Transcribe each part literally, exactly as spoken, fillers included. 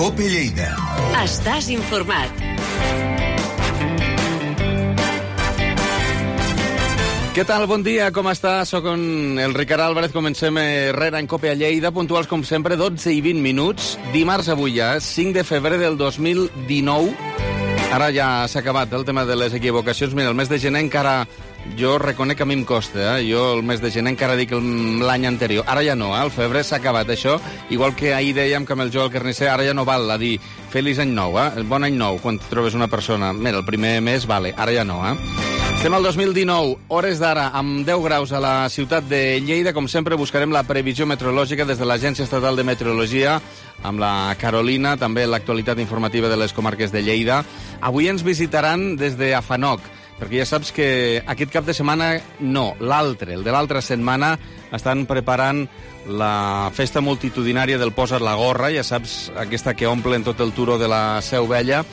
COPE Lleida. Estàs informat. Què tal? Bon dia, com està? Soc el Ricard Álvarez, comencem Herrera en COPE a Lleida, puntuals com sempre, dotze i vint minuts. Dimarts avui ja, cinc de febrer del dos mil dinou. Ara ja s'ha acabat el tema de les equivocacions. Mira, el mes de gener encara... Jo reconec que a mi em costa, eh? Jo el mes de gener encara dic l'any anterior. Ara ja no, eh? El febrer s'ha acabat això. Igual que ahir dèiem que amb el Joel Carnisser ara ja no val a dir feliç any nou, eh? Bon any nou, quan trobes una persona. Mira, el primer mes, vale, ara ja no, eh? Estem al dos mil dinou, hores d'ara, amb deu graus a la ciutat de Lleida. Com sempre, buscarem la previsió meteorològica des de l'Agència Estatal de Meteorologia, amb la Carolina, també l'actualitat informativa de les comarques de Lleida. Avui ens visitaran des de Afanoc, perquè ja saps que aquest cap de setmana, no, l'altre, el de l'altra setmana, estan preparant la festa multitudinària del Posa't la gorra, ja saps, aquesta que omplen tot el turó de la Seu Vella,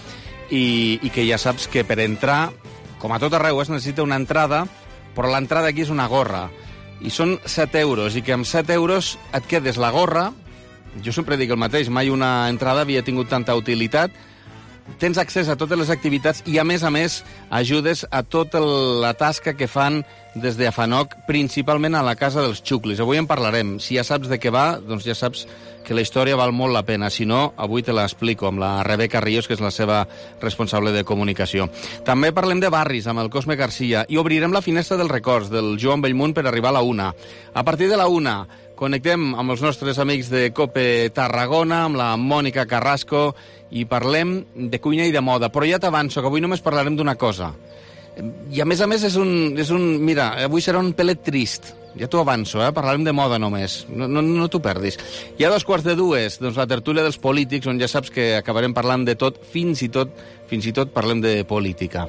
i, i que ja saps que per entrar, com a tot arreu, es necessita una entrada, però l'entrada aquí és una gorra, i són set euros, i que amb set euros et quedes la gorra. Jo sempre dic el mateix, mai una entrada havia tingut tanta utilitat. Tens accés a totes les activitats i, a més a més, ajudes a tota la tasca que fan des de Afanoc, principalment a la Casa dels Xuclis. Avui en parlarem. Si ja saps de què va, doncs ja saps que la història val molt la pena. Si no, avui te l'explico amb la Rebeca Ríos, que és la seva responsable de comunicació. També parlem de barris amb el Cosme Garcia i obrirem la finestra dels records del Joan Bellmunt per arribar a la una. A partir de la una connectem amb els nostres amics de COPE Tarragona, amb la Mònica Carrasco, i parlem de cuina i de moda. Però ja t'avanço que avui només parlarem d'una cosa. I a més a més és un... És un mira, avui serà un pelet trist. Ja t'ho avanço, eh? Parlarem de moda només. No, no, no t'ho perdis. Hi ha dos quarts de dues, doncs la tertúlia dels polítics, on ja saps que acabarem parlant de tot, fins i tot, fins i tot parlem de política.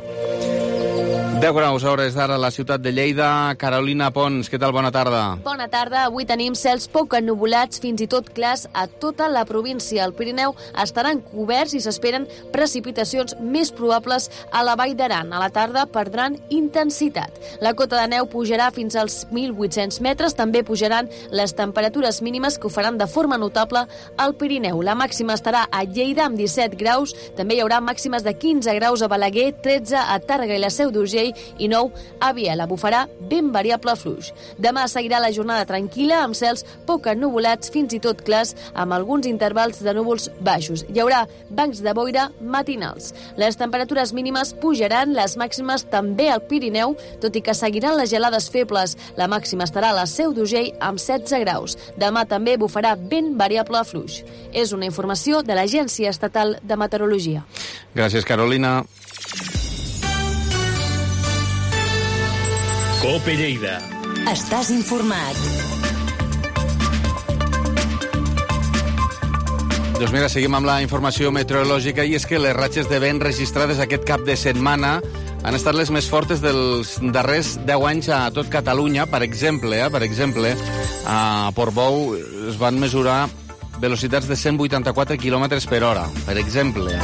deu graus a hores d'ara a la ciutat de Lleida. Carolina Pons, què tal? Bona tarda. Bona tarda. Avui tenim cels poc ennuvolats, fins i tot clars a tota la província. El Pirineu estaran coberts i s'esperen precipitacions més probables a la Vall d'Aran. A la tarda perdran intensitat. La cota de neu pujarà fins als mil vuit-cents metres. També pujaran les temperatures mínimes que ho faran de forma notable al Pirineu. La màxima estarà a Lleida amb disset graus. També hi haurà màximes de quinze graus a Balaguer, tretze a Tàrrega i la Seu d'Urgell i nou a Viela. Bufarà ben variable fluix. Demà seguirà la jornada tranquil·la amb cels poc ennuvolats, fins i tot clars, amb alguns intervals de núvols baixos. Hi haurà bancs de boira matinals. Les temperatures mínimes pujaran, les màximes també al Pirineu, tot i que seguiran les gelades febles. La màxima estarà a la Seu d'Urgell amb setze graus. Demà també bufarà ben variable fluix. És una informació de l'Agència Estatal de Meteorologia. Gràcies, Carolina. COPE Lleida. Estàs informat. Doncs mira, seguim amb la informació meteorològica, i és que les ratxes de vent registrades aquest cap de setmana han estat les més fortes dels darrers deu anys a tot Catalunya. Per exemple, eh, per exemple, a Portbou es van mesurar velocitats de cent vuitanta-quatre quilòmetres per hora, per exemple.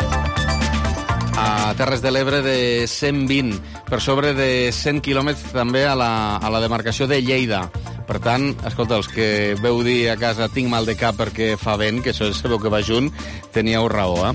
A Terres de l'Ebre de cent vint, per sobre de cent quilòmetres també a la, a la demarcació de Lleida. Per tant, escolta, els que veu dir a casa tinc mal de cap perquè fa vent, que això sabeu que va junt, teníeu raó, eh?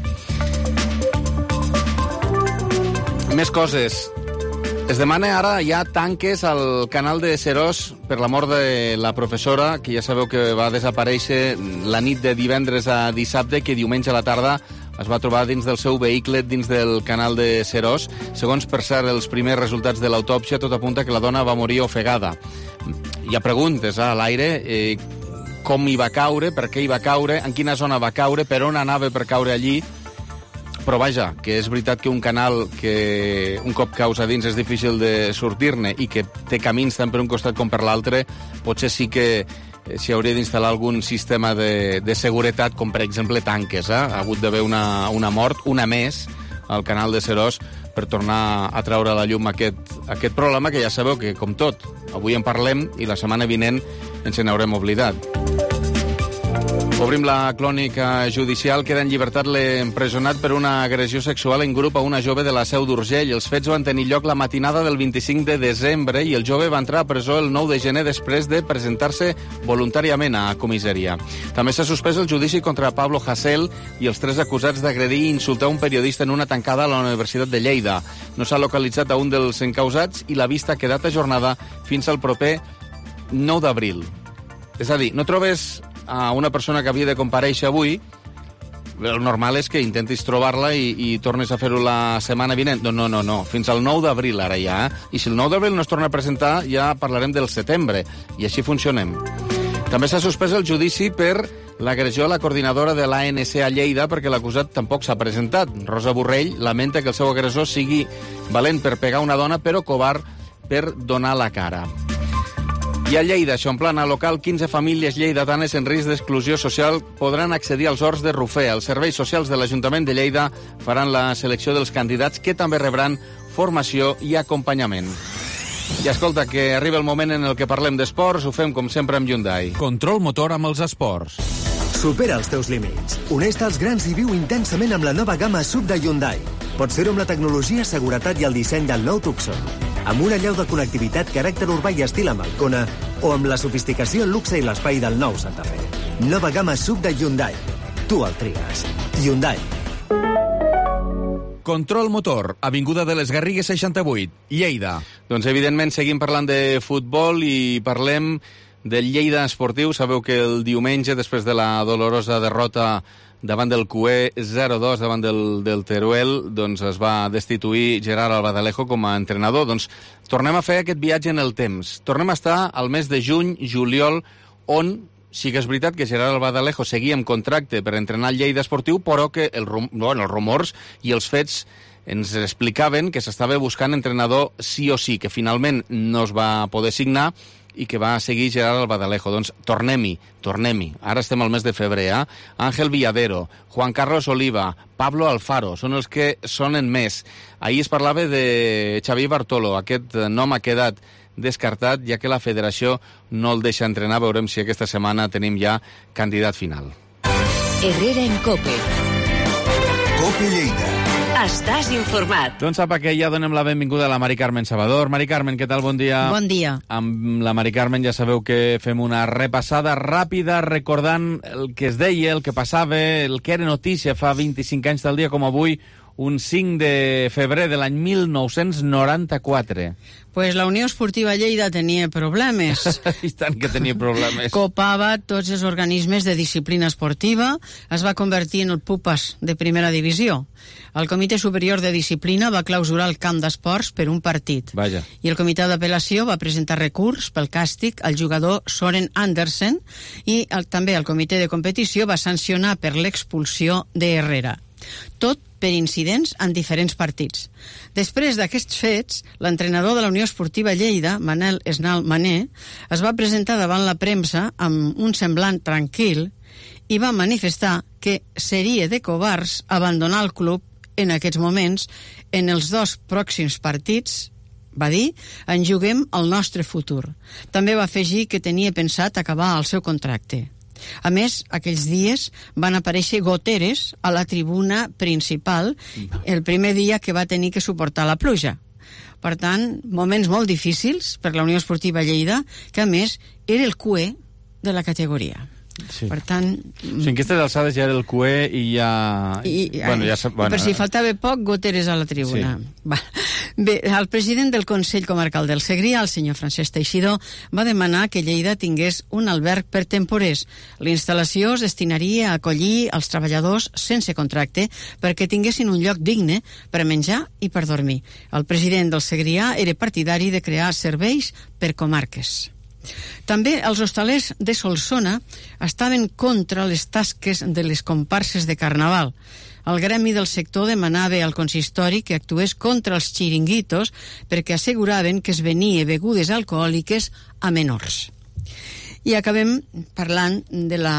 Més coses. Es demana ara ja tanques al canal de Seròs per la mort de la professora, que ja sabeu que va desaparèixer la nit de divendres a dissabte, que diumenge a la tarda es va trobar dins del seu vehicle, dins del canal de Seròs. Segons, per cert, els primers resultats de l'autòpsia, tot apunta que la dona va morir ofegada. Hi ha preguntes eh, a l'aire, eh, com hi va caure, per què hi va caure, en quina zona va caure, per on anava per caure allí. Però vaja, que és veritat que un canal que un cop caus a dins és difícil de sortir-ne i que té camins tant per un costat com per l'altre, potser sí que s'hi hauria d'instal·lar algun sistema de, de seguretat, com per exemple tanques. Eh? Ha hagut d'haver una, una mort, una més, al canal de Seròs, per tornar a treure a la llum aquest, aquest problema que ja sabeu que, com tot, avui en parlem i la setmana vinent ens n'haurem oblidat. Obrim la clònica judicial. Queda en llibertat l'empresonat per una agressió sexual en grup a una jove de la Seu d'Urgell. Els fets van tenir lloc la matinada del vint-i-cinc de desembre i el jove va entrar a presó el nou de gener després de presentar-se voluntàriament a comissaria. També s'ha suspès el judici contra Pablo Hasél i els tres acusats d'agredir i insultar un periodista en una tancada a la Universitat de Lleida. No s'ha localitzat a un dels encausats i la vista ha quedat ajornada fins al proper nou d'abril. És a dir, no trobes a una persona que havia de comparèixer avui, el normal és que intentis trobar-la i, i tornes a fer-ho la setmana vinent. No, no, no, no. Fins al nou d'abril ara ja. I si el nou d'abril no es torna a presentar, ja parlarem del setembre. I així funcionem. També s'ha suspès el judici per l'agressió a la coordinadora de l'A N C a Lleida perquè l'acusat tampoc s'ha presentat. Rosa Borrell lamenta que el seu agressor sigui valent per pegar una dona, però covard per donar la cara. I a Lleida, això en plana local, quinze famílies lleidatanes en risc d'exclusió social podran accedir als horts de Rofer. Els serveis socials de l'Ajuntament de Lleida faran la selecció dels candidats que també rebran formació i acompanyament. I escolta, que arriba el moment en el que parlem d'esports, ho fem com sempre amb Hyundai. Control motor amb els esports. Supera els teus límits. Uneix-te als grans i viu intensament amb la nova gamma S U V de Hyundai. Pots fer-ho amb la tecnologia, seguretat i el disseny del nou Tucson. Amb una llau de connectivitat, caràcter urbà i estil amb el Kona, o amb la sofisticació, el luxe i l'espai del nou Santa Fe. Nova gamma S U V de Hyundai. Tu el tries. Hyundai. Control motor, avinguda de les Garrigues seixanta-vuit, Lleida. Doncs evidentment seguim parlant de futbol i parlem del Lleida Esportiu. Sabeu que el diumenge, després de la dolorosa derrota davant del Q E zero dos, davant del, del Teruel, doncs es va destituir Gerard Albadalejo com a entrenador. Doncs tornem a fer aquest viatge en el temps. Tornem a estar al mes de juny, juliol, on sí que és veritat que Gerard Albadalejo seguia amb contracte per entrenar el Lleida Esportiu, però que el, bueno, els rumors i els fets ens explicaven que s'estava buscant entrenador sí o sí, que finalment no es va poder signar i que va seguir Gerard Albadalejo. Doncs tornem-hi, tornem-hi. Ara estem al mes de febrer, eh? Ángel Villadero, Juan Carlos Oliva, Pablo Alfaro, són els que sonen més. Ahir es parlava de Xavi Bartolo. Aquest nom ha quedat descartat, ja que la federació no el deixa entrenar. Veurem si aquesta setmana tenim ja candidat final. Herrera en Cope. Cope Lleida. Estàs informat. Doncs apa, que ja donem la benvinguda a la Mari Carmen Salvador. Mari Carmen, què tal? Bon dia. Bon dia. Amb la Mari Carmen ja sabeu que fem una repassada ràpida recordant el que es deia, el que passava, el que era notícia fa vint-i-cinc anys del dia com avui, un cinc de febrer de l'any mil nou-cents noranta-quatre. Pues la Unió Esportiva Lleida tenia problemes. I tant que tenia problemes. Copava tots els organismes de disciplina esportiva, es va convertir en el Pupas de primera divisió. El Comitè Superior de Disciplina va clausurar el camp d'esports per un partit. Vaja. I el Comitè d'Apel·lació va presentar recurs pel càstig al jugador Soren Andersen i el, també el Comitè de Competició va sancionar per l'expulsió de Herrera. Tot per incidents en diferents partits. Després d'aquests fets, l'entrenador de la Unió Esportiva Lleida, Manel Esnal Mané, es va presentar davant la premsa amb un semblant tranquil i va manifestar que seria de covards abandonar el club en aquests moments. En els dos pròxims partits, va dir, en juguem el nostre futur. També va afegir que tenia pensat acabar el seu contracte. A més, aquells dies van aparèixer goteres a la tribuna principal el primer dia que va tenir que suportar la pluja. Per tant, moments molt difícils per la Unió Esportiva Lleida, que a més era el Q E de la categoria. Sí. Per tant... O sigui, en aquestes alçades ja era el Q E i ja... I, bueno, ja bueno, per si faltava poc, goteres a la tribuna. Sí. Va. Bé, el president del Consell Comarcal del Segrià, el senyor Francesc Teixidor, va demanar que Lleida tingués un alberg per temporers. La instal·lació es destinaria a acollir els treballadors sense contracte perquè tinguessin un lloc digne per menjar i per dormir. El president del Segrià era partidari de crear serveis per comarques. També els hostalers de Solsona estaven contra les tasques de les comparses de Carnaval. El gremi del sector demanava al consistori que actués contra els xiringuitos perquè asseguraven que es venia begudes alcohòliques a menors. I acabem parlant de la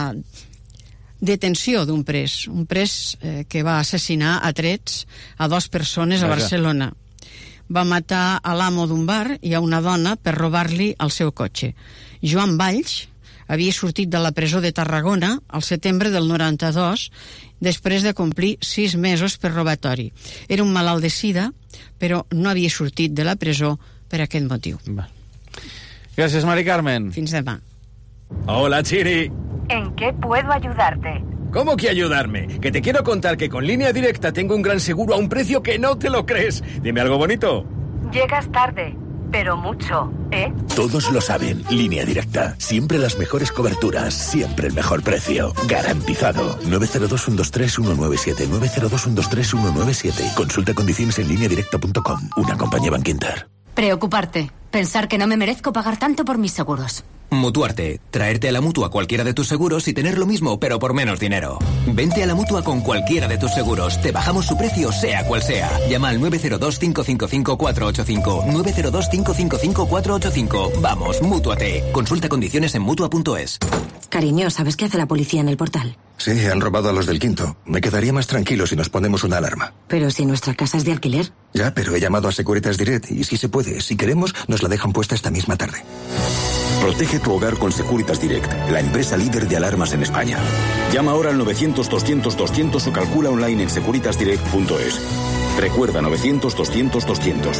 detenció d'un pres, un pres eh, que va assassinar a trets a dues persones a Barcelona. Va matar a l'amo d'un bar i a una dona per robar-li el seu cotxe. Joan Valls Havia sortit de la presó de Tarragona al setembre del noranta-dos, després de complir sis mesos per robatori. Era un malalt de sida, però no havia sortit de la presó per aquest motiu. Va. Gràcies, Mari Carmen. Fins demà. Hola, Chiri. ¿En qué puedo ayudarte? ¿Cómo que ayudarme? Que te quiero contar que con Línea Directa tengo un gran seguro a un precio que no te lo crees. Dime algo bonito. Llegas tarde, pero mucho, ¿eh? Todos lo saben. Línea Directa. Siempre las mejores coberturas. Siempre el mejor precio. Garantizado. nueve cero dos, uno dos tres, uno nueve siete. nueve cero dos, uno dos tres, uno nueve siete. Consulta condiciones en línea directa punto com. Una compañía Bankinter. Preocuparte. Pensar que no me merezco pagar tanto por mis seguros. Mutuarte. Traerte a la Mutua cualquiera de tus seguros y tener lo mismo, pero por menos dinero. Vente a la Mutua con cualquiera de tus seguros. Te bajamos su precio, sea cual sea. Llama al nueve cero dos, cinco cinco cinco, cuatro ocho cinco. nueve cero dos, cinco cinco cinco, cuatro ocho cinco. Vamos, Mútuate. Consulta condiciones en Mutua punto es. Cariño, ¿sabes qué hace la policía en el portal? Sí, han robado a los del quinto. Me quedaría más tranquilo si nos ponemos una alarma. Pero si nuestra casa es de alquiler. Ya, pero he llamado a Securitas Direct y si se puede, si queremos, nos la dejan puesta esta misma tarde. Protege tu hogar con Securitas Direct, la empresa líder de alarmas en España. Llama ahora al novecientos, doscientos, doscientos o calcula online en securitas direct punto es. Recuerda novecientos, doscientos, doscientos.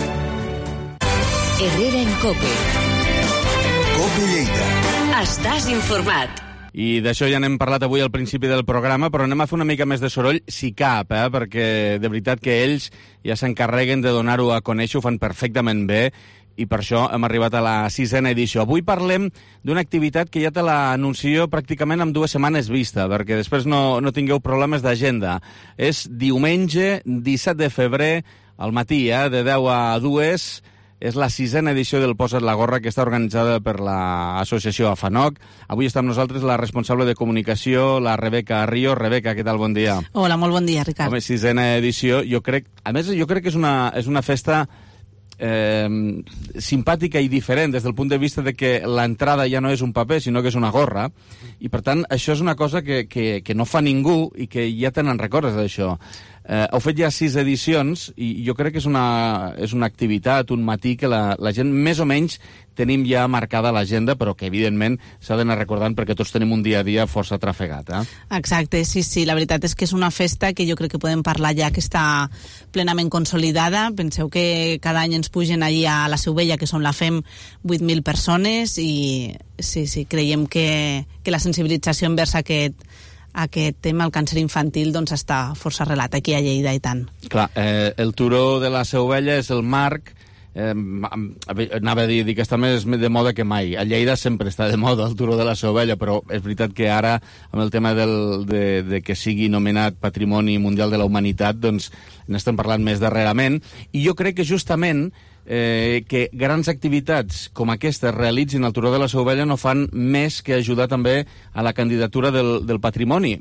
Herrera en COPE. COPE Lleida. Estàs informat. I d'això ja n'hem parlat avui al principi del programa, però anem a fer una mica més de soroll, si cap, eh? Perquè de veritat que ells ja s'encarreguen de donar-ho a conèixer, ho fan perfectament bé, i per això hem arribat a la sisena edició. Avui parlem d'una activitat que ja te l'anuncio pràcticament amb dues setmanes vista, perquè després no, no tingueu problemes d'agenda. És diumenge, disset de febrer, al matí, eh? De deu a dues, és la sisena edició del Posa't la gorra, que està organitzada per l'associació AFANOC. Avui està amb nosaltres la responsable de comunicació, la Rebeca Río. Rebeca, què tal? Bon dia. Hola, molt bon dia, Ricard. Home, sisena edició, jo crec... A més, jo crec que és una, és una festa eh, simpàtica i diferent des del punt de vista de que l'entrada ja no és un paper, sinó que és una gorra, i per tant això és una cosa que, que, que no fa ningú i que ja tenen records d'això. Eh, heu fet ja sis edicions i jo crec que és una, és una activitat, un matí que la, la gent més o menys tenim ja marcada a l'agenda, però que evidentment s'ha d'anar recordant perquè tots tenim un dia a dia força trafegat. Eh? Exacte, sí, sí, la veritat és que és una festa que jo crec que podem parlar ja que està plenament consolidada. Penseu que cada any ens pugen allí a la Seu Vella, que som la FEM, vuit mil persones, i sí, sí, creiem que, que la sensibilització envers aquest aquest tema, el càncer infantil, doncs està força arrelat aquí a Lleida, i tant. Clar, eh, el turó de la Seu Vella és el marc, eh, anava a dir, dir que està més de moda que mai. A Lleida sempre està de moda el turó de la Seu Vella, però és veritat que ara, amb el tema del, de, de que sigui nomenat Patrimoni Mundial de la Humanitat, doncs n'estem parlant més darrerament, i jo crec que justament Eh, que grans activitats com aquesta es realitzin al Turó de la Seu Vella no fan més que ajudar també a la candidatura del, del patrimoni.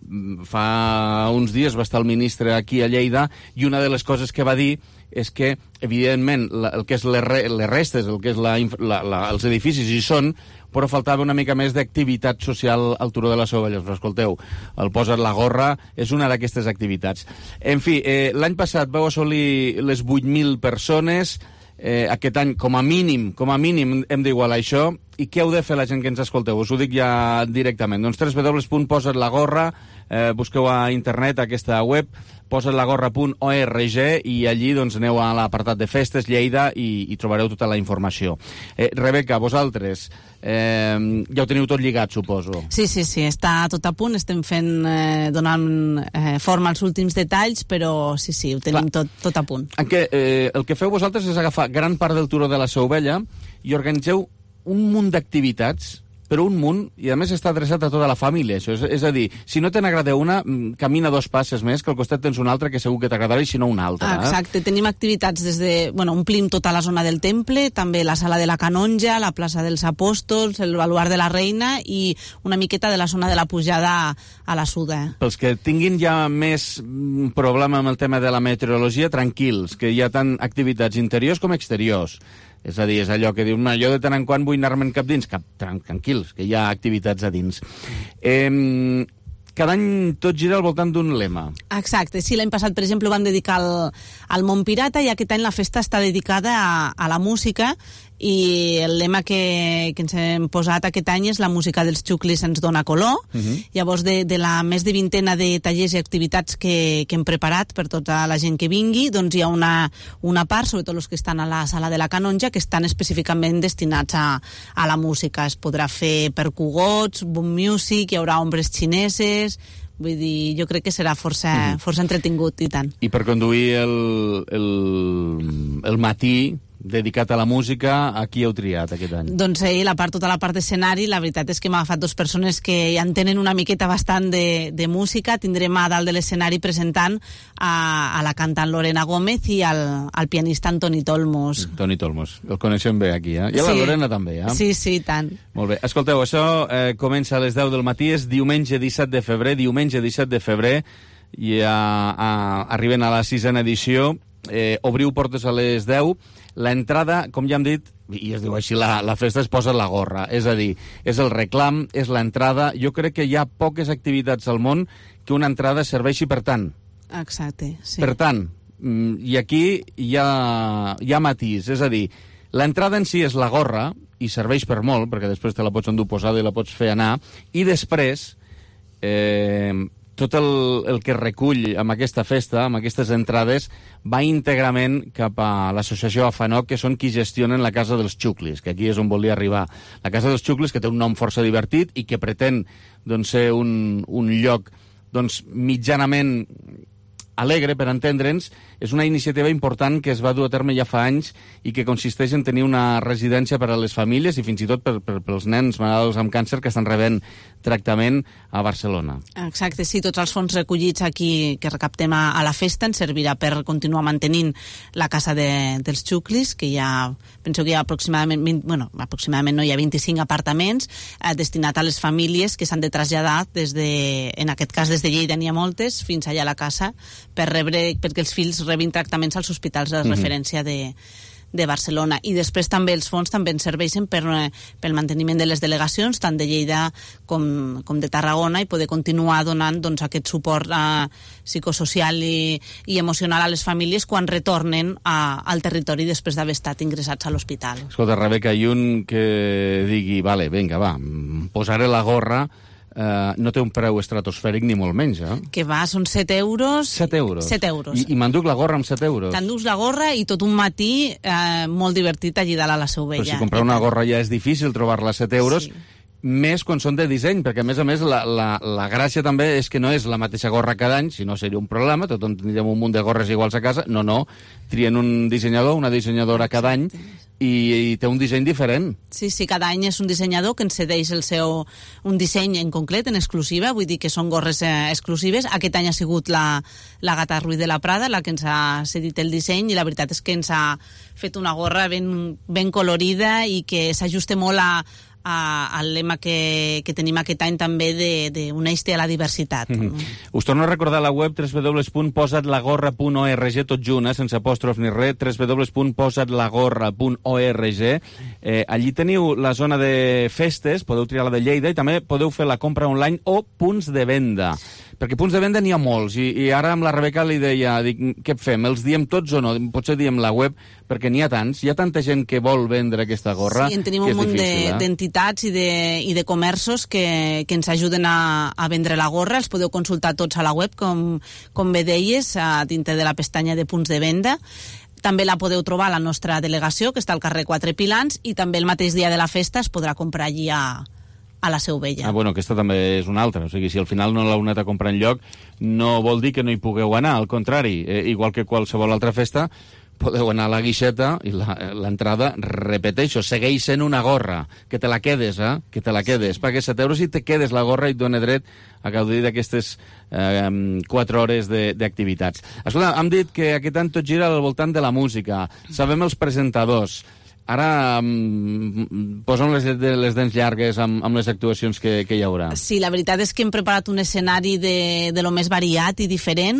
Fa uns dies va estar el ministre aquí a Lleida i una de les coses que va dir és que, evidentment, la, el que és les, re, les restes, el que és la, la, la, els edificis hi són, però faltava una mica més d'activitat social al Turó de la Seu Vella. Però escolteu, el Posa't la gorra és una d'aquestes activitats. En fi, eh, l'any passat vau assolir les vuit mil persones. Eh, aquest any, com a mínim, com a mínim hem d'igualar això. I què heu de fer la gent que ens escolteu? Us ho dic ja directament. Doncs w w w punt posat la gorra, eh, busqueu a internet aquesta web, posat la gorra punt org, i allí doncs aneu a l'apartat de festes, Lleida, i, i trobareu tota la informació. Eh, Rebeca, vosaltres, eh, ja ho teniu tot lligat, suposo. Sí, sí, sí, està tot a punt, estem fent, eh, donant eh, forma als últims detalls, però sí, sí, ho tenim tot, tot a punt. En què, eh, el que feu vosaltres és agafar gran part del Turó de la Seu Vella i organitzeu un munt d'activitats, però un munt, i a més està adreçat a tota la família, això. És, és a dir, si no te n'agrada una, camina dos passes més, que al costat tens una altra que segur que t'agradarà, i si no una altra. Exacte, eh? Tenim activitats des de... Bueno, omplim tota la zona del temple, també la sala de la Canonja, la plaça dels Apòstols, el baluart de la Reina i una miqueta de la zona de la pujada a la Suda. Pels que tinguin ja més problema amb el tema de la meteorologia, tranquils, que hi ha tant activitats interiors com exteriors. És a dir, és allò que dius, no, jo de tant en quant vull anar-me'n cap dins, cap, tranquils, que hi ha activitats a dins. Eh, cada any tot gira al voltant d'un lema. Exacte, sí, l'any passat, per exemple, ho vam dedicar al, al Mont Pirata, i aquest any la festa està dedicada a, a la música, i el lema que, que ens hem posat aquest any és la música dels xuclis ens dona color. Uh-huh. Llavors, de, de la més de vintena de tallers i activitats que, que hem preparat per tota la gent que vingui, doncs hi ha una, una part, sobretot els que estan a la sala de la Canonja, que estan específicament destinats a, a la música. Es podrà fer percugots, boom music, hi haurà ombres xineses. Vull dir, jo crec que serà força, uh-huh. força entretingut, i tant. I per conduir el, el, el matí dedicat a la música, a qui heu triat aquest any? Doncs eh, la part, tota la part d'escenari, la veritat és que m'ha agafat dues persones que ja en tenen una miqueta bastant de, de música. Tindrem a dalt de l'escenari presentant a, a la cantant Lorena Gómez i al, al pianista Antoni Tolmos. Toni Tolmos, el coneixem bé aquí, eh? I a la sí. Lorena també, eh? Sí, sí, tant. Molt bé. Escolteu, això eh, comença a les deu del matí, és diumenge disset de febrer, diumenge disset de febrer, i a, a, arriben a la sisena edició. Eh, obriu portes a les deu. L'entrada, com ja hem dit, i es diu així, la, la festa es posa la gorra. És a dir, és el reclam, és l'entrada. Jo crec que hi ha poques activitats al món que una entrada serveixi per tant. Exacte, sí. Per tant, i aquí hi ha, hi ha matís. És a dir, l'entrada en si és la gorra, i serveix per molt, perquè després te la pots endur posada i la pots fer anar, i després... Eh, tot el, el que recull amb aquesta festa, amb aquestes entrades, va íntegrament cap a l'associació Afanoc, que són qui gestionen la Casa dels Xuclis, que aquí és on volia arribar. La Casa dels Xuclis, que té un nom força divertit i que pretén doncs, ser un, un lloc doncs, mitjanament alegre, per entendre'ns, és una iniciativa important que es va dur a terme ja fa anys i que consisteix en tenir una residència per a les famílies i fins i tot per, per, per als nens malalts amb càncer que estan rebent tractament a Barcelona. Exacte, sí, tots els fons recollits aquí que recaptem a, a la festa ens servirà per continuar mantenint la Casa de, dels Xuclis, que hi ha, penseu que hi ha aproximadament, vint, bueno, aproximadament no, hi ha vint-i-cinc apartaments eh, destinats a les famílies que s'han de traslladar des de, en aquest cas des de Lleida n'hi ha moltes, fins allà a la casa, per rebre, perquè els fills rebin tractaments als hospitals de mm-hmm. referència de, de Barcelona. I després també els fons també ens serveixen per, pel manteniment de les delegacions, tant de Lleida com, com de Tarragona, i poder continuar donant doncs, aquest suport eh, psicosocial i, i emocional a les famílies quan retornen a, al territori després d'haver estat ingressats a l'hospital. Escolta, Rebeca, i un que digui, vale, vinga, va, posaré la gorra. Uh, no té un preu estratosfèric ni molt menys, eh? Que va, són set euros. set euros. set euros. I, i m'enduc la gorra amb set euros. T'enducs la gorra i tot un matí eh, molt divertit allí dalt a la Seu Vella. Però si comprar una gorra ja és difícil, trobar-la a set euros, sí. Més quan són de disseny, perquè a més a més la, la, la gràcia també és que no és la mateixa gorra cada any, si no seria un problema, tothom tindríem un munt de gorres iguals a casa. No, no, trien un dissenyador, una dissenyadora cada any, i, i té un disseny diferent. Sí, sí, cada any és un dissenyador que ens cedeix el seu, un disseny en concret, en exclusiva, vull dir que són gorres eh, exclusives. Aquest any ha sigut la, la Gata Ruiz de la Prada la que ens ha cedit el disseny, i la veritat és que ens ha fet una gorra ben, ben colorida i que s'ajusta molt a al lema que, que tenim aquest any també d'uneix-te a la diversitat. Mm-hmm. Us torno a recordar la web w w w punt posat la gorra punt org, tot junt, eh, sense apòstrof ni res, w w w punt posat la gorra punt org. Eh, allí teniu la zona de festes, podeu triar la de Lleida, i també podeu fer la compra online o punts de venda. Perquè punts de venda n'hi ha molts, i, i ara amb la Rebeca li deia, dic, què fem, els diem tots o no? Potser diem la web, perquè n'hi ha tants, hi ha tanta gent que vol vendre aquesta gorra, sí, en tenim un munt d'entitats de, eh? i, de, i de comerços que, que ens ajuden a, a vendre la gorra. Els podeu consultar tots a la web, com, com bé deies, a dintre de la pestanya de punts de venda. També la podeu trobar a la nostra delegació, que està al carrer Quatre Pilans, i també el mateix dia de la festa es podrà comprar allí a, a la Seu Vella. Ah, bueno, aquesta també és una altra. O sigui, si al final no l'heu anat a comprar enlloc, no vol dir que no hi pugueu anar. Al contrari, eh, igual que qualsevol altra festa, podeu anar a la guixeta i l'entrada, repeteixo, segueix sent una gorra. Que te la quedes, eh? Que te la quedes. Pagues set euros i te quedes la gorra i et dona dret a gaudir d'aquestes eh, quatre hores d'activitats. Escolta, hem dit que aquest any tot gira al voltant de la música. Sabem els presentadors. Ara um, posa'm les, les dents llargues amb, amb les actuacions que, que hi haurà. Sí, la veritat és que hem preparat un escenari de, de lo més variat i diferent.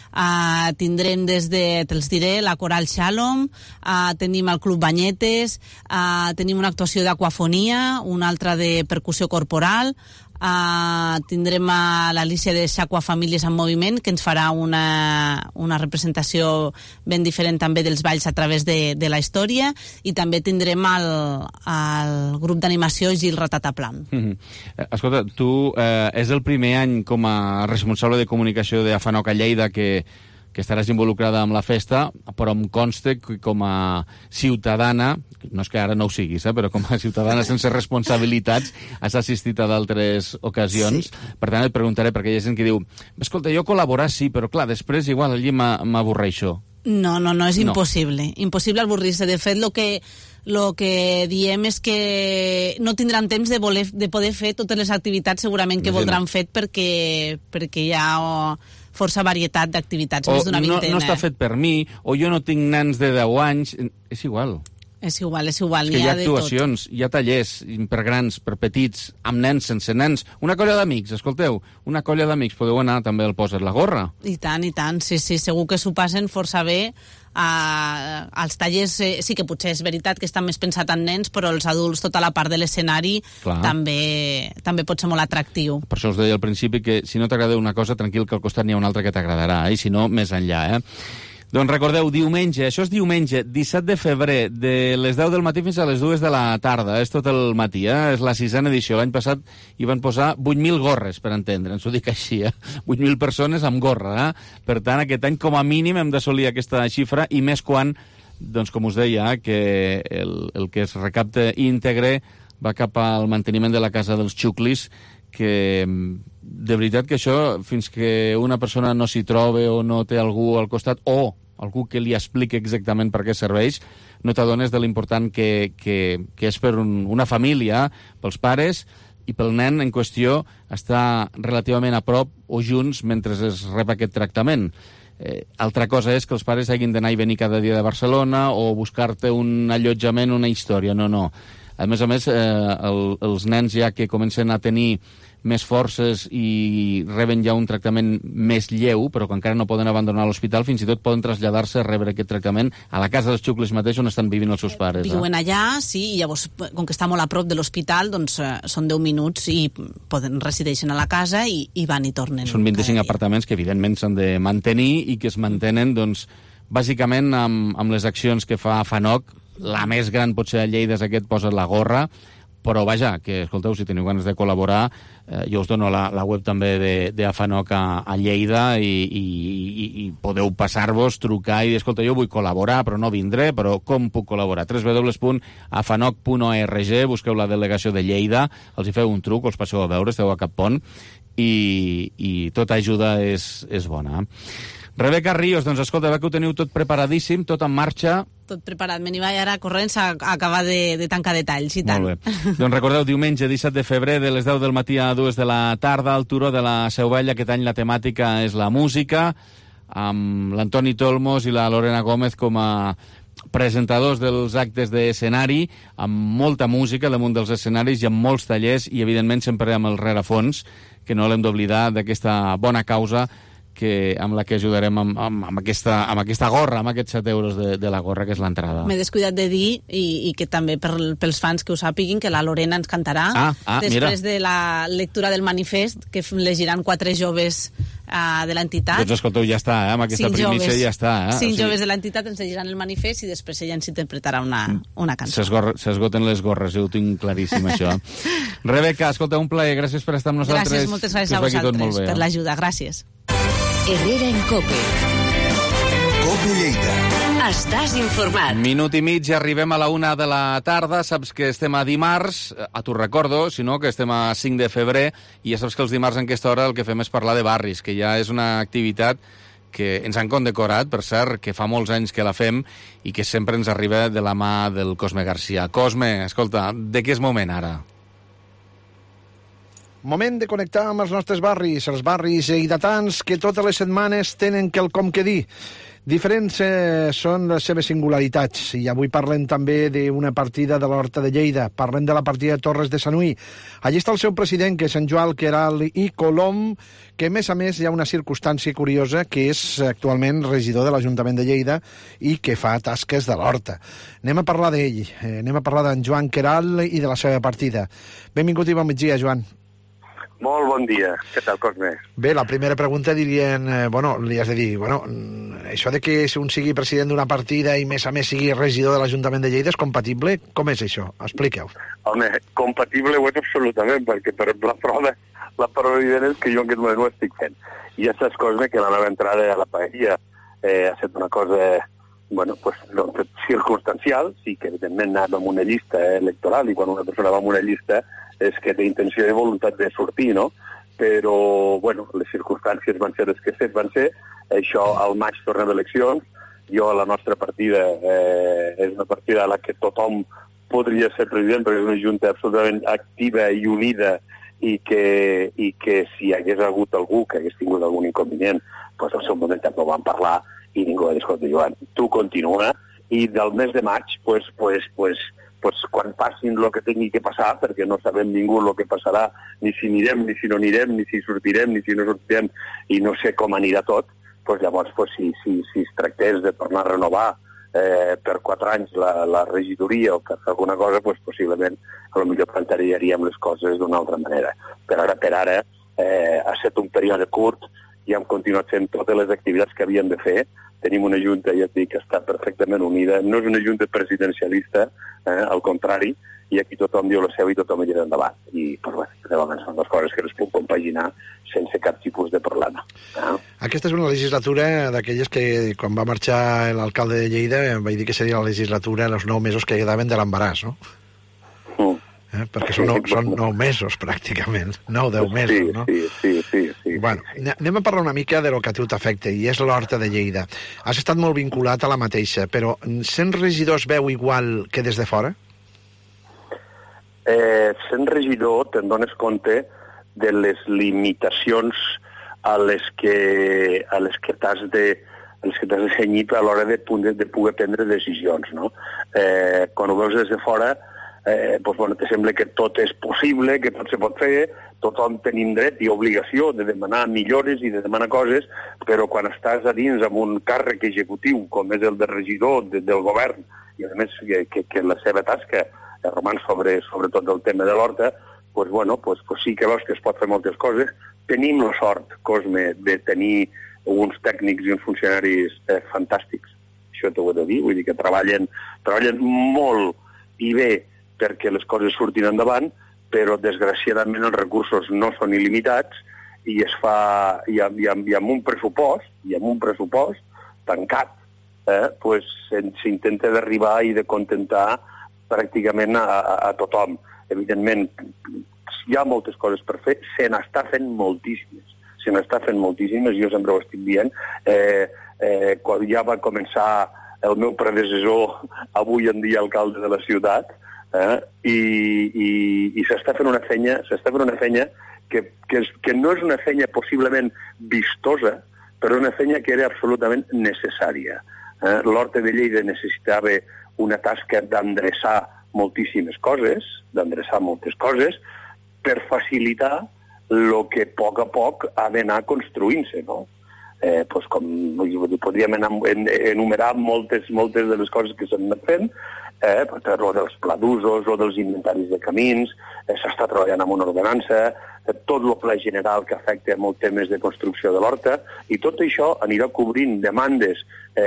Uh, tindrem des de, te'ls diré, la Coral Shalom, uh, tenim el Club Banyetes, uh, tenim una actuació d'aquafonia, una altra de percussió corporal, Uh, tindrem a l'Alicia de Xaqua Famílies en Moviment, que ens farà una, una representació ben diferent també dels balls a través de, de la història, i també tindrem el, el grup d'animació Gil Ratataplan. Mm-hmm. Escolta, tu eh, és el primer any com a responsable de comunicació de Afanoc a Lleida que que estaràs involucrada amb la festa, però em consta que com a ciutadana, no és que ara no ho siguis, eh, però com a ciutadana sense responsabilitats, has assistit a d'altres ocasions. Sí. Per tant, et preguntaré, perquè hi ha gent que diu, escolta, jo col·laborar sí, però clar, després igual allí m'avorreixo. No, no, no, és No. impossible. Impossible avorrir-se. De fet, lo que, lo que diem és que no tindran temps de, voler, de poder fer totes les activitats segurament que Imagina. voldran fer perquè, perquè hi ha oh, força varietat d'activitats, O més d'una no, vintena. no està fet per mi, o jo no tinc nens de deu anys, és igual. És igual, és igual, És n'hi que hi ha ha de tot. actuacions, hi ha tallers per grans, per petits, amb nens, sense nens. Una colla d'amics, escolteu, una colla d'amics, podeu anar també al Posa't la gorra. I tant, i tant, sí, sí, segur que s'ho passen força bé. Uh, als tallers eh, sí que potser és veritat que està més pensat en nens, però els adults, tota la part de l'escenari també, també pot ser molt atractiu. Per això us deia al principi que si no t'agrada una cosa, tranquil, que al costat n'hi ha una altra que t'agradarà, eh? I si no, més enllà, eh? Doncs recordeu, diumenge, això és diumenge, disset de febrer, de les deu del matí fins a les dues de la tarda, és tot el matí, eh? És la sisena edició. L'any passat hi van posar vuit mil gorres, per entendre'ns, ho dic així, eh? vuit mil persones amb gorra, eh? Per tant, aquest any com a mínim hem d'assolir aquesta xifra, i més quan, doncs com us deia, que el, el que es recapta íntegre va cap al manteniment de la casa dels xuclis, que de veritat que això, fins que una persona no s'hi troba o no té algú al costat, o algú que li expliqui exactament per què serveix, no t'adones de l'important que, que, que és per un, una família, pels pares, i pel nen en qüestió estar relativament a prop o junts mentre es rep aquest tractament. Eh, altra cosa és que els pares hagin d'anar i venir cada dia de Barcelona o buscar-te un allotjament, una història. No, no. A més a més, eh, el, els nens ja que comencen a tenir més forces i reben ja un tractament més lleu, però que encara no poden abandonar l'hospital, fins i tot poden traslladar-se a rebre aquest tractament a la casa dels xuclis mateix on estan vivint els seus pares. Viuen eh? allà, sí, i llavors, com que està molt a prop de l'hospital, doncs eh, són deu minuts i poden resideixen a la casa i, i van i tornen. Són vint-i-cinc apartaments que evidentment s'han de mantenir i que es mantenen, doncs, bàsicament amb, amb les accions que fa Afanoc. La més gran potser a Lleida és aquest Posa't la gorra, però vaja, que escolteu, si teniu ganes de col·laborar, eh, jo us dono la, la web també de, de Afanoc a, a Lleida i, i, i, i podeu passar-vos, trucar i dir, escolta, jo vull col·laborar, però no vindré, però com puc col·laborar? w w w punt afanoc punt org, busqueu la delegació de Lleida, els hi feu un truc, els passeu a veure, esteu a Cap Pont, i, i tota ajuda és, és bona. Rebeca Ríos, doncs escolta, ve que ho teniu tot preparadíssim, tot en marxa. Tot preparat, me n'hi vaig ara corrents a, a acabar de, de tancar detalls, i tant. Molt bé. Doncs recordeu, diumenge disset de febrer, de les deu del matí a dues de la tarda, al Turó de la Seu Vella. Aquest any la temàtica és la música, amb l'Antoni Tolmos i la Lorena Gómez com a presentadors dels actes d'escenari, amb molta música damunt dels escenaris i amb molts tallers, i evidentment sempre amb el rerefons, que no l'hem d'oblidar, d'aquesta bona causa que, amb la que ajudarem amb, amb, amb, aquesta, amb aquesta gorra, amb aquests set euros de, de la gorra, que és l'entrada. M'he descuidat de dir, i, i que també per, pels fans que ho sàpiguin, que la Lorena ens cantarà ah, ah, després mira. de la lectura del manifest, que llegiran quatre joves uh, de l'entitat. Doncs escolteu, ja està, eh? Amb aquesta Cinc primícia joves. ja està. Eh? Cinc o sigui, joves de l'entitat ens llegiran el manifest i després ella ens interpretarà una, una cançó. S'esgoten les gorres, jo ho tinc claríssim, això. Rebeca, escolta, un plaer, gràcies per estar amb nosaltres. Gràcies, moltes gràcies a vosaltres per l'ajuda, gràcies. Herrera en Cope. Cope Lleida. Estàs informat. Minut i mig i arribem a la una de la tarda. Saps que estem a dimarts, a t'ho recordo, si no, que estem a cinc de febrer, i ja saps que els dimarts en aquesta hora el que fem és parlar de barris, que ja és una activitat que ens han condecorat, per cert, que fa molts anys que la fem i que sempre ens arriba de la mà del Cosme Garcia. Cosme, escolta, de què és moment ara? Moment de connectar amb els nostres barris, els barris lleidatans que totes les setmanes tenen quelcom que dir. Diferents eh, són les seves singularitats, i avui parlem també d'una partida de l'Horta de Lleida. Parlem de la partida de Torres de Sanuí. Allí està el seu president, que és en Joan Queralt i Colom, que a més a més hi ha una circumstància curiosa, que és actualment regidor de l'Ajuntament de Lleida i que fa tasques de l'Horta. Anem a parlar d'ell, eh, anem a parlar d'en Joan Queralt i de la seva partida. Benvingut i bon migdia, Joan. Molt bon dia. Què tal, Cosme? Bé, la primera pregunta dirien... Eh, bueno, li has de dir... Bueno, això de que un sigui president d'una partida i, més a més, sigui regidor de l'Ajuntament de Lleida és compatible? Com és això? Expliqueu. Home, compatible ho és absolutament, perquè per la prova, la prova evident és que jo en aquest moment ho estic fent. I ja saps, Cosme, que la meva entrada a la paella eh, ha estat una cosa... bueno, pues, no, circumstancial, sí que evidentment anava amb una llista eh, electoral, i quan una persona va amb una llista és que té intenció i voluntat de sortir, no? Però, bueno, les circumstàncies van ser les que van ser, això al maig tornem eleccions, jo a la nostra partida eh, és una partida a la que tothom podria ser president, perquè és una junta absolutament activa i unida, i que, i que si hi hagués hagut algú que hagués tingut algun inconvenient, doncs al seu moment també ho van parlar, i ningú va dir, escolta, Joan, tu continua, i del mes de maig, pues, pues, pues, pues, quan passin el que tingui que passar, perquè no sabem ningú el que passarà, ni si anirem, ni si no anirem, ni si sortirem, ni si no sortirem, i no sé com anirà tot, pues, llavors, pues, si, si, si es tractés de tornar a renovar eh, per quatre anys la, la regidoria o per fer alguna cosa, pues, possiblement a lo millor plantejaríem les coses d'una altra manera. Per ara, per ara, eh, ha estat un període curt i hem continuat fent totes les activitats que havíem de fer. Tenim una junta, ja et dic, que està perfectament unida. No és una junta presidencialista, eh, al contrari, i aquí tothom diu la seva i tothom anirà endavant. I, pues, bé, de moment són dues coses que les puc compaginar sense cap tipus de problema. Eh? Aquesta és una legislatura d'aquelles que, quan va marxar l'alcalde de Lleida, vaig dir que seria la legislatura els nou mesos que quedaven de l'embaràs, no? Mm. Eh? Perquè són nou, són nou mesos, pràcticament. Nou, deu mesos, sí, no? Sí, sí, sí. sí bueno, sí. Anem a parlar una mica de lo que a tu t'afecta, i és l'Horta de Lleida. Has estat molt vinculat a la mateixa, però sent regidor es veu igual que des de fora? Eh, sent regidor te'n dones compte de les limitacions a les que, a les que t'has de a les que t'has de cenyir a l'hora de, de poder prendre decisions, no? Eh, quan ho veus des de fora, Eh, doncs, bueno, te sembla que tot és possible, que tot se pot fer, tothom tenim dret i obligació de demanar millores i de demanar coses, però quan estàs a dins amb un càrrec executiu, com és el de regidor de, del govern, i a més que, que, que la seva tasca roman sobre, sobretot el tema de l'Horta, doncs, bueno, doncs, doncs sí que veus que es pot fer moltes coses. Tenim la sort, Cosme, de tenir uns tècnics i uns funcionaris eh, fantàstics, això t'ho he de dir, vull dir que treballen, treballen molt i bé perquè les coses surtin endavant, però desgraciadament els recursos no són il·limitats i es fa, i amb, i amb, i amb un pressupost, i amb un pressupost tancat, eh, pues, s'intenta d'arribar i de contentar pràcticament a, a, a tothom. Evidentment, hi ha moltes coses per fer, se n'està fent moltíssimes, se n'està fent moltíssimes, jo sempre ho estic dient, eh, eh, quan ja va començar el meu predecessor, avui en dia alcalde de la ciutat, Eh? I, i, i s'està fent una feina, s'està fent una feina que, que, és, que no és una feina possiblement vistosa, però una feina que era absolutament necessària. Eh? L'Horta de Lleida necessitava una tasca d'endreçar moltíssimes coses, d'endreçar moltes coses, per facilitar el que a poc a poc ha d'anar construint-se, no? Eh, doncs com podríem enumerar moltes, moltes de les coses que s'han anat fent, eh, lo dels pla d'usos, lo dels inventaris de camins, eh, s'està treballant amb una ordenança, eh, tot el pla general que afecta molts temes de construcció de l'Horta, i tot això anirà cobrint demandes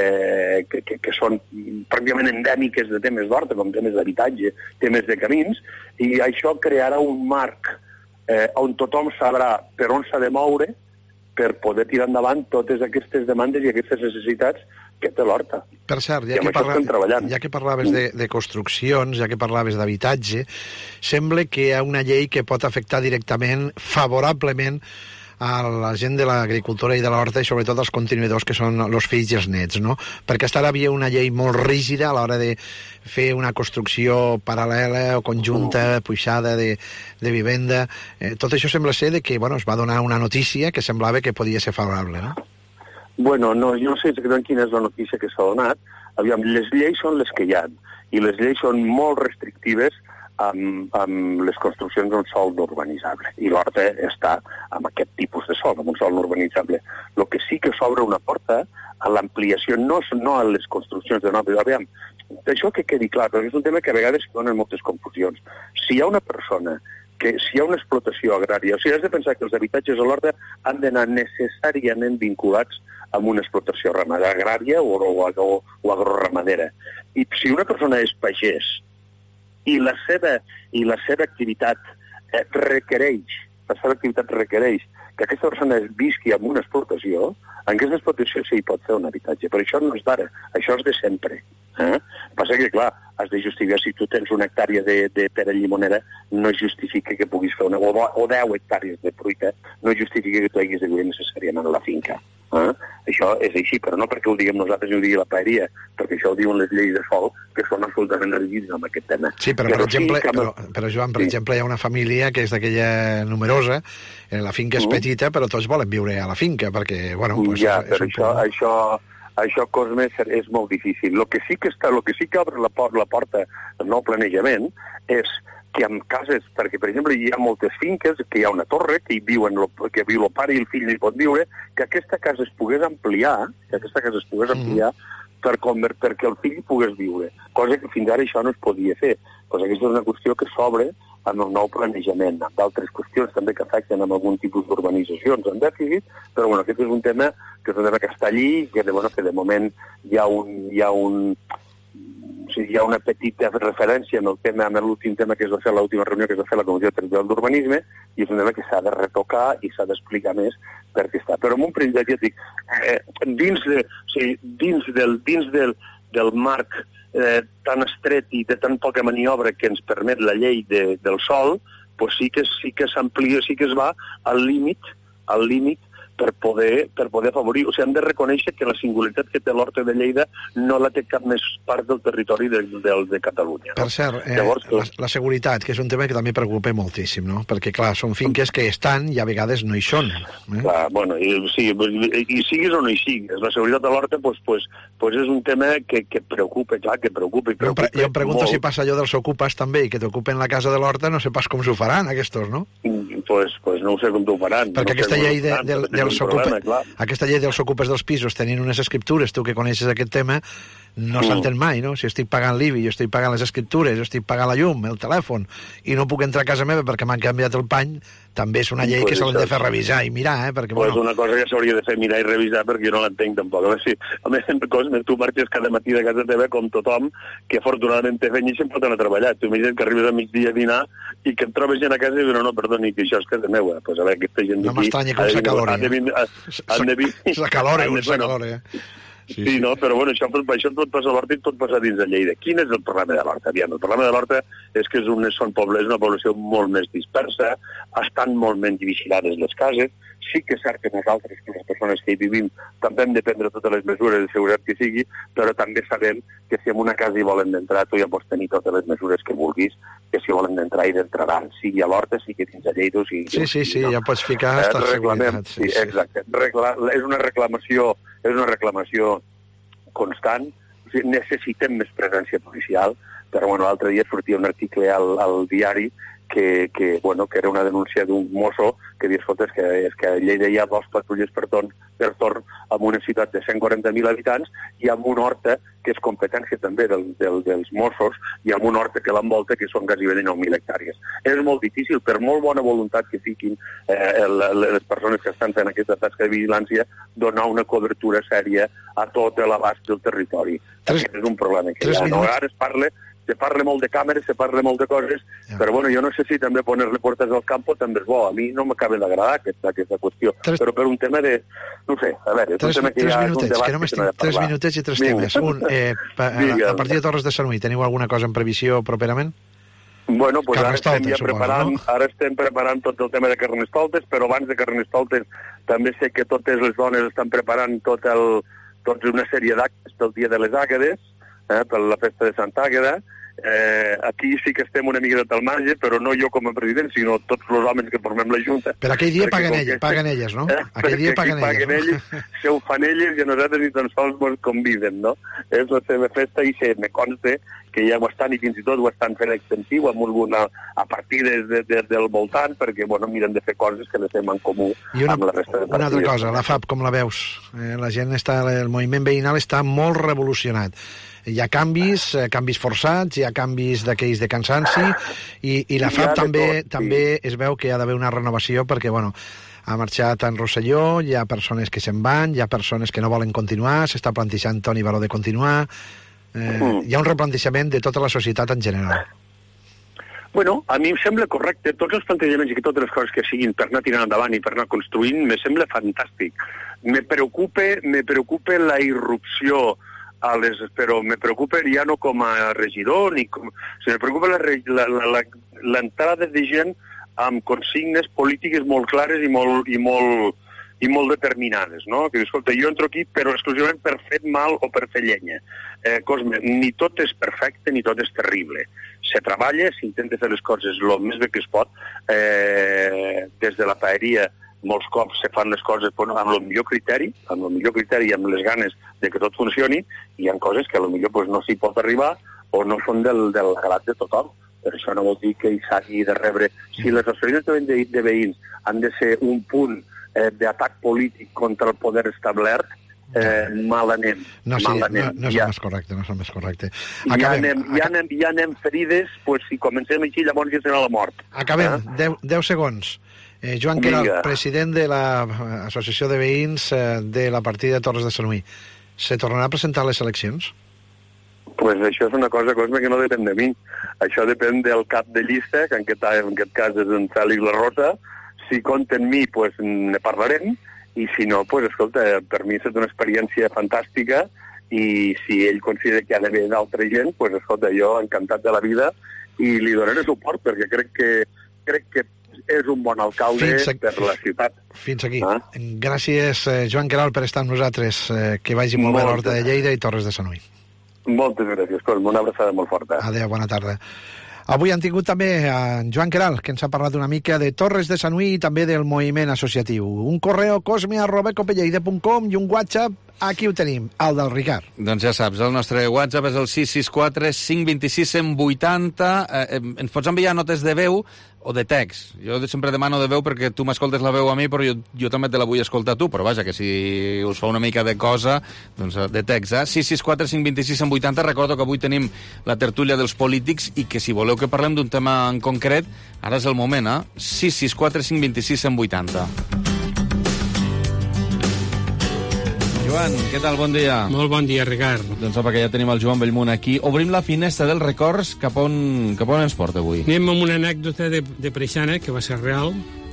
eh, que, que, que són pràcticament endèmiques de temes d'Horta, com temes d'habitatge, temes de camins, i això crearà un marc eh, on tothom sabrà per on s'ha de moure per poder tirar endavant totes aquestes demandes i aquestes necessitats que té l'Horta. Per cert, ja que, parla... ja que parlaves de, de construccions, ja que parlaves d'habitatge, sembla que hi ha una llei que pot afectar directament, favorablement, a la gent de l'agricultura i de l'horta i sobretot als continuadors que són els fills i els nets, no? Perquè fins ara havia una llei molt rígida a l'hora de fer una construcció paral·lela o conjunta, puixada de, de vivenda. Eh, tot això sembla ser de que, bueno, es va donar una notícia que semblava que podia ser favorable, no? Bueno, no, jo no sé exactament quina és la notícia que s'ha donat. Aviam, les lleis són les que hi ha, i les lleis són molt restrictives amb, amb les construccions d'un sòl no urbanitzable. I l'Horta està amb aquest tipus de sòl, amb un sòl no urbanitzable. El que sí que s'obre una porta a l'ampliació, no, no a les construccions de noves. Aviam, això que quedi clar, perquè és un tema que a vegades donen moltes confusions. Si hi ha una persona que si hi ha una explotació agrària, o sigui, has de pensar que els habitatges a l'horta han d'anar necessàriament vinculats amb una explotació ramadera agrària o, o, o, o agroramadera. I si una persona és pagès i la seva, i la seva activitat eh, requereix, la seva activitat requereix que aquesta persona visqui amb una explotació, en aquesta explotació sí hi pot fer un habitatge, però això no és d'ara, això és de sempre. Eh? Passa que, clar, has de justificar, si tu tens una hectàrea de, de pera llimonera, no justifica que puguis fer una... O, o deu hectàrees de fruita, no justifica que tu haguis de viure necessàriament a la finca. Eh? Això és així, però no perquè ho diguem nosaltres i ho digui la paeria, perquè això ho diuen les lleis de sol, que són absolutament rígides amb aquest tema. Sí, però, però per exemple, sí, que... però, però Joan, per sí. exemple, hi ha una família que és d'aquella numerosa, la finca és mm. petita, però tots volen viure a la finca, perquè, bueno... Pues, ja, és, és però això, això, això, Cosme, és molt difícil. El que sí que està, el que sí que obre la, por la porta del nou planejament és que en cases, perquè, per exemple, hi ha moltes finques, que hi ha una torre, que hi viuen, lo, que viu el pare i el fill hi pot viure, que aquesta casa es pogués ampliar, que aquesta casa es pogués ampliar mm. per conver, perquè el fill pogués viure, cosa que fins ara això no es podia fer. Pues aquesta és una qüestió que s'obre amb el nou planejament, amb d'altres qüestions també que afecten amb algun tipus d'urbanitzacions en dèficit, però bueno, aquest és un tema que és un tema que està allí, que de, bueno, que de moment hi ha un... Hi ha un o sigui, hi ha una petita referència en el tema, en l'últim tema que es va fer, l'última reunió que es va fer a la Comissió Territorial d'Urbanisme, i és un tema que s'ha de retocar i s'ha d'explicar més perquè està. Però en un principi, ja et dic, eh, dins, de, o sigui, dins, del, dins del, del marc eh, tan estret i de tan poca maniobra que ens permet la llei de, del sòl, pues sí que sí que s'amplia, sí que es va al límit, al límit per poder, per poder afavorir. O sigui, hem de reconèixer que la singularitat que té l'Horta de Lleida no la té cap més part del territori de, de, de Catalunya. No? Per cert, eh, Llavors, la, la seguretat, que és un tema que també preocupa moltíssim, no? Perquè, clar, són finques que estan i a vegades no hi són. Eh? Clar, bueno, i, sí, i, i siguis o no hi siguis. La seguretat de l'Horta pues, pues, pues és un tema que, que preocupa, clar, que preocupa i preocupa. Jo em pregunto molt. Si passa allò dels ocupes també, i que t'ocupen la casa de l'Horta, no sé pas com s'ho faran, aquests, no? Pues, pues no ho sé com t'ho faran. Perquè no aquesta llei de, de, de, dels problema, ocupes, aquesta llei dels ocupes dels pisos tenint unes escriptures, tu que coneixes aquest tema, no mm. s'entén mai, no? Si estic pagant l'I B I, jo estic pagant les escriptures, jo estic pagant la llum, el telèfon, i no puc entrar a casa meva perquè m'han canviat el pany, també és una llei pues que s'ha de fer revisar i mirar, eh? Perquè, pues bueno... una cosa que s'hauria de fer mirar i revisar perquè jo no l'entenc tampoc. A, si, a més, Cosme, tu marxes cada matí de casa teva com tothom, que afortunadament té feina i sempre pot anar a treballar. Tu imagina't que arribes a migdia a dinar i que et trobes gent a casa i dius, no, no, perdoni, que això és casa meva. Doncs pues a veure, aquesta gent d'aquí... No m'estranya com s'acalora. S'acalora, un s'acalora. Sí, sí, no, però bueno, això, això pot passar a l'Horta i pot passar dins de Lleida. Quin és el problema de l'Horta? Aviam, el problema de l'Horta és que és, un, són pobles, és una població molt més dispersa, estan molt menys vigilades les cases, sí que és cert que nosaltres, que les persones que hi vivim, també hem de prendre totes les mesures de seguretat que sigui, però també sabem que si en una casa hi volen d'entrar, tu ja pots tenir totes les mesures que vulguis, que si volen d'entrar hi entraran, sigui a l'Horta, sigui dins de Lleida, o sigui... Sí, sí, sí, no? Ja pots ficar hasta eh, seguretat. Sí, sí, exacte. Recla és una reclamació, és una reclamació constant, o sigui, necessitem més presència policial, però bueno, l'altre dia sortia un article al, al diari que, que, bueno, que era una denúncia d'un mosso que diu, escolta, és que, és que a Lleida hi ha dos patrulles per torn, per torn amb una ciutat de cent quaranta mil habitants i amb una horta que és competència també del, del, dels Mossos i amb una horta que l'envolta que són gairebé de nou mil hectàrees. És molt difícil, per molt bona voluntat que fiquin eh, les persones que estan fent aquesta tasca de vigilància, donar una cobertura sèria a tot l'abast del territori. Tres, Aquest és un problema que hi ha. No? Ara es parla se parla molt de càmeres, se parla molt de coses, ja. Però bueno, jo no sé si també poner-li portes al campo també és bo. A mi no m'acaba d'agradar aquesta, aquesta qüestió. Tres... Però per un tema de... No sé, a veure... Tres, un tema que tres ja minutets, que, que no m'estic... De tres minutets i tres Vinga. temes. Un, eh, pa, a, a partir de Torres de Sanuí, teniu alguna cosa en previsió properament? Bueno, pues ara estem ja preparant, no? ara estem preparant tot el tema de Carnestoltes, però abans de Carnestoltes també sé que totes les dones estan preparant tot el, tots una sèrie d'actes pel dia de les Àguedes, eh, per la festa de Sant Àgueda. Eh, aquí sí que estem una mica al marge, però no jo com a president, sinó tots els homes que formem la Junta. Per aquell dia paguen elles, que... paguen elles, no? Eh? Aquell dia paguen, paguen elles, no? Se ho fan elles i a nosaltres ni tan sols ens conviden, no? És la seva festa i se me consta que ja ho estan, i fins i tot ho estan fent extensiu amb una, a partir de, de, de, del voltant, perquè bueno, miren de fer coses que les fem en comú una, amb la resta de partides. Una altra cosa, la F A P, com la veus? Eh, la gent està, el moviment veïnal està molt revolucionat. Hi ha canvis, eh, canvis forçats, hi ha canvis d'aquells de cansanci, i, i la F A P també, tot, sí. també es veu que hi ha d'haver una renovació, perquè bueno, ha marxat en Rosselló, hi ha persones que se'n van, hi ha persones que no volen continuar, s'està plantejant Toni Baró de continuar. Eh, mm. Hi ha un replantejament de tota la societat en general. Bueno, a mi em sembla correcte. Tots els plantejaments i totes les coses que siguin per anar tirant endavant i per anar construint, me sembla fantàstic. Me preocupa, me preocupa la irrupció a les, però me preocupa ja no com a regidor, ni com, se me preocupa l'entrada de gent amb consignes polítiques molt clares i molt, i molt, i molt determinades, no? Que, escolta, jo entro aquí però exclusivament per fer mal o per fer llenya. Eh, Cosme, ni tot és perfecte ni tot és terrible. Se treballa, s'intenta fer les coses el més bé que es pot. Eh, des de la paeria molts cops se fan les coses bueno, amb el millor criteri, amb el millor criteri i amb les ganes de que tot funcioni, i hi ha coses que potser pues, no s'hi pot arribar o no són del, del grat de tothom. Per això no vol dir que hi s'hagi de rebre... Si les associacions de, de veïns han de ser un punt eh, d'atac polític contra el poder establert, eh, mal anem. No, sí, mal anem. no, no és ja. el més correcte, no és el més correcte. Acabem, ja, anem, ja, anem, ja anem ferides, pues, si comencem així, llavors ja serà la mort. Acabem, eh? deu segons. Eh, Joan Queralt, president de l'Associació de Veïns eh, de la partida de Torres de Sanuí. Se tornarà a presentar les eleccions? Pues això és una cosa, Cosme, que no depèn de mi. Això depèn del cap de llista, que en aquest, en aquest cas és en Fèlix La Rosa. Si compta en mi, pues, ne parlarem, i si no, pues, escolta, per mi és una experiència fantàstica, i si ell considera que hi ha d'haver d'altra gent, pues, escolta, jo encantat de la vida, i li donaré suport, perquè crec que, crec que és un bon alcalde a... per la ciutat. Fins aquí. Ah? Gràcies, Joan Queralt, per estar amb nosaltres. Que vagi molt, molt bé l'Horta de Lleida i Torres de Sanuí. Moltes gràcies, Cosme. Una abraçada molt forta. Adéu, bona tarda. Avui han tingut també en Joan Queralt, que ens ha parlat una mica de Torres de Sanuí i també del moviment associatiu. Un correu cosme arroba copelleida punt com i un WhatsApp, aquí ho tenim, el del Ricard. Doncs ja saps, el nostre WhatsApp és el sis sis quatre cinc dos sis cent vuitanta. Eh, ens pots enviar notes de veu o de text. Jo sempre demano de veu perquè tu m'escoltes la veu a mi, però jo, jo també te la vull escoltar a tu, però vaja, que si us fa una mica de cosa, doncs de text, eh? sis sis quatre cinc dos sis cent vuitanta. Recordo que avui tenim la tertúlia dels polítics i que si voleu que parlem d'un tema en concret, ara és el moment, eh? sis sis quatre cinc dos sis cent vuitanta. Joan, què tal? Bon dia. Molt bon dia, Ricard. Doncs apa, que ja tenim el Joan Bellmunt aquí. Obrim la finestra dels records. Cap on, cap on ens porta avui? Anem amb una anècdota de, de Preixana, que va ser real,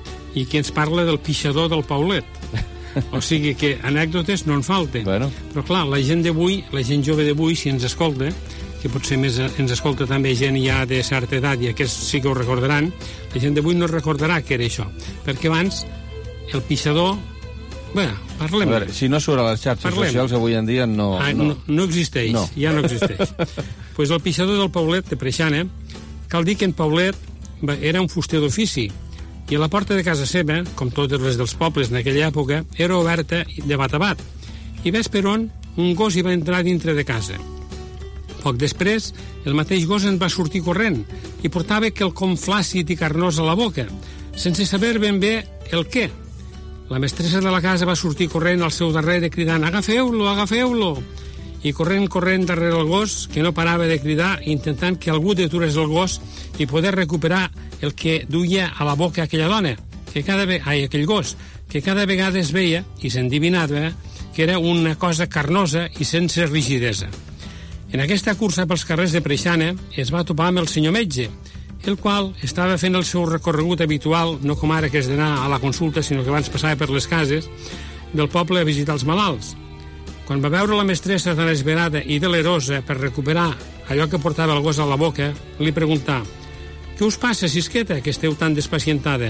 i que ens parla del pixador del Paulet. O sigui que anècdotes no en falten. Bueno. Però clar, la gent d'avui, la gent jove d'avui, si ens escolta, que potser més ens escolta també gent ja de certa edat, i aquests sí que ho recordaran, la gent d'avui no recordarà què era això. Perquè abans, el pixador... Bé, parlem. A veure, si no surt a les xarxes parlem. socials avui en dia no... Ah, no. no, no existeix, no. ja no existeix. Pues el pixador del Paulet de Preixana, cal dir que en Paulet era un fuster d'ofici, i a la porta de casa seva, com totes les dels pobles en aquella època, era oberta de bat a bat. I ves per on un gos hi va entrar dintre de casa. Poc després, el mateix gos en va sortir corrent i portava quelcom flàcid i carnós a la boca, sense saber ben bé el què. La mestressa de la casa va sortir corrent al seu darrere cridant «Agafeu-lo, agafeu-lo!» i corrent, corrent darrere el gos, que no parava de cridar, intentant que algú deturés el gos i poder recuperar el que duia a la boca aquella dona, que cada ve... ai, aquell gos, que cada vegada es veia i s'endivinava que era una cosa carnosa i sense rigidesa. En aquesta cursa pels carrers de Preixana es va topar amb el senyor metge, el qual estava fent el seu recorregut habitual, no com ara que és d'anar a la consulta, sinó que abans passava per les cases del poble a visitar els malalts. Quan va veure la mestressa tan esverada i delerosa per recuperar allò que portava el gos a la boca, li preguntà «Què us passa, Sisqueta, que esteu tan despacientada?»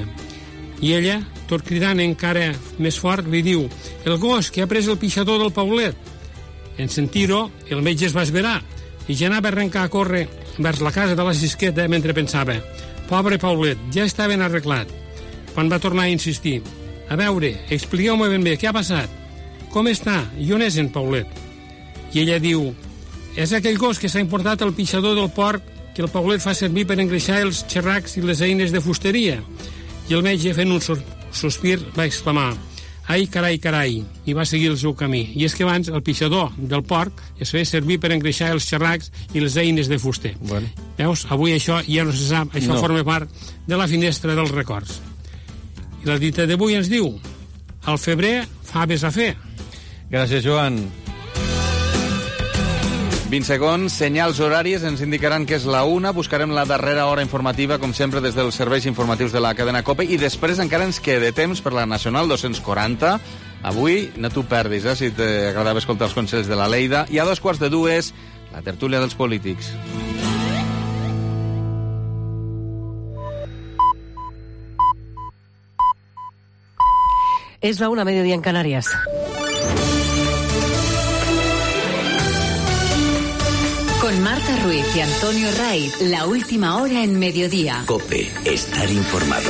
I ella, tot cridant encara més fort, li diu «El gos que ha pres el pixador del Paulet». En sentir-ho, el metge es va esverar i ja anava a arrencar a córrer vers la casa de la Sisqueta mentre pensava «Pobre Paulet, ja està ben arreglat». Quan va tornar a insistir «A veure, expliqueu-me ben bé, què ha passat? Com està? I on és en Paulet?» I ella diu és aquell gos que s'ha importat al pixador del porc que el Paulet fa servir per engreixar els xerracs i les eines de fusteria. I el metge, fent un sospir, va exclamar: ai, carai, carai, i va seguir el seu camí. I és que abans el pixador del porc es feia servir per engreixar els xerracs i les eines de fuster. Bueno. Veus? Avui això ja no se sap, això no. forma part de la finestra dels records. I la dita d'avui ens diu: al febrer, faves a fer. Gràcies, Joan. vint segons, senyals horaris, ens indicaran que és la una. Buscarem la darrera hora informativa, com sempre, des dels serveis informatius de la cadena COPE, i després encara ens queda temps per la Nacional dos-cents quaranta. Avui no t'ho perdis, eh, si t'agradava escoltar els consells de la Leida. I a dos quarts de dues, la tertúlia dels polítics. Es la una, mediodía en Canarias. Con Marta Ruiz y Antonio Raiz, la última hora en mediodía. COPE, estar informado.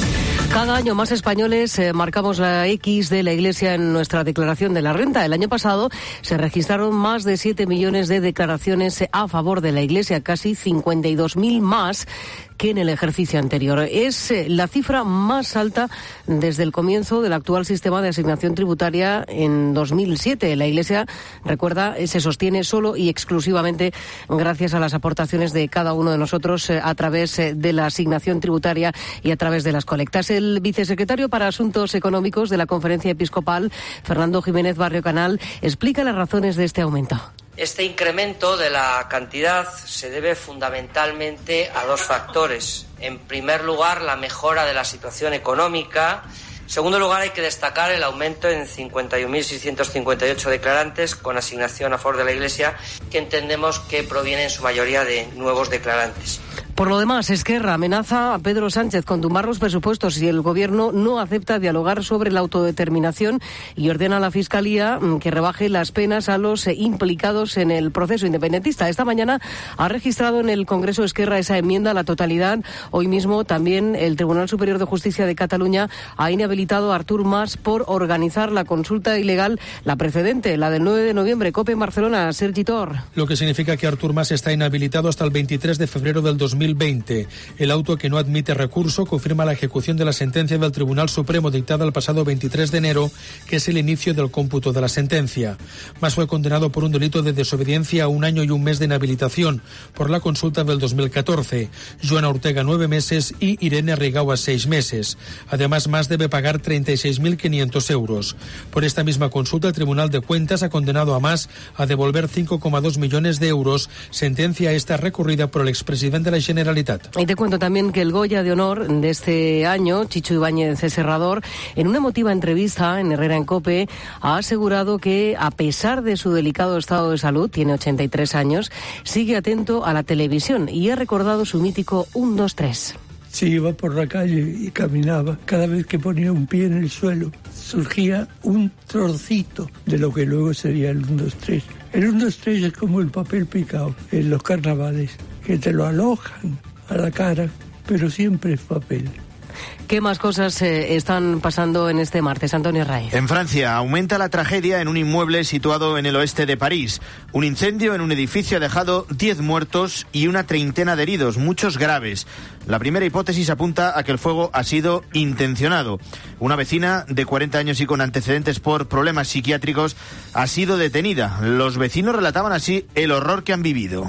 Cada año más españoles eh, marcamos la X de la Iglesia en nuestra declaración de la renta. El año pasado se registraron más de siete millones de declaraciones a favor de la Iglesia, casi cincuenta y dos mil más que en el ejercicio anterior. Es eh, la cifra más alta desde el comienzo del actual sistema de asignación tributaria en dos mil siete. La Iglesia, recuerda, se sostiene solo y exclusivamente gracias a las aportaciones de cada uno de nosotros eh, a través eh, de la asignación tributaria y a través de las colectas. El vicesecretario para Asuntos Económicos de la Conferencia Episcopal, Fernando Jiménez Barrio Canal, explica las razones de este aumento. Este incremento de la cantidad se debe fundamentalmente a dos factores. En primer lugar, la mejora de la situación económica. En segundo lugar, hay que destacar el aumento en cincuenta y un mil seiscientos cincuenta y ocho declarantes con asignación a favor de la Iglesia, que entendemos que proviene en su mayoría de nuevos declarantes. Por lo demás, Esquerra amenaza a Pedro Sánchez con tumbar los presupuestos si el Gobierno no acepta dialogar sobre la autodeterminación y ordena a la Fiscalía que rebaje las penas a los implicados en el proceso independentista. Esta mañana ha registrado en el Congreso Esquerra esa enmienda a la totalidad. Hoy mismo también el Tribunal Superior de Justicia de Cataluña ha inhabilitado a Artur Mas por organizar la consulta ilegal, la precedente, la del nueve de noviembre. COPE en Barcelona, Sergi Tor. Lo que significa que Artur Mas está inhabilitado hasta el veintitrés de febrero del dos mil veinte. El auto, que no admite recurso, confirma la ejecución de la sentencia del Tribunal Supremo dictada el pasado veintitrés de enero, que es el inicio del cómputo de la sentencia. Mas fue condenado por un delito de desobediencia a un año y un mes de inhabilitación por la consulta del dos mil catorce. Joana Ortega, nueve meses, y Irene Rigau, seis meses. Además, Mas debe pagar treinta y seis mil quinientos euros. Por esta misma consulta, el Tribunal de Cuentas ha condenado a Mas a devolver cinco coma dos millones de euros, sentencia esta recurrida por el expresidente de la Generalitat. Y te cuento también que el Goya de Honor de este año, Chicho Ibáñez Serrador, en una emotiva entrevista en Herrera en COPE, ha asegurado que, a pesar de su delicado estado de salud, tiene ochenta y tres años, sigue atento a la televisión y ha recordado su mítico uno, dos, tres. Si iba por la calle y caminaba, cada vez que ponía un pie en el suelo, surgía un trocito de lo que luego sería el uno, dos, tres. El uno, dos, tres es como el papel picado en los carnavales, que te lo alojan a la cara, pero siempre es papel. ¿Qué más cosas eh, están pasando en este martes, Antonio Raiz? En Francia aumenta la tragedia en un inmueble situado en el oeste de París. Un incendio en un edificio ha dejado diez muertos y una treintena de heridos, muchos graves. La primera hipótesis apunta a que el fuego ha sido intencionado. Una vecina de cuarenta años y con antecedentes por problemas psiquiátricos ha sido detenida. Los vecinos relataban así el horror que han vivido.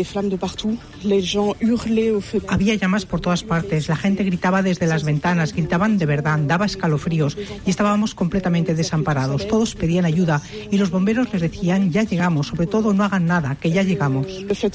Había llamas por todas partes, la gente gritaba desde las ventanas, gritaban de verdad, daba escalofríos y estábamos completamente desamparados. Todos pedían ayuda y los bomberos les decían: ya llegamos, sobre todo no hagan nada, que ya llegamos.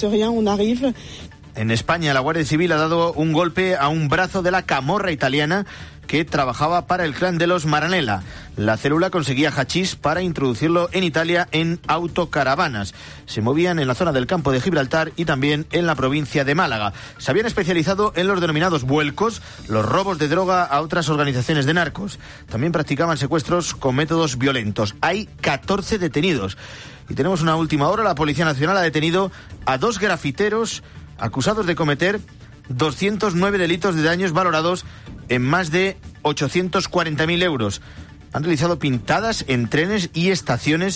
En España, la Guardia Civil ha dado un golpe a un brazo de la camorra italiana que trabajaba para el clan de los Maranella. La célula conseguía hachís para introducirlo en Italia en autocaravanas. Se movían en la zona del campo de Gibraltar y también en la provincia de Málaga. Se habían especializado en los denominados vuelcos, los robos de droga a otras organizaciones de narcos. También practicaban secuestros con métodos violentos. Hay catorce detenidos. Y tenemos una última hora. La Policía Nacional ha detenido a dos grafiteros acusados de cometer doscientos nueve delitos de daños valorados en más de ochocientos cuarenta mil euros. Han realizado pintadas en trenes y estaciones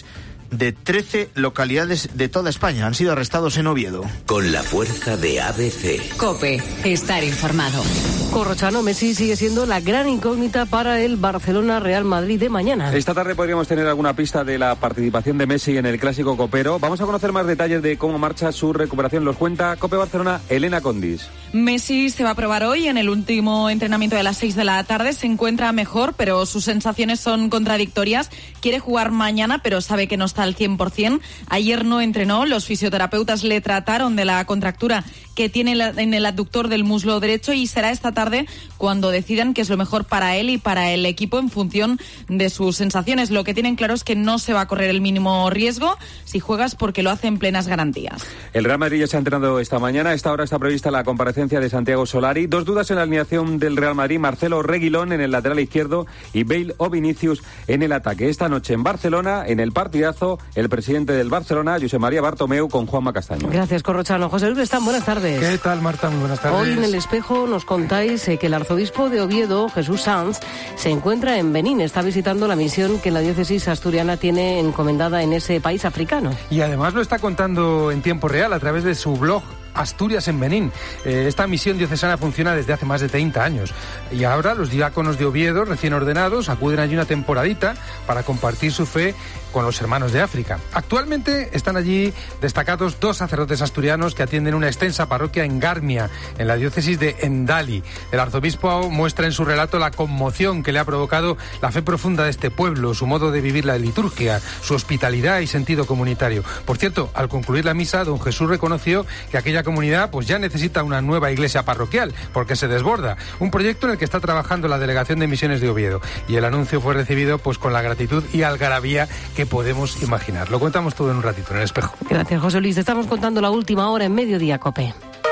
de trece localidades de toda España. Han sido arrestados en Oviedo. Con la fuerza de A B C. COPE, estar informado. Corrochano, Messi sigue siendo la gran incógnita para el Barcelona-Real Madrid de mañana. Esta tarde podríamos tener alguna pista de la participación de Messi en el Clásico Copero. Vamos a conocer más detalles de cómo marcha su recuperación. Los cuenta COPE Barcelona, Elena Condis. Messi se va a probar hoy en el último entrenamiento de las seis de la tarde. Se encuentra mejor, pero sus sensaciones son contradictorias. Quiere jugar mañana, pero sabe que no está al cien por ciento. Ayer no entrenó. Los fisioterapeutas le trataron de la contractura que tiene en el abductor del muslo derecho y será esta tarde cuando decidan qué es lo mejor para él y para el equipo en función de sus sensaciones. Lo que tienen claro es que no se va a correr el mínimo riesgo si juegas porque lo hace en plenas garantías. El Real Madrid ya se ha entrenado esta mañana. A esta hora está prevista la comparecencia de Santiago Solari. Dos dudas en la alineación del Real Madrid: Marcelo Reguilón en el lateral izquierdo y Bale o Vinicius en el ataque. Esta noche en Barcelona, en el partidazo, el presidente del Barcelona, Josep María Bartomeu, con Juanma Castaño. Gracias, Corrochano. José Luis Bestán, buenas tardes. ¿Qué tal, Marta? Muy buenas tardes. Hoy en El Espejo nos contáis eh, que el arzobispo de Oviedo, Jesús Sanz, se encuentra en Benín. Está visitando la misión que la diócesis asturiana tiene encomendada en ese país africano. Y además lo está contando en tiempo real a través de su blog Asturias en Benín. Eh, esta misión diocesana funciona desde hace más de treinta años. Y ahora los diáconos de Oviedo, recién ordenados, acuden allí una temporadita para compartir su fe con los hermanos de África. Actualmente están allí destacados dos sacerdotes asturianos que atienden una extensa parroquia en Garmia, en la diócesis de Endali. El arzobispo muestra en su relato la conmoción que le ha provocado la fe profunda de este pueblo, su modo de vivir la liturgia, su hospitalidad y sentido comunitario. Por cierto, al concluir la misa, don Jesús reconoció que aquella comunidad pues ya necesita una nueva iglesia parroquial, porque se desborda. Un proyecto en el que está trabajando la Delegación de Misiones de Oviedo. Y el anuncio fue recibido pues con la gratitud y algarabía que podemos imaginar. Lo contamos todo en un ratito en El Espejo. Gracias, José Luis. Te estamos contando la última hora en Mediodía, COPE.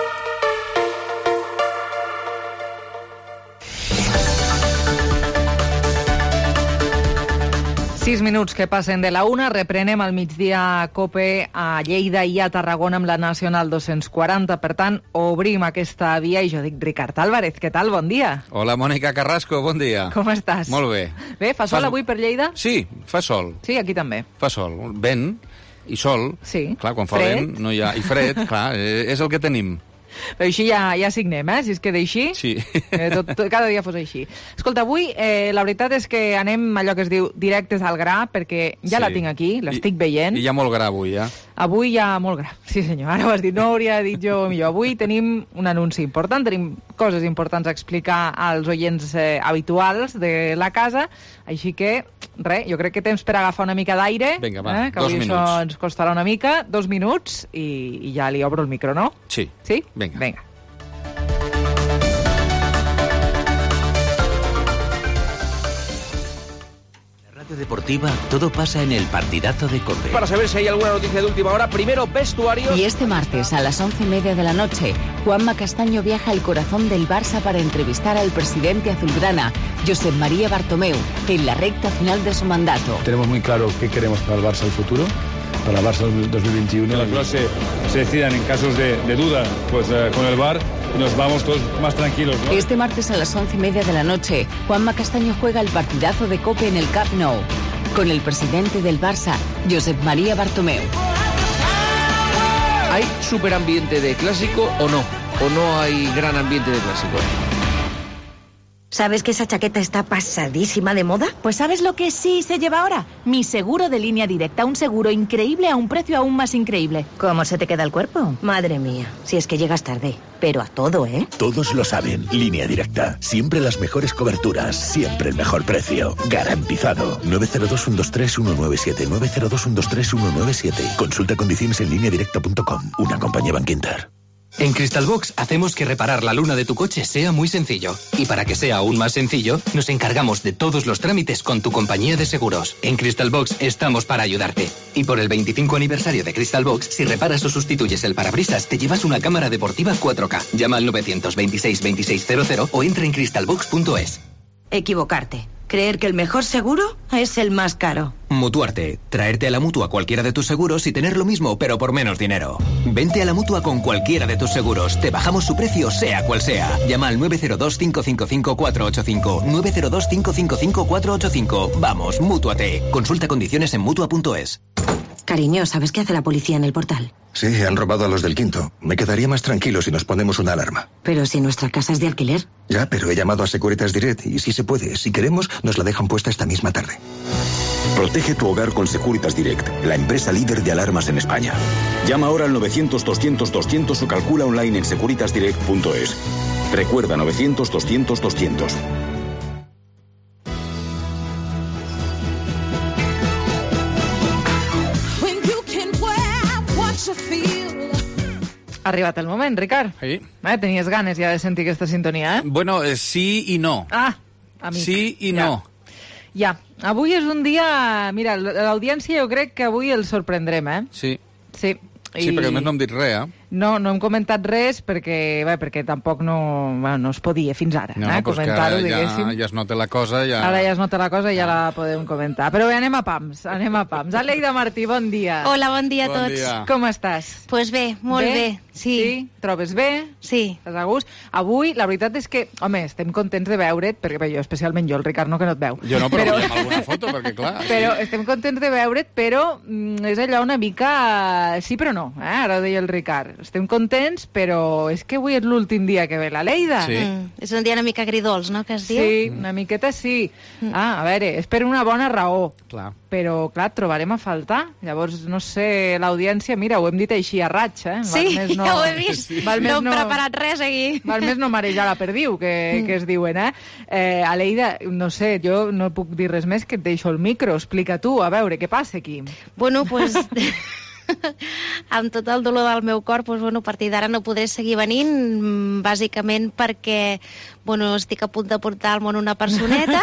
Sis minuts que passen de la una, reprenem al migdia COPE a Lleida i a Tarragona amb la Nacional dos-cents quaranta. Per tant, obrim aquesta via i jo dic Ricard Álvarez. Què tal? Bon dia. Hola, Mònica Carrasco, bon dia. Com estàs? Molt bé. Bé, fa sol Fas... avui per Lleida? Sí, fa sol. Sí, aquí també. Fa sol, vent i sol. Sí. Clar, quan fa fred. vent no hi ha... I fred, clar, és el que tenim. Però així ja, ja signem, eh? Si es queda així, sí. eh, tot, tot, cada dia fos així. Escolta, avui eh, la veritat és que anem allò que es diu directes al gra, perquè ja sí. la tinc aquí, l'estic veient. I hi ha molt gra avui, ja. Avui hi ha molt gra, sí senyor, ara ho has dit, no hauria dit jo millor. Avui tenim un anunci important, tenim coses importants a explicar als oients eh, habituals de la casa, així que, res, jo crec que temps per agafar una mica d'aire. Vinga, va, eh, que dos avui minuts. això ens costarà una mica, dos minuts, i, i ja li obro el micro, no? Sí. Sí? Vinga. Vinga. Deportiva, todo pasa en el partidazo de COPE. Para saber si hay alguna noticia de última hora, primero vestuario. Y este martes a las once y media de la noche, Juanma Castaño viaja al corazón del Barça para entrevistar al presidente azulgrana, Josep María Bartomeu, en la recta final de su mandato. Tenemos muy claro qué queremos para el Barça el futuro, para el Barça dos mil veintiuno. Las cosas se, se decidan en casos de, de duda, pues eh, con el V A R nos vamos todos más tranquilos, ¿no? Este martes a las once y media de la noche, Juanma Castaño juega el partidazo de COPE en el Camp Nou, con el presidente del Barça, Josep María Bartomeu. ¿Hay superambiente de clásico o no? ¿O no hay gran ambiente de clásico? ¿Sabes que esa chaqueta está pasadísima de moda? Pues ¿sabes lo que sí se lleva ahora? Mi seguro de línea directa, un seguro increíble a un precio aún más increíble. ¿Cómo se te queda el cuerpo? Madre mía, si es que llegas tarde. Pero a todo, ¿eh? Todos lo saben. Línea Directa. Siempre las mejores coberturas. Siempre el mejor precio. Garantizado. nueve cero dos, uno dos tres, uno nueve siete. nueve cero dos, uno dos tres, uno nueve siete. Consulta condiciones en línea directa punto com. Una compañía Bankinter. En Crystalbox hacemos que reparar la luna de tu coche sea muy sencillo. Y para que sea aún más sencillo, nos encargamos de todos los trámites con tu compañía de seguros. En Crystalbox estamos para ayudarte. Y por el veinticinco aniversario de Crystalbox, si reparas o sustituyes el parabrisas, te llevas una cámara deportiva cuatro K. Llama al nueve dos seis, veintiséis cero cero o entra en crystalbox punto es. Equivocarte. Creer que el mejor seguro es el más caro. Mutuarte. Traerte a la Mutua cualquiera de tus seguros y tener lo mismo, pero por menos dinero. Vente a la Mutua con cualquiera de tus seguros. Te bajamos su precio, sea cual sea. Llama al nueve cero dos, cinco cinco cinco, cuatro ocho cinco. nueve cero dos, cinco cinco cinco, cuatro ocho cinco. Vamos, Mútuate. Consulta condiciones en mutua punto es. Cariño, ¿sabes qué hace la policía en el portal? Sí, han robado a los del quinto. Me quedaría más tranquilo si nos ponemos una alarma. Pero si nuestra casa es de alquiler. Ya, pero he llamado a Securitas Direct y si se puede, si queremos, nos la dejan puesta esta misma tarde. Protege tu hogar con Securitas Direct, la empresa líder de alarmas en España. Llama ahora al novecientos doscientos doscientos o calcula online en securitas direct punto es. Recuerda novecientos doscientos doscientos. Ha arribat el moment, Ricard. Sí. Eh, tenies ganes ja de sentir aquesta sintonia, eh? Bueno, eh, sí i no. Ah, amic. Sí i ja. no. Ja. Avui és un dia... Mira, l'audiència jo crec que avui el sorprendrem, eh? Sí. Sí. Sí, I... perquè a més no hem dit res, eh? No, no hem comentat res perquè, bé, perquè tampoc no, bueno, no es podia fins ara, no, eh, pues comentar-ho, ja, diguéssim. ja es nota la cosa. Ja... Ara ja es nota la cosa i ja la podem comentar. Però bé, anem a pams, anem a pams. Aleida Martí, bon dia. Hola, bon dia a Bon tots. dia. Com estàs? Pues bé, molt bé. bé. Sí. sí. Trobes bé? Sí. Estàs a gust? Avui, la veritat és que, home, estem contents de veure't, perquè bé, jo especialment jo, el Ricard no, que no et veu. Jo no, però, però... veiem alguna foto, perquè clar... Però sí. estem contents de veure't, però mm, és allò una mica... Sí, però no, eh? Ara ho deia el Ricard. Estem contents, però és que avui és l'últim dia que ve la Leida. Sí. Mm, és un dia una mica agridols, no?, que es diu? Sí, una miqueta sí. Mm. Ah, a veure, és per una bona raó. Clar. Però, clar, et trobarem a faltar. Llavors, no sé, l'audiència, mira, ho hem dit així a raig, eh? Val Sí, més no... ja ho he vist. Sí. Val no hem no... preparat res aquí. Val més no marejar la perdiu, que, Mm. que es diuen, eh? eh? Aleida, no sé, jo no puc dir res més que et deixo el micro. Explica tu, a veure, què passa aquí? Bueno, pues... amb tot el dolor del meu cor, doncs, bueno, a partir d'ara no podré seguir venint, bàsicament perquè, bueno, estic a punt de portar al món una personeta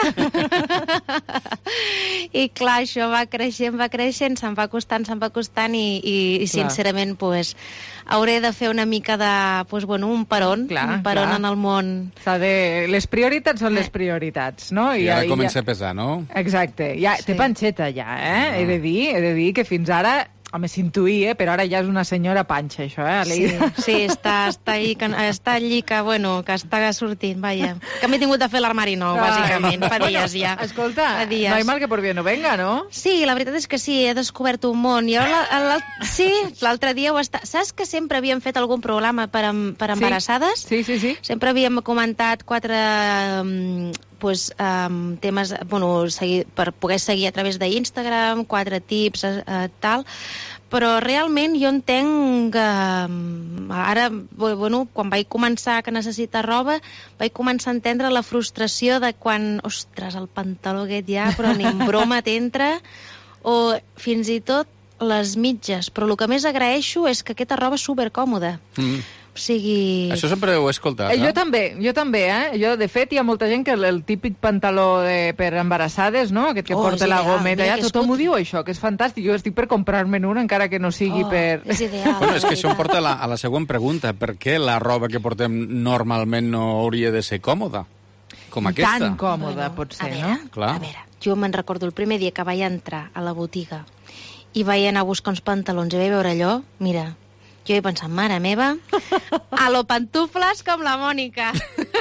i clar, això va creixent, va creixent, se'm va costant, se'm va costant i, i, i sincerament, pues, hauré de fer una mica de, pues, bueno, un peron, clar, un peron clar. En el món. De... Les prioritats són les prioritats, no? I, I ara ja, comença ja... a pesar, no? Exacte. Ja, sí. Té panxeta ja, eh? No. He de dir, he de dir que fins ara... Home, s'intuïa, eh? Però ara ja és una senyora panxa, això, eh, Aleida? Sí, sí, està, està, allí, que, està allí que, bueno, que està sortint, vaja. Que m'he tingut de fer l'armari nou, ah. bàsicament, fa dies ja. Escolta, fa dies. No hay mal que por bien no venga, no? Sí, la veritat és que sí, he descobert un món. I ara, la, la, sí, l'altre dia ho està... Saps que sempre havíem fet algun programa per, per embarassades? Sí, sí, sí. sí. Sempre havíem comentat quatre... Um, pues, um, temes, bueno, seguir, per poder seguir a través d'Instagram, quatre tips, uh, tal, però realment jo entenc que um, ara, bueno, quan vaig començar que necessita roba, vaig començar a entendre la frustració de quan, ostres, el pantaló aquest ja, però ni en broma t'entra, o fins i tot les mitges, però el que més agraeixo és que aquesta roba és supercòmoda. Mm. O sigui... Això sempre ho he escoltat, eh? eh? Jo també, jo també, eh? Jo, de fet, hi ha molta gent que el, el típic pantaló de, per embarassades, no?, aquest que oh, porta la gometa, ja, tothom escut... ho diu, això, que és fantàstic. Jo estic per comprar-me'n un, encara que no sigui oh, per... és ideal. Bueno, és que això em porta a la, a la següent pregunta. Per què la roba que portem normalment no hauria de ser còmoda? Com aquesta. Tan còmoda, bueno, pot ser, veure, no? Clar. A veure, jo me'n recordo el primer dia que vaig entrar a la botiga i vaig anar a buscar uns pantalons i vaig veure allò, mira... Jo he pensat, mare meva, a lo pantufles com la Mònica.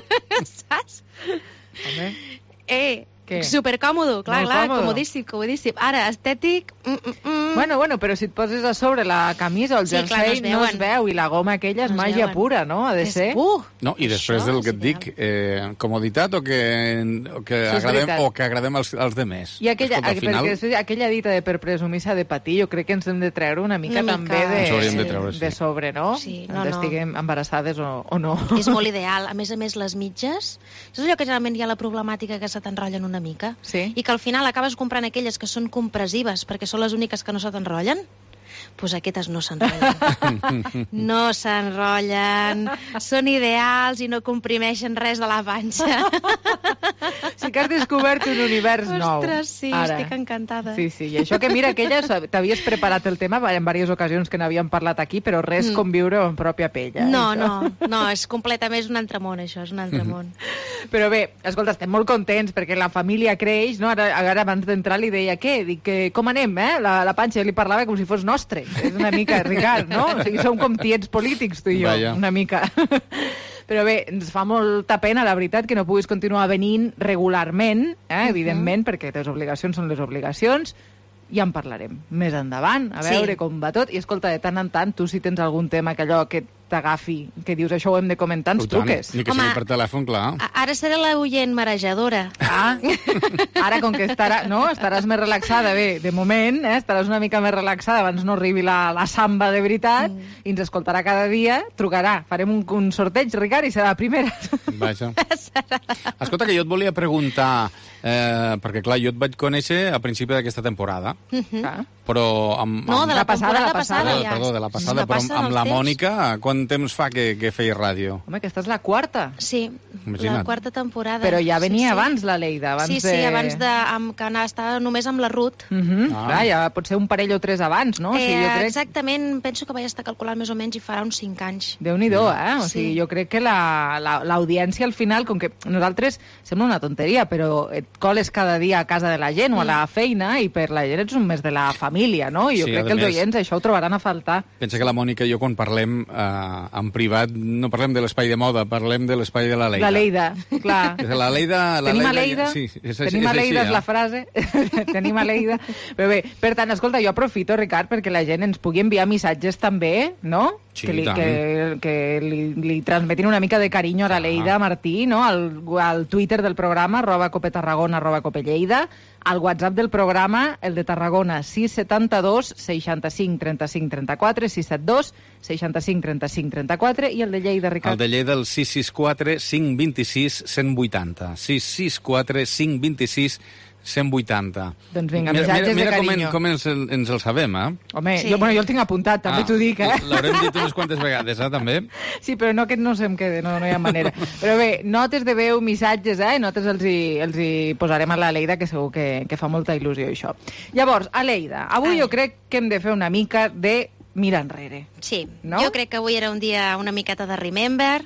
Saps? Home. Eh, Què? supercòmodo, clar, Molt clar, còmodo. comodíssim, comodíssim. Ara, estètic... Mm, mm, mm. Bueno, bueno, però si et poses a sobre la camisa o el Sí, jersei, clar, no es no es veuen. veu, i la goma aquella és No es màgia veuen. pura, no? Ha de És- ser. Uh, No, i després Això del que és et dic, eh, comoditat o que, o que, Això és agradem, veritat. o que agradem als, als demés. I aquella, Escolta, al perquè final... després, aquella dita de per presumir s'ha de patir, jo crec que ens hem de treure una mica, Una també mica. de, Ens hauríem de treure, sí. de sobre, no? Sí, Ens no, no. estiguem embarassades o, o no. És molt ideal. A més a més, les mitges... Saps allò que generalment hi ha la problemàtica que se t'enrotllen una mica? Sí. I que al final acabes comprant aquelles que són compressives perquè són les úniques que no se t'enrotllen? Doncs pues aquestes no s'enrotllen. No s'enrotllen, són ideals i no comprimeixen res de la panxa. Sí que has descobert un univers nou. Ostres, sí, ara. estic encantada. Sí, sí, i això que mira, aquella t'havies preparat el tema en diverses ocasions que n'havíem parlat aquí, però res Mm. com viure en pròpia pell. Eh, No, això. no, no, és completament, és un altre món, això, és un altre món. Però bé, escolta, estem molt contents perquè la família creix, no? Ara, ara abans d'entrar li deia, què? Dic, que, com anem, eh? La, la panxa, jo li parlava com si fos nostre. És una mica, Ricard, no? O sigui, som com tiets polítics, tu i jo, Vaja. una mica. Però bé, ens fa molta pena, la veritat, que no puguis continuar venint regularment, eh? Evidentment, perquè les obligacions són les obligacions, ja en parlarem més endavant, a veure Sí. com va tot. I escolta, de tant en tant, tu si tens algun tema que allò que t'agafi, que dius això ho hem de comentar, ens truques. Ni que sigui per telèfon, clar. A- Ara seré la oient marejadora. Ah, ara com que estarà, no? estaràs més relaxada, bé, de moment, eh? estaràs una mica més relaxada abans no arribi la, la samba de veritat, mm. i ens escoltarà cada dia, trucarà, farem un, un sorteig, Ricard, i serà la primera. Vaja. Escolta, que jo et volia preguntar, eh, perquè clar, jo et vaig conèixer a principi d'aquesta temporada, Mhm. ah. però amb... No, amb... de la temporada passada, Perdó, ja. perdó, de la passada, Que però passa amb, amb del la temps. Mònica, quant temps fa que, que feia ràdio? Home, aquesta és la quarta. Sí, Imagina't. la quarta temporada. Però ja venia sí, sí. abans la Leida, abans sí, de... sí, abans de... Amb, que anava, estava només amb la Ruth. Uh -huh. Ah. Clar, ja pot ser un parell o tres abans, no? O sigui, eh, jo crec... Exactament, penso que vaig estar calculant més o menys i farà uns cinc anys. Déu-n'hi-do, eh? O Sí. sigui, jo crec que la- la- l'audiència al final, com que nosaltres, sembla una tonteria, però et coles cada dia a casa de la gent o a la feina i per la gent ets un més de la família, no? I jo Sí, crec a que els més- oients això ho trobaran a faltar. Pensa que la Mònica i jo, quan parlem eh, en privat, no parlem de l'espai de moda, parlem de l'espai de la Leida. La Leida, clar. La Leida... La Tenim a Leida, Leida, sí, és, tenim és a Leida, així, és la frase, tenim a Leida. Però bé, per tant, escolta, jo aprofito, Ricard, perquè la gent ens pugui enviar missatges també, no? Sí, que li, i tant. que, que li, li transmetin una mica de carinyo a la Leida Martí, no? Al, al Twitter del programa, arroba copetarragona, arroba copelleida, al WhatsApp del programa, el de Tarragona, sis setanta dos seixanta-cinc trenta-cinc trenta-quatre, sis set dos seixanta-cinc trenta-cinc trenta-quatre, i el de Lleida, Ricard. El de Lleida, el sis sis quatre cinc dos sis cent vuitanta. sis sis quatre cinc dos sis cent vuitanta. Doncs vinga, mira, missatges mira, mira de com, carinyo. en, com ens, el, ens el sabem, eh? Home, sí. jo, bueno, jo el tinc apuntat, també Ah, t'ho dic, eh? L'haurem dit unes quantes vegades, eh, també? Sí, però no que no se'm quede, no, no hi ha manera. Però bé, notes de veu, missatges, eh? Notes els hi, els hi posarem a la Leida, que segur que, que fa molta il·lusió, això. Llavors, a Leida, avui Ai. jo crec que hem de fer una mica de mirar enrere. Sí, no? jo crec que avui era un dia una miqueta de remember,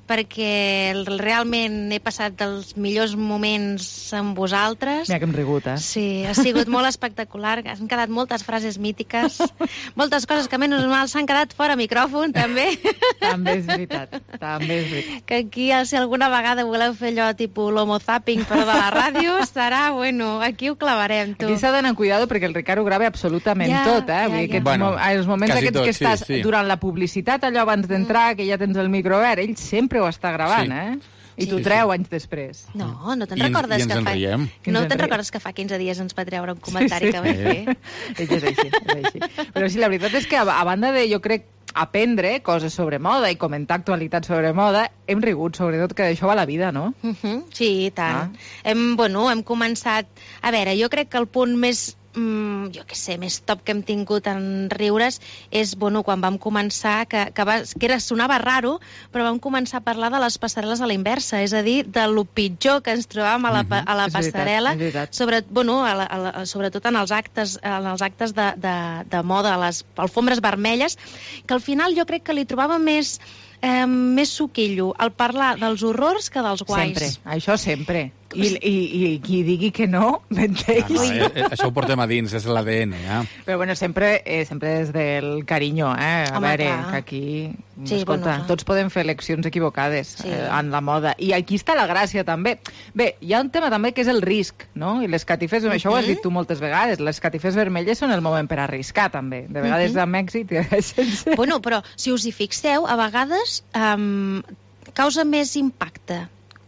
perquè realment he passat dels millors moments amb vosaltres. Mira que hem rigut, eh? Sí, ha sigut molt espectacular, han quedat moltes frases mítiques, moltes coses que menys mal s'han quedat fora micròfon, també. També és veritat, també és veritat. Que aquí, si alguna vegada voleu fer allò tipus l'homo zapping, però de la ràdio, serà, bueno, aquí ho clavarem, tu. Aquí s'ha d'anar cuidado perquè el Ricard ho grava absolutament Ja, tot, eh? ja, Vull dir, ja. aquests Bueno, mo els moments quasi aquests tot, que sí, estàs sí. durant la publicitat, allò abans d'entrar, que ja tens el micro obert, ell sempre ho està gravant, Sí. eh? I Sí, t'ho sí. treu anys després. No, no te'n I ens- recordes i ens que en fa... riem. I No ens en te'n riem. recordes que fa quinze dies ens va treure un comentari Sí, sí. que vaig fer? És així, és així. Però sí, la veritat és que a, a banda de, jo crec, aprendre coses sobre moda i comentar actualitats sobre moda, hem rigut, sobretot, que d'això va la vida, no? Uh -huh, sí, i tant. Ah. Hem, bueno, hem començat... A veure, jo crec que el punt més, mm, jo què sé, més top que hem tingut en riures és, bueno, quan vam començar, que, que, va, que era, sonava raro, però vam començar a parlar de les passarel·les a la inversa, és a dir, de lo pitjor que ens trobàvem a la, pa- a la És veritat, passarel·la, és veritat. sobre, bueno, a la, a la, sobretot en els actes, en els actes de, de, de moda, a les alfombres vermelles, que al final jo crec que li trobava més... Eh, més suquillo al parlar dels horrors que dels guais. Sempre, això sempre. I, i, i qui digui que no, menteix. Ah, no, eh, eh, això ho portem a dins, és l'A D N, eh? Però bueno, sempre, eh, sempre és del carinyo, eh? A Home, veure, clar. que aquí... Sí, escolta, bueno, clar. tots podem fer eleccions equivocades Sí. eh, en la moda. I aquí està la gràcia, també. Bé, hi ha un tema també que és el risc, no? I les catifes, això ho has dit tu moltes vegades, les catifes vermelles són el moment per arriscar, també. De vegades Mhm. amb èxit i sense... Bueno, però si us hi fixeu, a vegades um, causa més impacte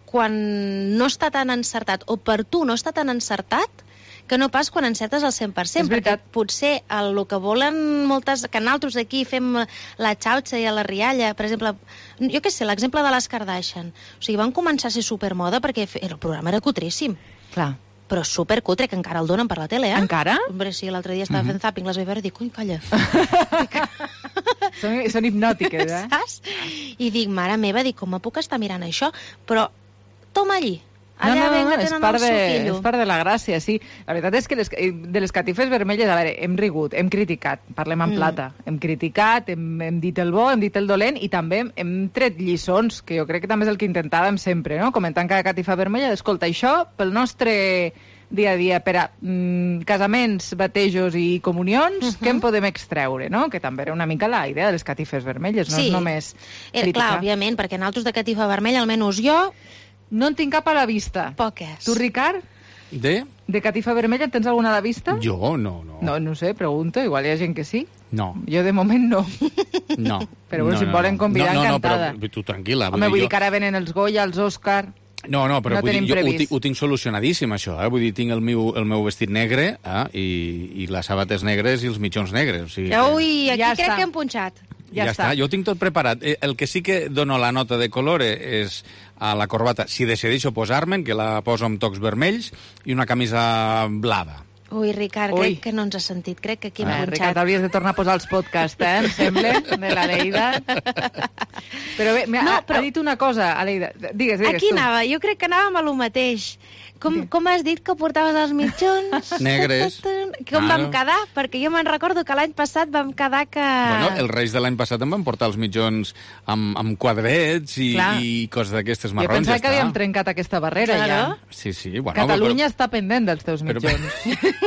quan no està tan encertat, o per tu no està tan encertat, que no pas quan encertes al cent per cent, És perquè veritat. potser el que volen moltes... que nosaltres aquí fem la xauxa i a la rialla, per exemple, jo què sé, l'exemple de les Kardashian. O sigui, van començar a ser supermoda perquè fe- el programa era cutríssim. Clar. Però supercutre, que encara el donen per la tele, eh? Encara? Hombre, sí, l'altre dia estava fent zapping, les vaig veure i dic, ui, calla. Són, són hipnòtiques, eh? Saps? I dic, mare meva, dic, com puc estar mirant això? Però, toma allí. No, Allà, no, no, vinga, és tenen part, el de, suquillo. és part de la gràcia, sí. La veritat és que les, de les catifes vermelles, a veure, hem rigut, hem criticat, parlem en Mm. plata, hem criticat, hem, hem dit el bo, hem dit el dolent, i també hem, hem tret lliçons, que jo crec que també és el que intentàvem sempre, no? Comentant cada catifa vermella, escolta, això, pel nostre dia a dia, per a mm, casaments, batejos i comunions, Mhm. què en podem extreure, no? Que també era una mica la idea de les catifes vermelles, no Sí. és només Eh, criticar. clar, òbviament, perquè nosaltres de catifa vermella, almenys jo, No en tinc cap a la vista. poques. Tu, Ricard? De? De catifa vermella, tens alguna a la vista? Jo, no, no. No, no sé, pregunto, igual hi ha gent que sí. No. Jo de moment no. No. Però bueno, no, si em volen convidar, no, no, encantada. No, però tu tranquil·la. Home, vull dir jo... que ara venen els Goya, els Òscar... No, no, però no vull dir, jo ho, previst. ho tinc solucionadíssim, això. Eh? Vull dir, tinc el meu, el meu vestit negre eh? I, i les sabates negres i els mitjons negres. O sigui que... Ui, aquí ja crec està. que hem punxat. Ja, ja està. està, jo ho tinc tot preparat. El que sí que dono la nota de color és a la corbata, si decideixo posar-me'n, que la poso amb tocs vermells, i una camisa blava. Ui, Ricard, Ui. crec que no ens ha sentit. Crec que aquí hem Ah, punxat. Ricard, hauries de tornar a posar els podcasts, eh, em sembla, de l'Aleida. Però bé, mira, No, ha, però- ha dit una cosa, Aleida. Digues, digues Aquí tu. anava, jo crec que anàvem a lo mateix. Com, com has dit que portaves els mitjons? Negres. Com Claro. vam quedar? Perquè jo me'n recordo que l'any passat vam quedar que... Bueno, els Reis de l'any passat em van portar els mitjons amb, amb quadrets i, Clar. i coses d'aquestes Jo marrons. pensava ja que havíem està. trencat aquesta barrera, Claro. ja. Sí, sí, bueno, Catalunya està pendent dels teus però- mitjons.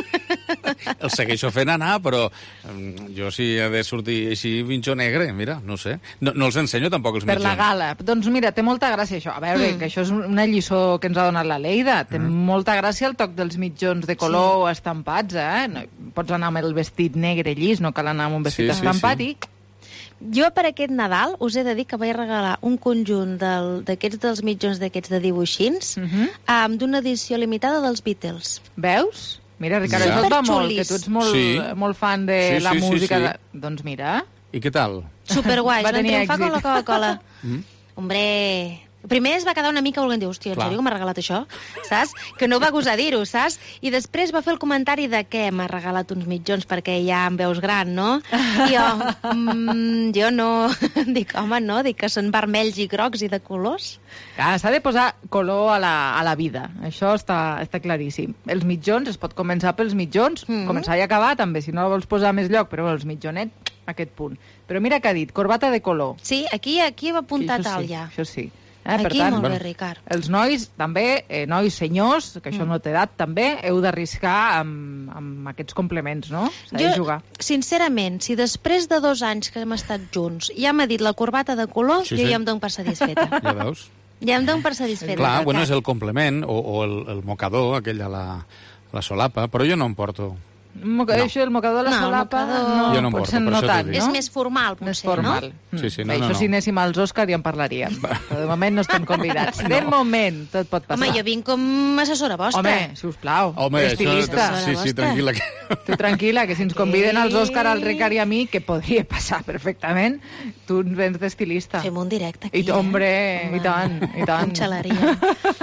però el segueixo fent anar, però mm, jo si he de sortir així mitjó negre, mira, no sé. No, no els ensenyo tampoc els Per mitjons. la gala. Doncs mira, té molta gràcia això. A veure, Mm. que això és una lliçó que ens ha donat la Leida. Té Mm. molta gràcia el toc dels mitjons de color sí. estampats, eh? No, pots anar amb el vestit negre llis, no cal anar amb un vestit Sí, sí, estampat sí. i... Jo per aquest Nadal us he de dir que vaig regalar un conjunt del- d'aquests dels mitjons d'aquests de dibuixins Uh -huh. um, d'una edició limitada dels Beatles. Veus? Mira, Ricard, Mira. això et va molt, Superxulis. que tu ets molt, Sí. molt fan de Sí, la sí, sí, música. sí. De... Doncs mira, I què tal? Superguais, Va van tenir triomfar com èxit. la Coca-Cola. Mm? Hombre... Primer es va quedar una mica volent dir, hòstia, en Clar. sèrio que m'ha regalat això? Saps? Que no va gosar dir-ho, saps? I després va fer el comentari de què m'ha regalat uns mitjons perquè ja em veus gran, no? I jo, mm, jo no... Dic, home, no, dic que són vermells i grocs i de colors. ah, s'ha de posar color a la, a la vida. Això està, està claríssim. Els mitjons, es pot començar pels mitjons, Mhm. començar i acabar també, si no la vols posar a més lloc, però bueno, els mitjonets, aquest punt. Però mira què ha dit, corbata de color. Sí, aquí aquí va apuntat Això alt sí, ja. això sí. Eh, Aquí molt bé, Ricard. Els nois, també, eh, nois senyors, que això Mm. no té edat, també, heu d'arriscar amb, amb aquests complements, no? S'ha de jugar. Sincerament, si després de dos anys que hem estat junts ja m'ha dit la corbata de color, Sí, jo sí. ja em dono per satisfeta. Ja veus? Ja em dono per satisfeta. Clar, Ricard. bueno, és el complement, o, o el, el mocador, aquell a la, la solapa, però jo no em porto. Moca, No. Això, el mocador de la No, el solapa, mocador- no, Jo no em porto, potser per no això t'ho tant, dic. no? És més formal, potser, Més formal. no? Sí, sí, no, Bé, no, això no. si anéssim als Òscar ja en parlaríem. Però de moment no estem convidats. De moment, tot pot passar. Home, jo vinc com assessora vostra. Home, sisplau, Home, estilista. això... Sí, sí, tranquil·la. Que... Tu tranquil·la, que si ens conviden als Òscar, al Ricard i a mi, que podria passar perfectament, tu ens vens d'estilista. Fem un directe aquí, I, hombre, eh? i tant, i tant. Xalaria.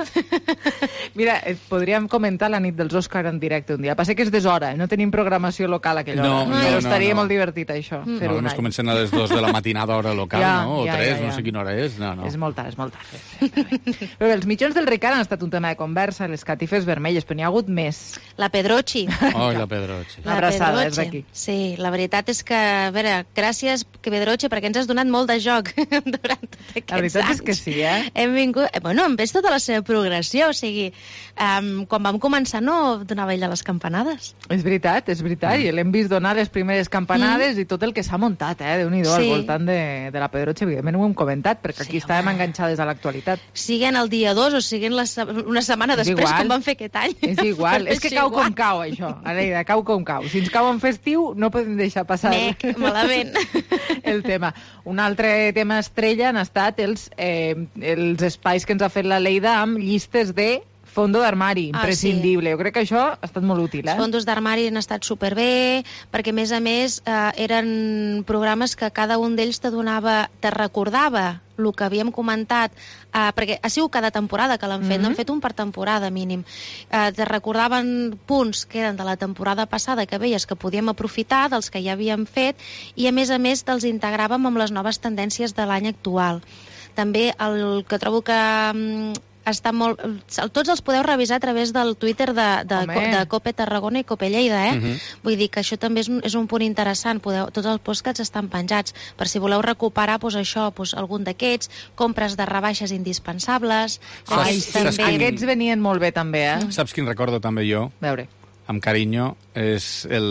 Mira, eh, podríem comentar la nit dels Òscar en directe un dia. Passa que és deshora, eh? No tenim programació local a aquella No, hora. no, Però no, estaria no. molt divertit, això, Mm. fer No, un només any. comencen a les dues de la matinada hora local, Ja, no? O ja, tres, ja, ja. no sé quina hora és. No, no. És molt tard, és molt tard. Sí, però, bé. però bé, els mitjons del Ricard han estat un tema de conversa, les catifes vermelles, però n'hi ha hagut més. La Pedrochi. Oh, la Pedroche. La abraçada, Pedroche. és d'aquí. Sí, la veritat és que, a veure, gràcies, que Pedroche, perquè ens has donat molt de joc durant tots aquests La veritat anys. és que sí, eh? Hem vingut... eh, Bueno, hem vist tota la seva progressió, o sigui, um, quan vam començar no donava ell de les campanades. És veritat, és veritat, i l'hem vist donar les primeres campanades i tot el que s'ha muntat, eh? Déu-n'hi-do, Sí. al voltant de, de la Pedroche. Evidentment ho hem comentat, perquè aquí Sí, estàvem home. enganxades a l'actualitat. Siguen el dia dos o siguen la, se- una setmana És després, igual. com van fer aquest any. És igual, és que cau igual. com cau, això. Aleida, cau com cau. Si ens cau en festiu, no podem deixar passar Mec, malament. el tema. Un altre tema estrella han estat els, eh, els espais que ens ha fet la Leida amb llistes de fondo d'armari, Ah, imprescindible. Jo crec que això ha estat molt útil, eh? Els fondos d'armari han estat superbé, perquè a més a més eh, eren programes que cada un d'ells te donava, te recordava el que havíem comentat, eh, perquè ha sigut cada temporada que l'han fet, Mhm. no han fet un per temporada mínim. Eh, te recordaven punts que eren de la temporada passada que veies que podíem aprofitar, dels que ja havíem fet, i a més a més te'ls integràvem amb les noves tendències de l'any actual. També el que trobo que mm, està molt... Tots els podeu revisar a través del Twitter de, de, Home. de Cope Tarragona i Cope Lleida, eh? Mhm. Vull dir que això també és un, és un punt interessant. Podeu, tots els podcasts estan penjats. Per si voleu recuperar doncs, això, doncs, algun d'aquests, compres de rebaixes indispensables. Ai, Aquests sí, també... saps Aquests venien molt bé, també, eh? Saps quin recordo també jo, A veure. amb carinyo, és el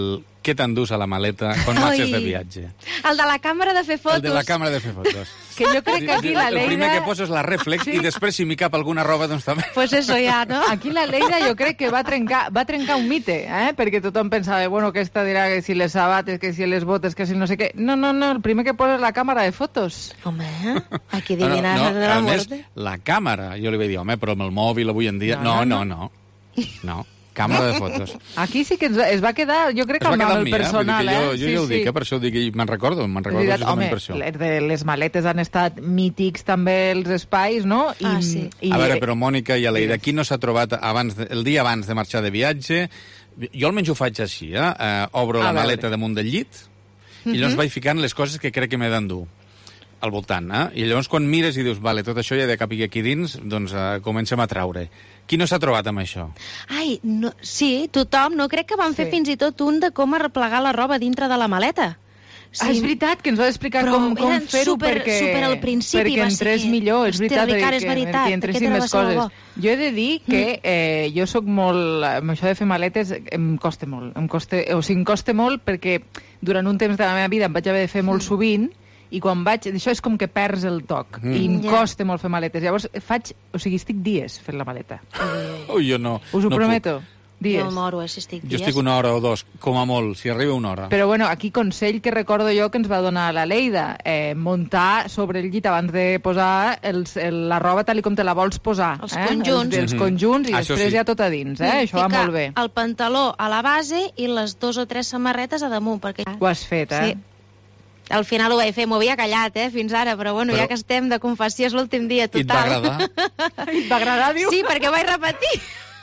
què t'endús a la maleta quan marxes de viatge? El de la càmera de fer fotos. El de la càmera de fer fotos. Que jo crec que aquí la Leida... El primer que poses la reflex i després si m'hi cap alguna roba, doncs també. Pues eso ja, no? Aquí la Leida jo crec que va trencar, va trencar un mite, eh? Perquè tothom pensava, bueno, aquesta dirà que si les sabates, que si les botes, que si no sé què. No, no, no, el primer que poses la càmera de fotos. Home, aquí adivinar no, no, de la muerte. A més, la càmera, jo li vaig dir, home, però amb el mòbil avui en dia... No, no, no. No, no. Càmera de fotos. Aquí sí que es va quedar, jo crec que el mal personal, eh? Jo, jo sí, ja ho dic, sí. eh? Per això ho dic, me'n recordo, me'n recordo veritat, justament home, per això. Les, de, les maletes han estat mítics també els espais, no? I, ah, sí. I... A veure, però Mònica i Aleida, qui no s'ha trobat abans de, el dia abans de marxar de viatge? Jo almenys ho faig així, eh? Uh, obro A la veure. maleta damunt del llit i llavors vaig ficant les coses que crec que m'he d'endur al voltant, eh? I llavors quan mires i dius, vale, tot això ja de cap i aquí dins, doncs uh, comencem a traure. Qui no s'ha trobat amb això? Ai, no, sí, tothom. No crec que van fer Sí. fins i tot un de com arreplegar la roba dintre de la maleta. Sí. Ah, és veritat que ens va explicar Però com, com eren fer-ho super- perquè, super al principi, perquè va ser entrés que- millor, és Hòstia, veritat, Ricard, que, és veritat, que entressin aquest més va ser coses. bo. Jo he de dir que eh, jo sóc molt... Amb això de fer maletes em costa molt. Em costa, o sigui, em costa molt perquè durant un temps de la meva vida em vaig haver de fer molt sovint i quan vaig... Això és com que perds el toc. Mm. I em Ja. costa molt fer maletes. Llavors faig... O sigui, estic dies fent la maleta. Ui, jo no. Us ho no prometo. puc. Dies. Jo moro, eh, si estic Jo dies. estic una hora o dos, com a molt, si arriba una hora. Però bueno, aquí consell que recordo jo que ens va donar la Leida, eh, muntar sobre el llit abans de posar els, el, la roba tal i com te la vols posar. Els eh? conjunts. Els, els Mhm. conjunts i Això després sí. ja tot a dins, eh? Això va Ficar molt bé. el pantaló a la base i les dos o tres samarretes a damunt. Perquè... Ho has fet, eh? Sí. Al final ho vaig fer, m'ho havia callat, eh, fins ara, però bueno, Però- ja que estem de confessió, és l'últim dia, I et va total. agradar? I et va agradar, diu? Sí, perquè ho vaig repetir.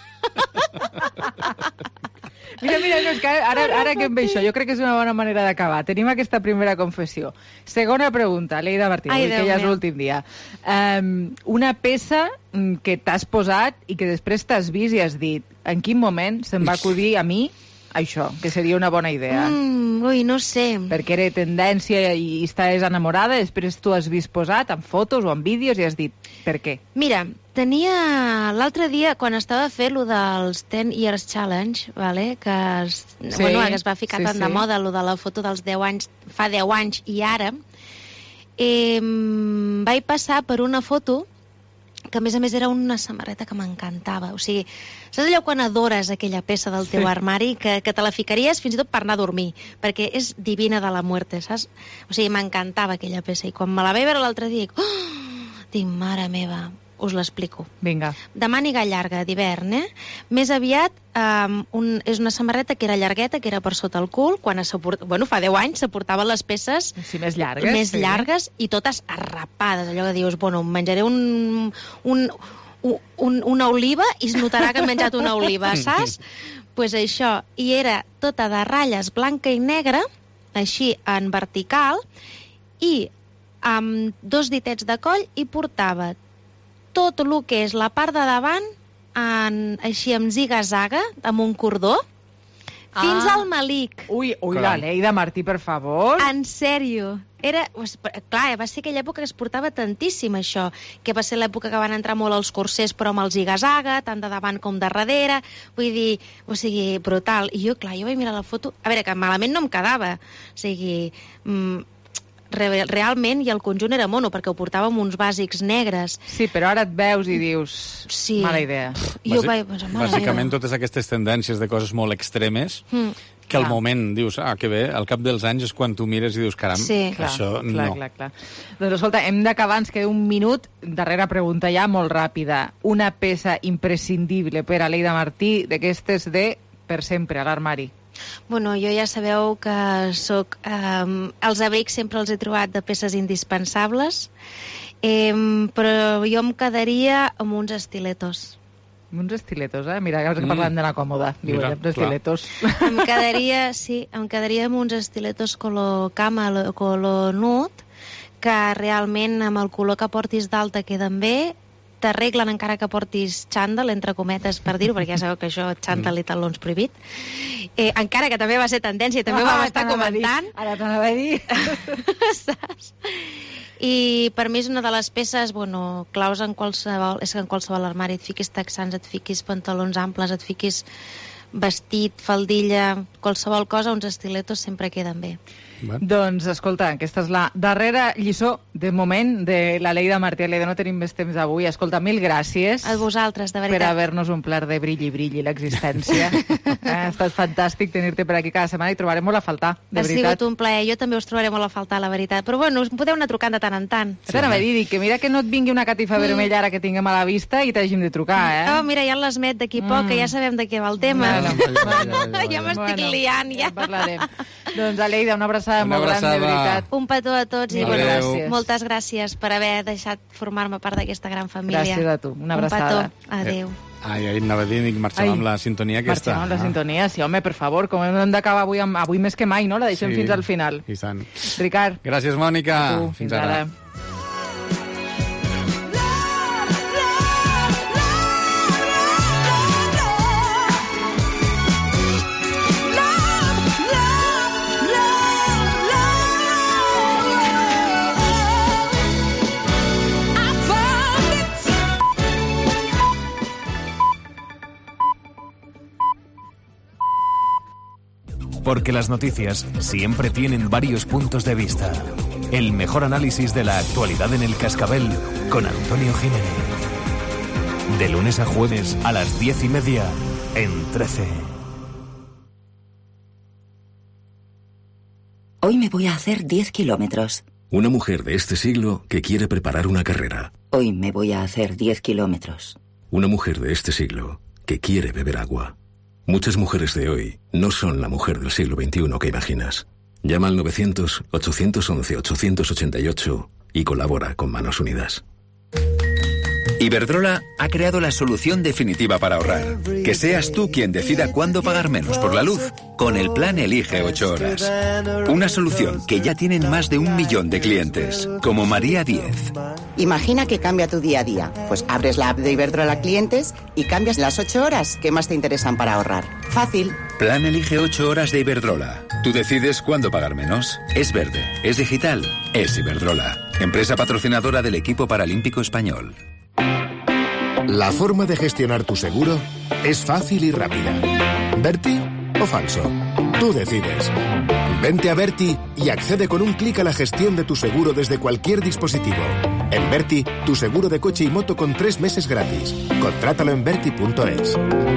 Mira, mira, no, és que ara, ara que em ve això, jo crec que és una bona manera d'acabar. Tenim aquesta primera confessió. Segona pregunta, Leida Martí, Ai, avui que Déu ja és meu. l'últim dia. Um, una peça mm, que t'has posat i que després t'has vist i has dit en quin moment se'm va acudir a mi això, que seria una bona idea. Mm, ui, no sé. Perquè era tendència i estàs enamorada, després tu has vist posat en fotos o en vídeos i has dit, per què? Mira, tenia l'altre dia, quan estava fent lo dels ten years challenge, vale? que, es, Sí, bueno, que es va ficar sí, tant de sí. moda, lo de la foto dels deu anys, fa deu anys i ara, eh, vaig passar per una foto que a més a més era una samarreta que m'encantava. O sigui, saps allò quan adores aquella peça del teu Sí. armari que, que te la ficaries fins i tot per anar a dormir, perquè és divina de la muerte, saps? O sigui, m'encantava aquella peça i quan me la vaig veure l'altre dia dic, oh! dic, mare meva, us l'explico. Vinga. De màniga llarga d'hivern, eh? Més aviat um, un, és una samarreta que era llargueta, que era per sota el cul, quan se port... bueno, fa deu anys se portaven les peces Sí, més llargues. més sí. llargues i totes arrapades, allò que dius, bueno, em menjaré un, un, un, una oliva i es notarà que he menjat una oliva, saps? Doncs pues això, i era tota de ratlles blanca i negra, així en vertical, i amb dos ditets de coll i portava tot el que és la part de davant en, així amb ziga-zaga, amb un cordó, fins Ah. al malic. Ui, ui, Caram. la Leida Martí, per favor. En sèrio. Era, pues, clar, va ser aquella època que es portava tantíssim això, que va ser l'època que van entrar molt els corsers però amb el ziga-zaga, tant de davant com de darrere, vull dir, o sigui, brutal. I jo, clar, jo vaig mirar la foto, a veure, que malament no em quedava, o sigui, mm, re, realment, i el conjunt era mono, perquè ho portava amb uns bàsics negres. Sí, però ara et veus i dius, Sí. mala idea. I jo Bàsic- vaig pensar, mare Bàsicament, meva. totes aquestes tendències de coses molt extremes, Mm. que al Clar. moment dius, ah, que bé, al cap dels anys és quan tu mires i dius, caram, Sí. Clar, això clar, no. clar, clar. Doncs escolta, hem d'acabar, ens queda un minut. Darrera pregunta ja, molt ràpida. Una peça imprescindible per a Leida Martí, d'aquestes de per sempre, a l'armari. Bueno, jo ja sabeu que soc... Eh, els abrics sempre els he trobat de peces indispensables, eh, però jo em quedaria amb uns estiletos. Uns estiletos, eh? Mira, ara que Mm. parlem de la còmoda. Diu Mira, ella, uns clar. estiletos. Em quedaria, sí, em quedaria amb uns estiletos color cama o color nude, que realment amb el color que portis dalt te queden bé, t'arreglen encara que portis xandall, entre cometes, per dir-ho, perquè ja sabeu que això, xandall i talons prohibit. Eh, encara que també va ser tendència, també ho vam Ah, estar t'anava a dir. comentant. Ara t'anava a dir. Saps? I per mi és una de les peces, bueno, claus en qualsevol, és que en qualsevol armari et fiquis texans, et fiquis pantalons amples, et fiquis vestit, faldilla, qualsevol cosa, uns estiletos sempre queden bé. Bueno. Doncs, escolta, aquesta és la darrera lliçó, de moment, de la Leida Martí. Leida, no tenim més temps avui. Escolta, mil gràcies. A vosaltres, de veritat. Per haver-nos omplert de brilli i brilli l'existència. eh, ha estat fantàstic tenir-te per aquí cada setmana i trobarem molt a faltar, de ha veritat. Ha sigut un plaer. Jo també us trobaré molt a faltar, la veritat. Però bueno, us podeu anar trucant de tant en tant. Sí, T'anava a dir que mira que no et vingui una catifa mm. vermella ara que tinguem a la vista i t'hàgim de trucar, eh? Oh, mira, ja l'esmet d'aquí poc, mm. que ja sabem de què va el tema. Bueno, bueno, bueno, ja m'estic bueno, liant, ja. ja parlarem. Doncs, Aleida, una abraçada una molt abraçada. gran, de veritat. Un petó a tots i bueno, gràcies. moltes gràcies per haver deixat formar-me part d'aquesta gran família. Gràcies a tu, una abraçada. Un petó, adéu. Ai, ai, anava a dir, marxem amb la sintonia aquesta. Marxem amb la sintonia, sí, home, per favor, com hem d'acabar avui, amb, avui més que mai, no? La deixem sí, fins al final. I tant. Ricard. Gràcies, Mònica. Tu, fins, fins ara. ara. Porque las noticias siempre tienen varios puntos de vista. El mejor análisis de la actualidad en el Cascabel con Antonio Jiménez. De lunes a jueves a las diez y media en trece. Hoy me voy a hacer diez kilómetros. Una mujer de este siglo que quiere preparar una carrera. Hoy me voy a hacer diez kilómetros. Una mujer de este siglo que quiere beber agua. Muchas mujeres de hoy no son la mujer del siglo veintiuno que imaginas. Llama al novecientos, ochocientos once, ochocientos ochenta y ocho y colabora con Manos Unidas. Iberdrola ha creado la solución definitiva para ahorrar. Que seas tú quien decida cuándo pagar menos por la luz con el plan Elige ocho horas. Una solución que ya tienen más de un millón de clientes, como María diez. Imagina que cambia tu día a día. Pues abres la app de Iberdrola Clientes y cambias las ocho horas que más te interesan para ahorrar. Fácil. Plan Elige ocho horas de Iberdrola. Tú decides cuándo pagar menos. Es verde, es digital, es Iberdrola. Empresa patrocinadora del equipo paralímpico español. La forma de gestionar tu seguro es fácil y rápida. ¿Berti o falso? Tú decides. Vente a Berti y accede con un clic a la gestión de tu seguro desde cualquier dispositivo. En Berti, tu seguro de coche y moto con tres meses gratis. Contrátalo en berti punto es.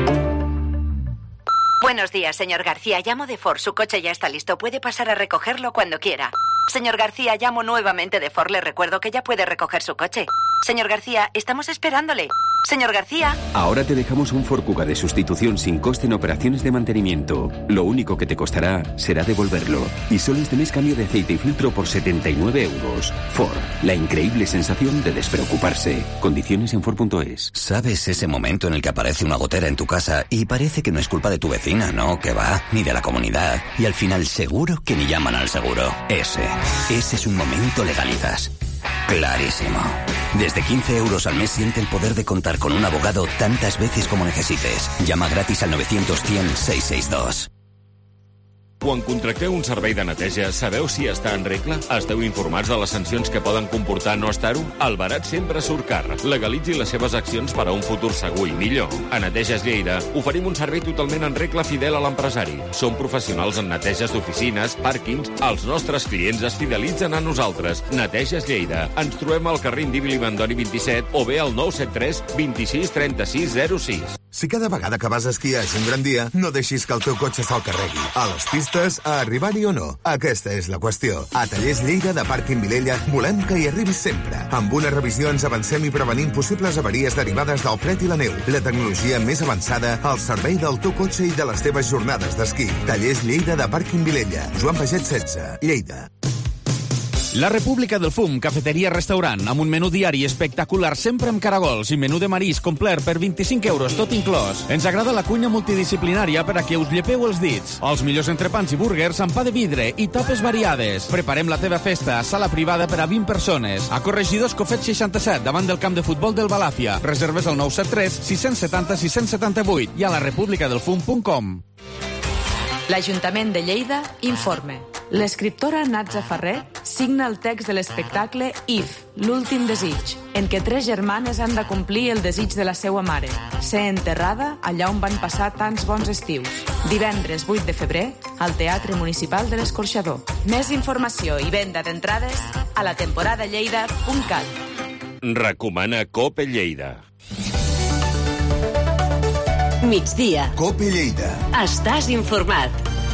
Buenos días, señor García. Llamo de Ford. Su coche ya está listo. Puede pasar a recogerlo cuando quiera. Señor García, llamo nuevamente de Ford. Le recuerdo que ya puede recoger su coche. Señor García, estamos esperándole. Señor García. Ahora te dejamos un Ford Kuga de sustitución sin coste en operaciones de mantenimiento. Lo único que te costará será devolverlo. Y solo este mes cambio de aceite y filtro por setenta y nueve euros. Ford, la increíble sensación de despreocuparse. Condiciones en Ford punto es. ¿Sabes ese momento en el que aparece una gotera en tu casa y parece que no es culpa de tu vecina, no? Que va, ni de la comunidad. Y al final seguro que ni llaman al seguro. Ese, ese es un momento legalizas. Clarísimo. Desde quince euros al mes siente el poder de contar con un abogado tantas veces como necesites. Llama gratis al novecientos cien seiscientos sesenta y dos. Quan contracteu un servei de neteja, sabeu si està en regla? Esteu informats de les sancions que poden comportar no estar-ho? El barat sempre surt car. Legalitzi les seves accions per a un futur segur i millor. A Neteges Lleida oferim un servei totalment en regla fidel a l'empresari. Som professionals en neteges d'oficines, pàrquings. Els nostres clients es fidelitzen a nosaltres. Neteges Lleida. Ens trobem al carrer Indíbil i Mandoni vint-i-set o bé al nou set tres vint sis trenta sis zero sis. Si cada vegada que vas a esquiar és un gran dia, no deixis que el teu cotxe se'l carregui. A les pistes, a arribar-hi o no? Aquesta és la qüestió. A Tallers Lleida de Pàrquing Vilella volem que hi arribis sempre. Amb una revisió ens avancem i prevenim possibles avaries derivades del fred i la neu. La tecnologia més avançada al servei del teu cotxe i de les teves jornades d'esquí. Tallers Lleida de Pàrquing Vilella. Joan Paget setze, Lleida. La República del Fum, cafeteria restaurant, amb un menú diari espectacular, sempre amb caragols i menú de marís complet per vint-i-cinc euros, tot inclòs. Ens agrada la cuina multidisciplinària per a que us llepeu els dits. Els millors entrepans i búrguers amb pa de vidre i tapes variades. Preparem la teva festa a sala privada per a vint persones. A Corregidors Cofet seixanta-set, davant del camp de futbol del Balàfia. Reserves al nou set tres sis setanta sis setanta vuit i a la republicadelfum punt com. L'Ajuntament de Lleida informe. L'escriptora Natza Ferrer signa el text de l'espectacle If, l'últim desig, en què tres germanes han de complir el desig de la seva mare, ser enterrada allà on van passar tants bons estius. Divendres vuit de febrer, al Teatre Municipal de l'Escorxador. Més informació i venda d'entrades a la temporada lleida punt cat. Recomana Cope Lleida. Migdia. Cope Lleida. Estàs informat.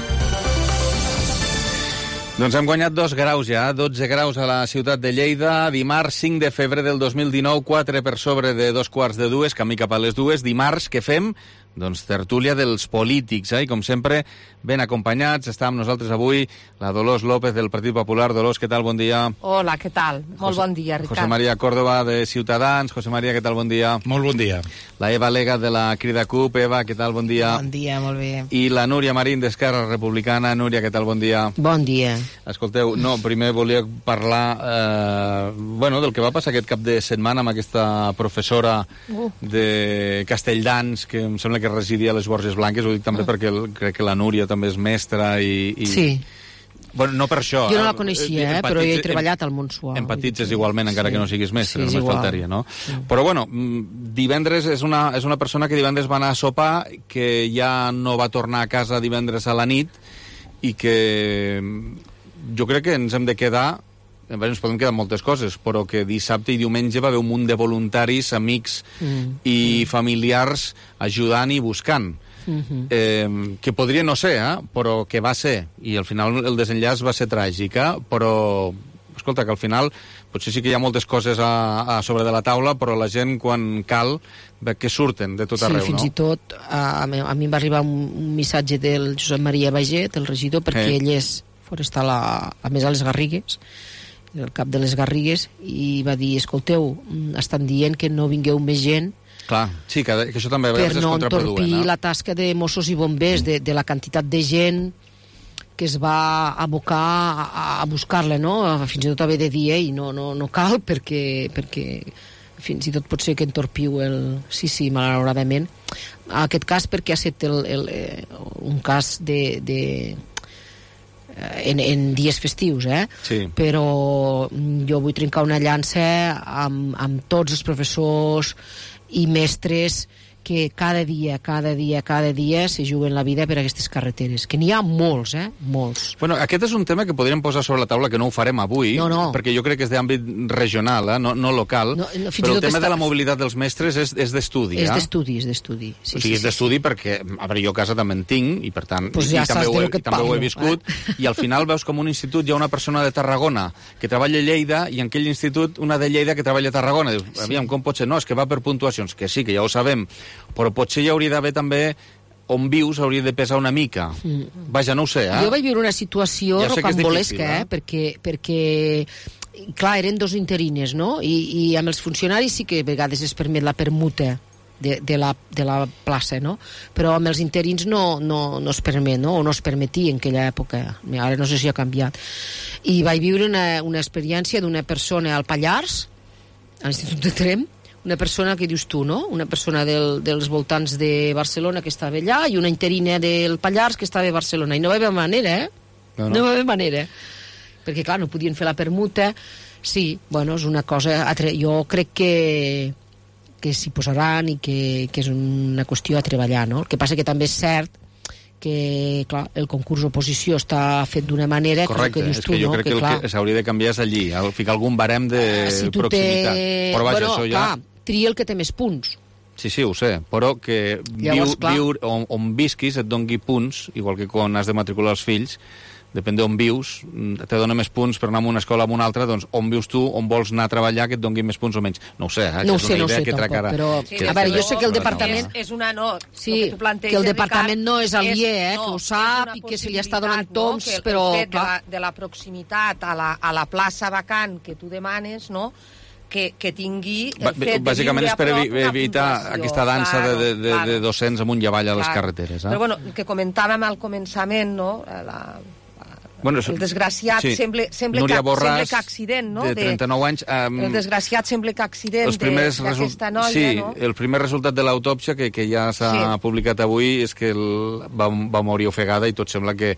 Doncs hem guanyat dos graus ja, dotze graus a la ciutat de Lleida. Dimarts cinc de febrer del dos mil dinou, quatre per sobre de dos quarts de dues, camí cap a les dues. Dimarts, què fem? Doncs tertúlia dels polítics, eh? I com sempre, ben acompanyats. Està amb nosaltres avui la Dolors López del Partit Popular. Dolors, què tal? Bon dia. Hola, què tal? Molt bon dia, Ricard. José María Córdoba de Ciutadans. José María, què tal? Bon dia. Molt bon dia. La Eva Lega de la Crida CUP. Eva, què tal? Bon dia. Bon dia, molt bé. I la Núria Marín d'Esquerra Republicana. Núria, què tal? Bon dia. Bon dia. Escolteu, no, primer volia parlar eh, bueno, del que va passar aquest cap de setmana amb aquesta professora uh. de Castelldans, que em sembla que residia a les Borges Blanques. Ho dic també uh. perquè el, crec que la Núria també és mestra i... i... Sí. Bueno, no per això. Jo no la coneixia, eh, però jo he treballat al Montsuau. Empatitzes igualment, encara sí. que no siguis mestre, sí, només faltaria, no? Sí. Però bueno, divendres és una, és una persona que divendres va anar a sopar, que ja no va tornar a casa divendres a la nit i que jo crec que ens hem de quedar, bé, ens podem quedar moltes coses, però que dissabte i diumenge va haver un munt de voluntaris, amics mm. i familiars ajudant i buscant. Mm-hmm. eh, que podria no ser, eh? Però que va ser, i al final el desenllaç va ser tràgic, eh? Però escolta, que al final potser sí que hi ha moltes coses a, a sobre de la taula, però la gent quan cal ve que surten de tot arreu, sí, fins no? i tot a, a mi em va arribar un, un missatge del Josep Maria Baget, el regidor, perquè eh. ell és forestal a, a més a les Garrigues, el cap de les Garrigues, i va dir, escolteu, estan dient que no vingueu més gent clar, sí, que, que això també a vegades per és no contraproduent. entorpir eh? la tasca de Mossos i Bombers, de, de la quantitat de gent que es va abocar a, a buscar-la, no? Fins i tot haver de dir, ei, no, no, no cal, perquè, perquè fins i tot pot ser que entorpiu el... Sí, sí, malauradament. En aquest cas, perquè ha estat el, el, un cas de... de En, en dies festius, eh? Sí. Però jo vull trencar una llança amb, amb tots els professors i mestres que cada dia, cada dia, cada dia se juguen la vida per a aquestes carreteres, que n'hi ha molts, eh? Molts. Bueno, aquest és un tema que podríem posar sobre la taula, que no ho farem avui, no, no. perquè jo crec que és d'àmbit regional, eh? no, no local, no, no, però el tema està... de la mobilitat dels mestres és, és d'estudi. És eh? d'estudi, és d'estudi. Sí, o sigui, sí, és d'estudi sí. perquè, a veure, jo a casa també en tinc, i per tant, pues i, ja i també, ho he, que també parlo, ho he viscut, eh? I al final veus com un institut hi ha una persona de Tarragona que treballa a Lleida, i en aquell institut una de Lleida que treballa a Tarragona. Dius, sí. Aviam, com pot ser? No, és que va per puntuacions, que sí, que ja ho sabem, però potser hi hauria d'haver també on vius hauria de pesar una mica. Mm. Vaja, no ho sé, eh? Jo vaig viure una situació ja rocambolesca, eh? eh? Perquè, perquè, clar, eren dos interines, no? I, i amb els funcionaris sí que a vegades es permet la permuta de, de, la, de la plaça, no? Però amb els interins no, no, no es permet, no? O no es permetia en aquella època. Ara no sé si ha canviat. I vaig viure una, una experiència d'una persona al Pallars, a l'Institut de Tremp, una persona que dius tu, no? Una persona del, dels voltants de Barcelona que estava allà i una interina del Pallars que estava a Barcelona. I no va haver manera, eh? No, no. no va haver manera. Perquè, clar, no podien fer la permuta. Sí, bueno, és una cosa... Jo crec que que s'hi posaran i que, que és una qüestió a treballar, no? El que passa que també és cert que, clar, el concurs oposició està fet d'una manera... Correcte, que dius és tu, que jo no? crec que, que el clar, que s'hauria de canviar és allí, al ficar algun barem de si tu proximitat. Té... Però vaja, bueno, això ja... clar, tria el que té més punts. Sí, sí, ho sé, però que Llavors, viu, viu on, on visquis et dongui punts, igual que quan has de matricular els fills, depèn d'on vius, te dona més punts per anar a una escola o a una altra, doncs on vius tu, on vols anar a treballar, que et dongui més punts o menys. No ho sé, eh? No ho és sé, una no ho idea sé que tampoc, ara, però... que, Sí, a veure, jo sé que el que- departament... És una no, Sí, el que tu planteges, que el departament no és aliè, eh, no, que ho sap i que se li està donant toms, no? que el, però... el fet de clar, la, de la proximitat a la, a la plaça vacant que tu demanes, no?, que, que tingui el Ba- fet de Bàsicament viure és per a prop evi- una evitar puntuació. aquesta dansa Claro, de, de, claro. de docents amunt i avall a les Claro. carreteres. Eh? Però bueno, el que comentàvem al començament, no?, la, Bueno, el desgraciat sí. sembla, sembla, Núria que, Borràs, sembla que accident, no? de trenta-nou anys... Um, el desgraciat sembla que accident els primers de- d'aquesta noia, sí, no? el primer resultat de l'autòpsia que, que ja s'ha Sí. publicat avui és que el, va, va morir ofegada i tot sembla que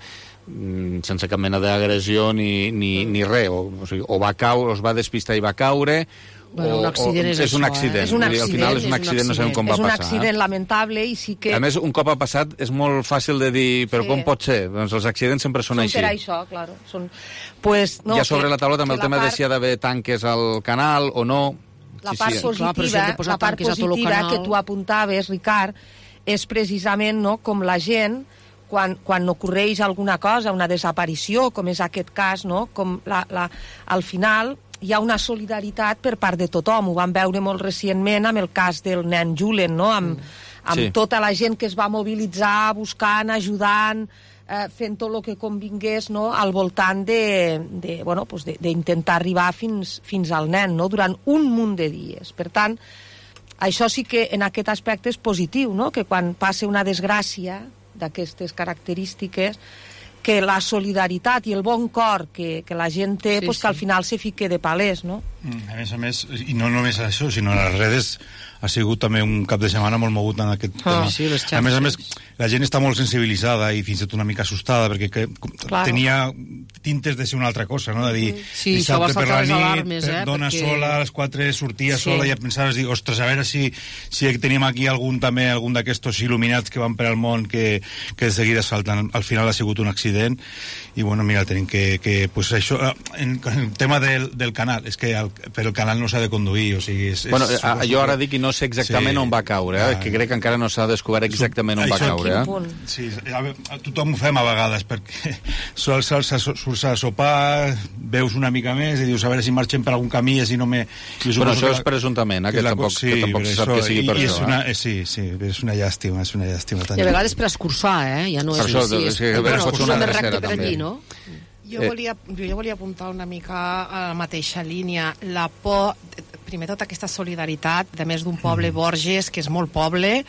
sense cap mena d'agressió ni, ni, ni res, o, o, sigui, o va caure, o es va despistar i va caure, bueno, un accident és, és això, un accident, eh? És un accident, al final és un accident, no sabem com va passar. És un passar, accident eh? lamentable i sí que... A més, un cop ha passat és molt fàcil de dir, però Sí. com pot ser? Doncs els accidents sempre són, Són així. per això, claro. Són... Pues, no, Hi ha sobre que, la taula també el tema part... de si ha d'haver tanques al canal o no. La Sí, part sí. positiva, Clar, si la part positiva que tu apuntaves, Ricard, és precisament no, com la gent, quan, quan ocorreix alguna cosa, una desaparició, com és aquest cas, no, com la, la, al final hi ha una solidaritat per part de tothom. Ho vam veure molt recentment amb el cas del nen Julen, no? amb, amb Sí. tota la gent que es va mobilitzar, buscant, ajudant, eh, fent tot el que convingués, no? Al voltant de, de, bueno, pues de, d'intentar arribar fins, fins al nen, no? Durant un munt de dies. Per tant, això sí que en aquest aspecte és positiu, no? Que quan passa una desgràcia d'aquestes característiques, que la solidaritat i el bon cor que, que la gent té, sí, pues sí. Que al final se fique de palès, no? A més a més, i no només això, sinó les redes ha sigut també un cap de setmana molt mogut en aquest Ah, tema. sí, les a més a més, xarxes. la gent està molt sensibilitzada i fins i tot una mica assustada, perquè que, Claro. tenia tintes de ser una altra cosa, no? De dir, Sí, això va dissabte per saltar la les nit, alarmes, eh, dona perquè- sola, a les quatre sortia Sí. sola, i ja pensaves, dir, ostres, a veure si, si tenim aquí algun també, algun d'aquestos il·luminats que van per al món que, que de seguida salten. Al final ha sigut un accident, i bueno, mira, tenim que, que pues això, en, en el tema del, del canal, és que el, per el canal no s'ha de conduir, o sigui, és, Bueno, és, eh, jo ara dic i no sé exactament Sí. on va caure, eh? Ah. que crec que encara no s'ha descobert exactament on va Això- caure. Eh? Sí, a veure, tothom ho fem a vegades, perquè sols surts a sopar, veus una mica més i dius, a veure si marxem per algun camí, i si no me... Jo Però suposo això és presumptament, eh, que la- tampoc- que tampoc però se sap això- que sigui per i, i això, És una, eh? eh, sí, sí, és una llàstima, és una llàstima. Tan I a vegades per escurçar, eh? Ja no Per és això, així, és que és- bueno, és pot ser una més drecera, recte per també. allí, no? Jo, Eh. volia, jo volia apuntar una mica a la mateixa línia. La por, primer tota aquesta solidaritat de més d'un poble Mm. Borges, que és molt poble,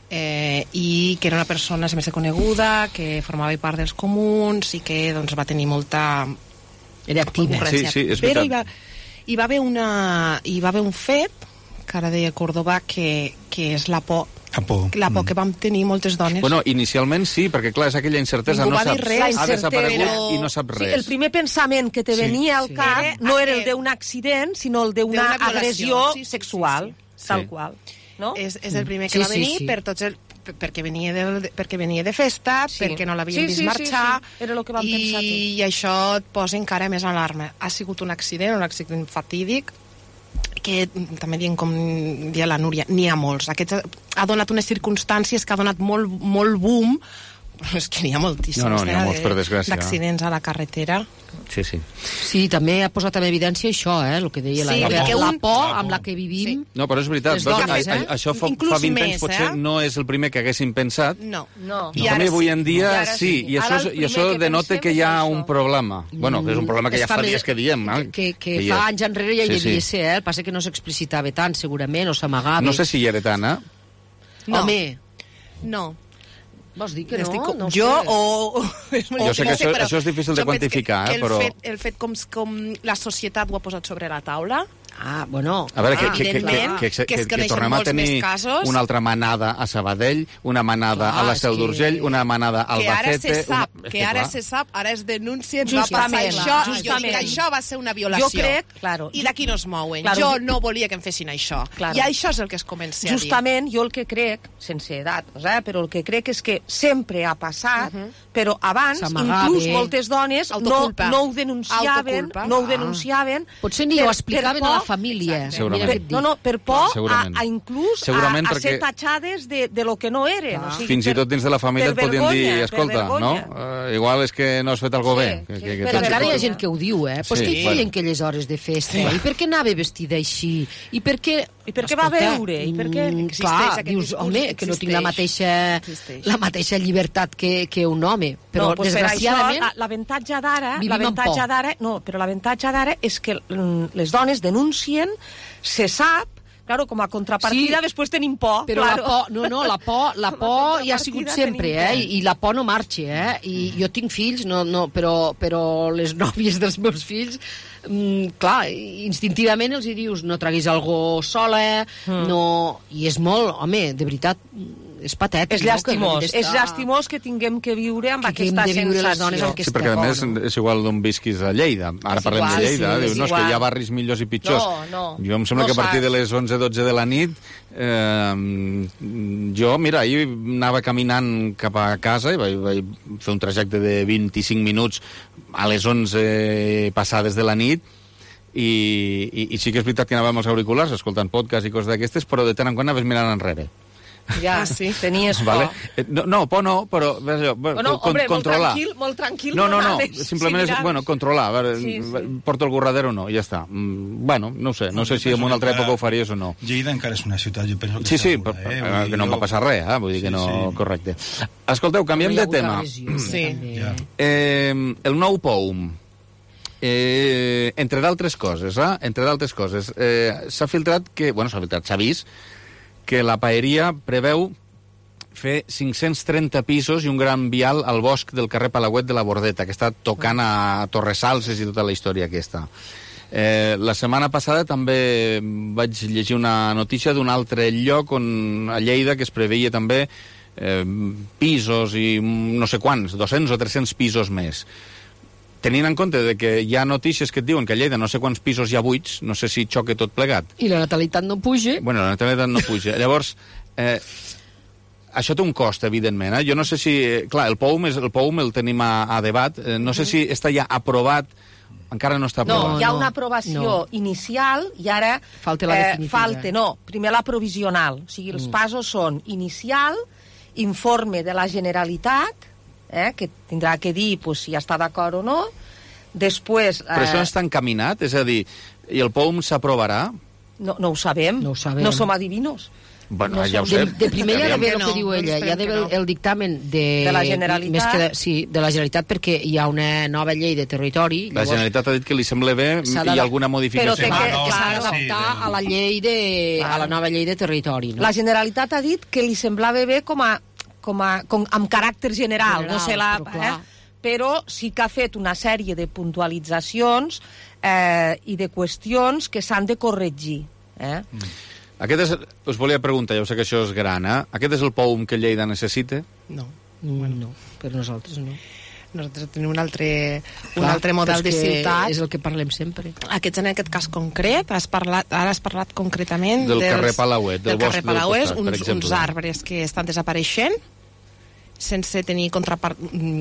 eh, i que era una persona sempre coneguda, que formava part dels comuns i que doncs, va tenir molta Era activa. concurrència. Sí, sí, és Però veritat. hi va, hi, va haver una, hi va haver un fet, que ara deia Córdoba, que, que és la por, La por. la por que vam tenir moltes dones. Bueno, inicialment sí, perquè clar, és aquella incertesa, Ningú no va dir saps, res. ha desaparegut Però- i no sap Sí, res. el primer pensament que te Sí. venia al Sí. cap Era no era el aquest. d'un accident, sinó el d'una D'una violació. agressió Sí, sí, sí, sexual, sí, sí. tal Sí. qual. No? És, és el primer que Sí, va sí, venir sí. per tots el, per- perquè venia de, perquè venia de festa, Sí. perquè no l'havien Sí, vist sí, sí, marxar, sí. Era el que vam i, pensar tots. i això et posa encara més alarma. Ha sigut un accident, un accident fatídic, que mm, també dient com dia la Núria, n'hi ha molts. Aquest ha, ha donat unes circumstàncies que ha donat molt, molt boom, però és que n'hi ha moltíssims. No, no, n'hi ha eh, molts, per desgràcia. d'accidents a la carretera. Sí, sí. Sí, també ha posat en evidència això, eh? El que deia la Sí, Laia. perquè La un- por amb la que vivim... No, però és veritat, Les doncs, dones, a, eh? a, això fa, Inclús fa vint més, anys potser eh? no és el primer que haguéssim pensat, No. No. I també avui en dia I ara sí, sí. i això, Ara és, el i primer això que denota pensem que hi ha és un això. problema. Bueno, que és un problema que És ja fa fa dies que diem. Eh? Que, que, hi fa és. anys enrere ja hi Sí, devia sí. ser, eh? El passa que no s'explicitava tant, segurament, o s'amagava. No sé si hi era tant, eh? No. Home, No. vols dir que no? Estic com, no ho jo sé. o... Jo sé que això- això és difícil de jo penso quantificar, que, eh, que però- El fet, el fet com, com la societat ho ha posat sobre la taula... Ah, bueno... A veure, que, Ah, que, que, que, evidentment, que, que que, es que, que coneixen tornem a molts tenir més casos. una altra manada a Sabadell, una manada Clar, a la és Seu que- d'Urgell, una manada a que ara Albacete... se sap, una... és que ara clar. se sap, ara es denuncien, va Justament, passar això, jo justament. dic que això va ser una violació. Jo crec, claro, I d'aquí no es mouen. Claro, jo jo- no volia que em fessin això. Claro. I això és el que es comença a dir. Justament, jo el que crec, sense edat, eh, però el que crec és que sempre ha passat, Mhm. però abans, S'amagava. inclús moltes dones no, Autoculpa. no ho denunciaven, Autoculpa. no ho Ah. denunciaven. Potser ni per- ho explicaven per a la por- família. Exacte. Segurament. Per, no, no, per por a, Segurament. a inclús Segurament a, a perquè- ser tatxades de, de lo que no eren. O sigui, Fins i per- tot dins de la família et per podien dir, vergonya, per escolta, no? vergonya. Uh, igual és que no has fet alguna Sí, bé. Que, sí, que, que per Que tens encara hi ha que- gent que ho diu, eh? Pues Sí, què hi bueno. feien aquelles hores de festa? Sí. I per què anava vestida així? I per què... I per què va Escolta, beure? I per què mm, existeix clar, aquest dius, discurs? home, que no tinc la Existeix. mateixa, Existeix. la mateixa llibertat que, que un home. Però, no, pues desgraciadament... per això, l'avantatge d'ara, vivim amb l'avantatge por. d'ara, no, però l'avantatge d'ara és que mm, les dones denuncien, se sap, claro, com a contrapartida, Sí, després tenim por. Però claro. la por, no, no, la por, la Com a por hi ha sigut contrapartida sempre, tenim eh? por. I, I la por no marxa, eh? I jo tinc fills, no, no, però, però les nòvies dels meus fills, mm, clar, instintivament els hi dius no traguis algo sola, mm. no... I és molt, home, de veritat, és patètic. És llastimós, no? És llastimós que tinguem que viure amb que aquesta sensació. Les dones amb sí, perquè a més és igual d'on visquis a Lleida. Ara parlem de Lleida, sí, diu, no, és que hi ha barris millors i pitjors. No, no. Jo em sembla no que a partir saps. de les onze dotze de la nit eh, jo, mira, ahir anava caminant cap a casa i vaig, vaig fer un trajecte de vint-i-cinc minuts a les onze passades de la nit i, i, i sí que és veritat que anava amb els auriculars escoltant podcast i coses d'aquestes, però de tant en quant anaves mirant enrere. Ja, sí, tenies por. Vale? No, no, por no, però allò, bueno, con, hombre, controlar. Molt tranquil, molt tranquil. No, no, no, anaves, simplement sí, és, bueno, controlar. A veure, sí, sí. Porto el gorradero o no, ja està. Mm, bueno, no ho sé, no sé si en una altra època ho faries o no. Lleida encara és una ciutat, jo penso que sí, sí, segura, però, eh? que no em va passar res, eh? Vull dir que no... Sí. Correcte. Escolteu, canviem de tema. Sí. Ja. Eh, el nou P O M. Eh, entre d'altres coses, eh? Entre d'altres coses. Eh, s'ha filtrat que... Bueno, s'ha filtrat, s'ha vist que la paeria preveu fer cinc-cents trenta pisos i un gran vial al bosc del carrer Palauet de la Bordeta, que està tocant a Torresalses i tota la història aquesta. Eh, la setmana passada també vaig llegir una notícia d'un altre lloc on, a Lleida, que es preveia també eh, pisos i no sé quants, dos-cents o tres-cents pisos més. Tenint en compte de que hi ha notícies que et diuen que a Lleida no sé quants pisos hi ha buits, no sé si xoque tot plegat. I la natalitat no puja. Bueno, la natalitat no puja. Llavors, eh, això té un cost, evidentment. Eh? Jo no sé si... Clar, el P O M, és, el, P O M el tenim a, a debat. Eh, no sé si està ja aprovat. Encara no està aprovat. No, hi ha una aprovació no. inicial i ara... Falta la definitiva. Eh, falta, no, primer la provisional. O sigui, els mm. passos són inicial, informe de la Generalitat, eh, que tindrà que dir pues, si ja està d'acord o no. Després... Eh... Però això està encaminat? És a dir, i el P O M s'aprovarà? No, no ho sabem. No ho sabem. No som adivinos. Bueno, no ja ho sé. sé. De, de primer hi ha d'haver el no, que diu ella, no hi ha d'haver el, el dictamen de... De la Generalitat. Més que de, sí, de la Generalitat, perquè hi ha una nova llei de territori. La llavors, Generalitat ha dit que li sembla bé i hi ha alguna modificació. Però que, no, que s'ha no, d'adaptar sí, a la llei de, a la nova llei de territori. No? La Generalitat ha dit que li semblava bé com a, com a, com, amb caràcter general, General, no sé la... però, eh? però sí que ha fet una sèrie de puntualitzacions eh, i de qüestions que s'han de corregir. Eh? Mm. Aquest és, us volia preguntar, ja sé que això és gran, eh? Aquest és el P O M que Lleida necessita? No. Bueno, no, per nosaltres no. Nosaltres tenim un altre, un Clar, altre model de ciutat. És el que parlem sempre. Aquest, en aquest cas concret, has parlat, ara has parlat concretament del dels, carrer Palauet, del, del bosc carrer Palauet, del costat, uns, per exemple. uns arbres que estan desapareixent sense tenir contrapart...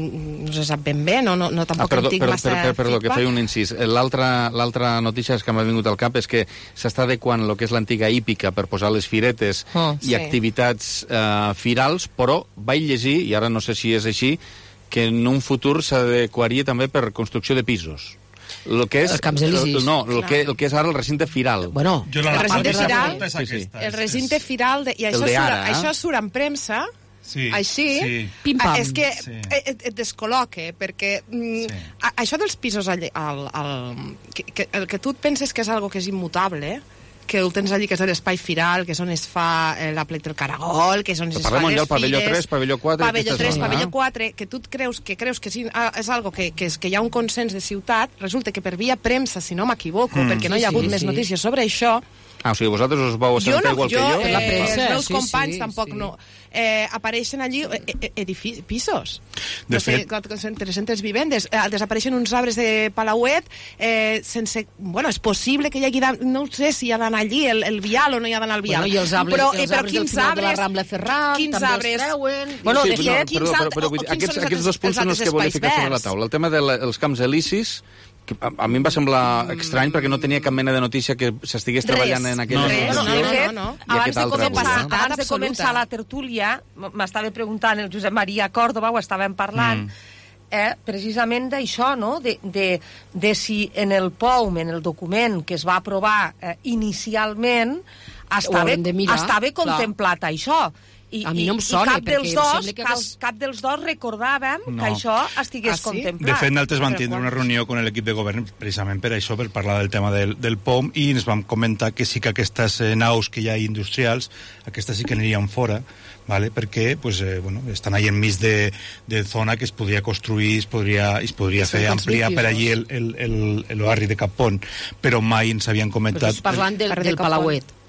no se sap ben bé, no, no, no tampoc ah, perdó, en tinc perdó, massa perdó, perdó, que feedback. feia un incís. L'altra notícia que m'ha vingut al cap és que s'està adequant el que és l'antiga hípica per posar les firetes oh, i sí. activitats eh, firals, però vaig llegir, i ara no sé si és així, que en un futur s'adequaria també per construcció de pisos. El que és, els Camps Elisis. No, el que, el que és ara el recinte firal. Bueno, Jo la, el la recinte part firal, és aquesta. sí, sí. el recinte firal, de, i El això, de surt, ara, eh? això surt en premsa, Sí, així, sí. Pim-pam. és que Sí. et, et descol·loca, perquè mm, Sí. a, això dels pisos al, al, al, que, que, el que tu et penses que és algo que és immutable, que ho tens allí, que és l'espai firal, que és on es fa eh, la plec del Caragol, que és on es fa Parlem les ja del pavelló fires, tres, pavelló quatre... pavelló aquesta tres, zona, pavelló eh? quatre, que tu et creus que creus que sí, ah, és algo que, que, és, que hi ha un consens de ciutat, resulta que per via premsa, si no m'equivoco, mm. perquè no hi ha hagut Sí, sí, més sí. notícies sobre això. Ah, o sigui, vosaltres us vau Jo assentar no, igual jo, que jo? eh, la premsa, els meus sí, companys sí, tampoc sí. no. Eh, apareixen allí eh, edificis, pisos. De no sé, fet- tres-centes vivendes. Eh, desapareixen uns arbres de Palauet eh, sense... Bueno, és possible que hi hagi... No sé si hi ha d'anar allí el, el vial o no hi ha d'anar al vial. Bueno, i els arbres, però, els eh, però arbres del quins final arbres, de la Rambla Ferran quins també arbres, els treuen. Bueno, sí, de no, fet, quins perdó, al- però, però, vull o dir, quins aquests, són els aquests dos punts altres- són els que els volia altres ficar sobre la espais taula. El tema dels camps elisis, que a, a mi em va semblar estrany perquè no tenia cap mena de notícia que s'estigués treballant en aquella No, no, No, situació. no, no, de fet, no, no. I abans aquest de altre començar, avui, no? abans de Absoluta. començar la tertúlia, m- m'estava preguntant el Josep Maria Còrdova, ho estàvem parlant, mm. eh, precisament d'això, no? De, de, de si en el P O M, en el document que es va aprovar eh, inicialment, estava, haurem de mirar, estava clar. contemplat això. I, A mi no em i- sona, i cap perquè dels em dos, sembla que cap, els- cap dels dos recordàvem No. que això estigués Ah, sí? contemplat. De fet, nosaltres vam Però tindre quan- una reunió amb l'equip de govern precisament per això, per parlar del tema del, del P O M, i ens vam comentar que sí que aquestes eh, naus que hi ha industrials, aquestes sí que anirien fora, ¿vale? Perquè pues, eh, bueno, estan ahí enmig de, de zona que es podria construir, es podria, es podria Són fer tants ampliar per pisos. allí el, el, el, el barri de Capón, però mai ens havien Però comentat... estàs parlant del, Barri de del Capón. Palauet.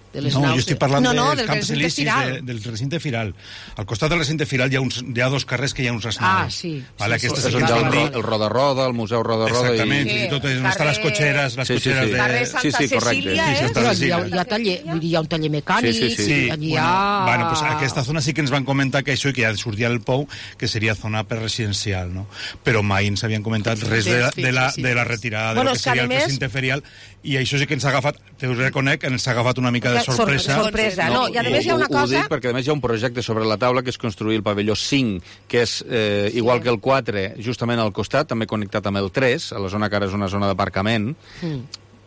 de les no, naus. jo estic parlant no, no, dels del camps recinte elisis, firal. de, del recinte firal. Al costat del recinte firal hi ha, uns, hi ha dos carrers que hi ha uns Ah, naus. sí. Vale, sí, aquestes sí, sí, sí, sí, el, sí, el Roda-Roda, el Museu Roda-Roda... Exactament, i... fins i tot on estan les cotxeres, les Sí, sí, cotxeres sí. de... Carrer Santa Sí, sí, correcte. Cecília, Sí, eh? Santa Però hi ha, Cecília. hi, ha taller, vull dir, hi ha un taller mecànic, Sí, sí, sí. Sí, allí hi bueno, ha... bueno, pues aquesta zona sí que ens van comentar que això i que ja sortia el Pou, que seria zona per residencial, no? Però mai ens havien comentat res de, la- de, la, de la retirada Bueno, de lo és que que seria a el més- recinte ferial, i això sí que ens ha agafat, te ho reconec, ens ha agafat una mica de Sor- sorpresa. sorpresa, no, i a més hi ha una Ho, ho cosa... dic perquè a més hi ha un projecte sobre la taula que és construir el pavelló cinc, que és eh, igual que el quatre, justament al costat, també connectat amb el tres, a la zona que ara és una zona d'aparcament, Mm.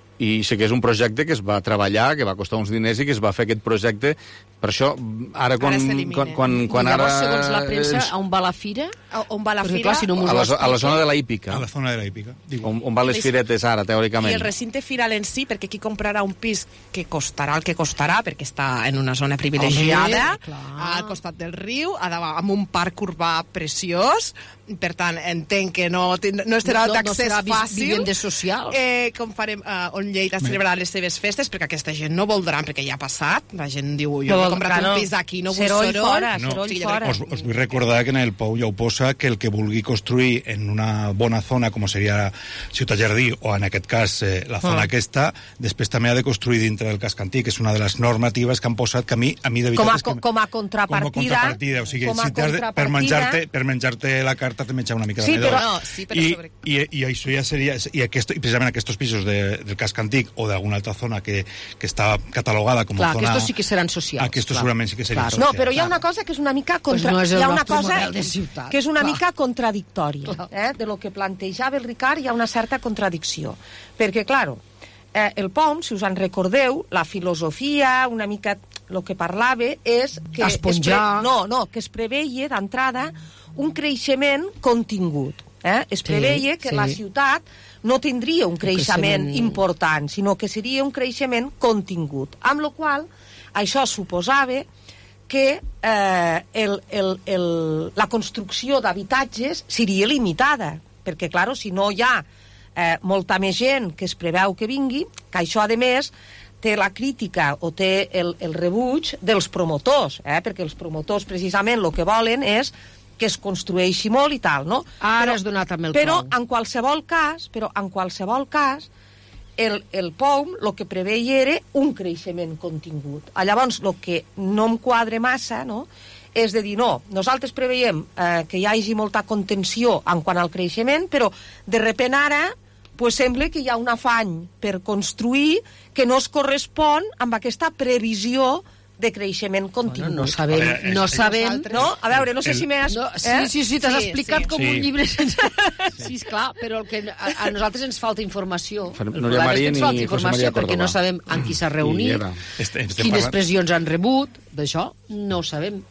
i sí que és un projecte que es va treballar, que va costar uns diners i que es va fer aquest projecte. Per això, ara quan, Ara s'elimina. quan, quan, quan I llavors, ara... segons la premsa, ens- a on va la fira? A- On va la Perquè, fira... clar, si no m'ho a, la, explica- a la zona de la hípica, A la zona de la hípica. Digo. on, on van les I- firetes ara, I teòricament. el recinte firal en si, perquè qui comprarà un pis que costarà el que costarà, perquè està en una zona privilegiada, Home, clar. al costat del riu, a davant, amb un parc urbà preciós, per tant, entenc que no, ten- no estarà No- no d'accés serà vis- fàcil. vivendes socials. Eh, com farem, eh, on Lleida celebrarà les seves festes, perquè aquesta gent no voldran, perquè ja ha passat, la gent diu, jo No he voldrà, comprat no. un pis aquí, no vull Seroll soroll. fora, No. seroll Sí, de fora. Os, os vull recordar que en el Pou ja ho posa que el que vulgui construir en una bona zona com seria Ciutat Jardí o en aquest cas eh, la zona Ah. aquesta, després també ha de construir dintre del casc antic, que és una de les normatives que han posat que a mi, a mi de veritat Com a, és que... com a com a contrapartida... contrapartida, o sigui, com a si t'has de, per contrapartida- menjar-te per menjar-te la carta te menjar una mica Sí, de però- medall. No, sí, però I, sobre- i, i això ja seria i, aquest, i precisament aquests pisos de, del casc antic o d'alguna altra zona que, que està catalogada com a Clar, zona... aquests sí que seran socials. Aquests clar. segurament sí que serien Claro. No, socials. però hi ha una cosa que és una mica contra... Pues no és el hi ha una nostre cosa model de ciutat. que és una Clar. mica contradictòria. Clar. Eh? De lo que plantejava el Ricard hi ha una certa contradicció. Perquè, clar, eh, el P O M, si us en recordeu, la filosofia, una mica el que parlava és que... Esponjar. Es pre... No, no, que es preveia d'entrada un creixement contingut. Eh? Es Sí, preveia que sí. la ciutat no tindria un creixement creixement- important, sinó que seria un creixement contingut. Amb la qual això suposava que eh, el, el, el, la construcció d'habitatges seria limitada, perquè, clar, si no hi ha eh, molta més gent que es preveu que vingui, que això, a més, té la crítica o té el, el rebuig dels promotors, eh? Perquè els promotors, precisament, el que volen és que es construeixi molt i tal, no? Ara Però- has donat amb el Però, clau. en qualsevol cas, però en qualsevol cas, el, el P O M el que preveia era un creixement contingut. Ah, Llavors, el que no em quadre massa, no?, és de dir, no, nosaltres preveiem eh, que hi hagi molta contenció en quant al creixement, però de repent ara pues sembla que hi ha un afany per construir que no es correspon amb aquesta previsió de creixement contingut. Bueno, no sabem, A veure, no és- sabem... No? A veure, no sé El- si m'has... No, sí, eh? sí, sí, t'has Sí, explicat sí. com Sí. un llibre sense... Sí, esclar, però el que a, a nosaltres ens falta informació. Fer- El Núria problema és Marín que ens i falta José informació María perquè Córdoba. no sabem amb qui s'ha I reunit, era. Este- estem quines parlant- pressions han rebut, d'això no ho sabem.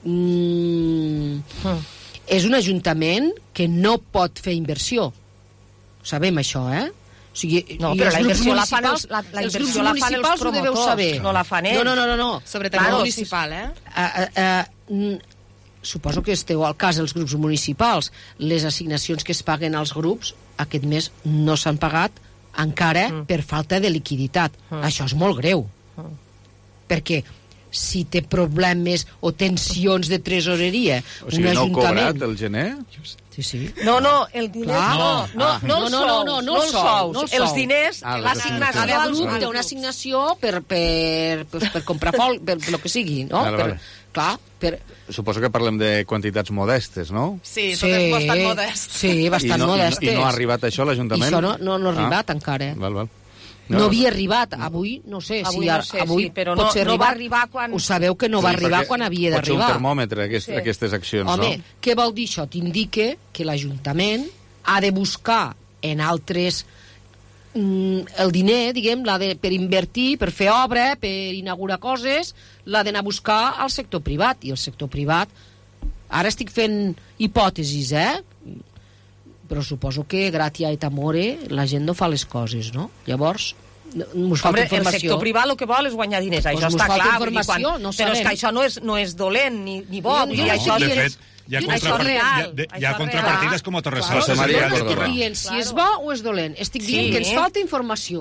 Mm, és un ajuntament que no pot fer inversió. Sabem això, eh? O sigui, No, i però els la grups inversió la fan municipals- els- la- la els inversió grups la fan els municipals ho deveu promotors, saber. no la fan ells. No, no, no, no. no. Sobre tema Claro, municipal, eh? Uh, uh, uh, mm, suposo que esteu al cas dels grups municipals. Les assignacions que es paguen als grups aquest mes no s'han pagat encara mm. per falta de liquiditat. Mm. Això és molt greu. Mm. Perquè si té problemes o tensions de tresoreria, O sigui, un no ha ajuntament... cobrat el gener? Sí, sí. No, no, el diners Clar. no, no, Ah. no, els No, no, sous, no, no, no els sous, no els els sous. diners, Ah, les l'assignació Cada als grup té una grups. assignació per, per, per, per comprar fol, per, per lo que sigui, no? Vale, per, vale. Clar, per... Suposo que parlem de quantitats modestes, no? Sí, tot és bastant modest. Sí, bastant I no, modestes. I no, i no ha arribat això a l'Ajuntament? I això no, no, no ha arribat ah. encara. Val, val. No, havia arribat. Avui, no sé, Avui si no ara, sé, avui sí, però pot no- ser no va arribat. arribar quan- Ho sabeu que no va Sí, arribar perquè quan havia Pot ser un d'arribar. termòmetre, aquest, Sí. aquestes accions, Home, no? què vol dir això? T'indica que l'Ajuntament ha de buscar en altres mm, el diner, diguem, l'ha de, per invertir, per fer obra, per inaugurar coses, l'ha d'anar a buscar al sector privat. I el sector privat, ara estic fent hipòtesis, eh? Però suposo que gratia et amore la gent no fa les coses, no? Llavors, mos falta Hombre, el informació. sector privat el que vol és guanyar diners, Pues això mos està falta clar. vull dir, informació, no però és sabem. que això no és, no és dolent ni, ni bo. Jo- vull jo dir, no això estic De és- fet, hi ha, Això és contrapart... hi ha, real, de- hi això ha és contrapartides real. com a Torres Claro, Salses. José María no Córdoba. estic dient si és bo o és dolent. Estic dient Sí. que ens falta informació.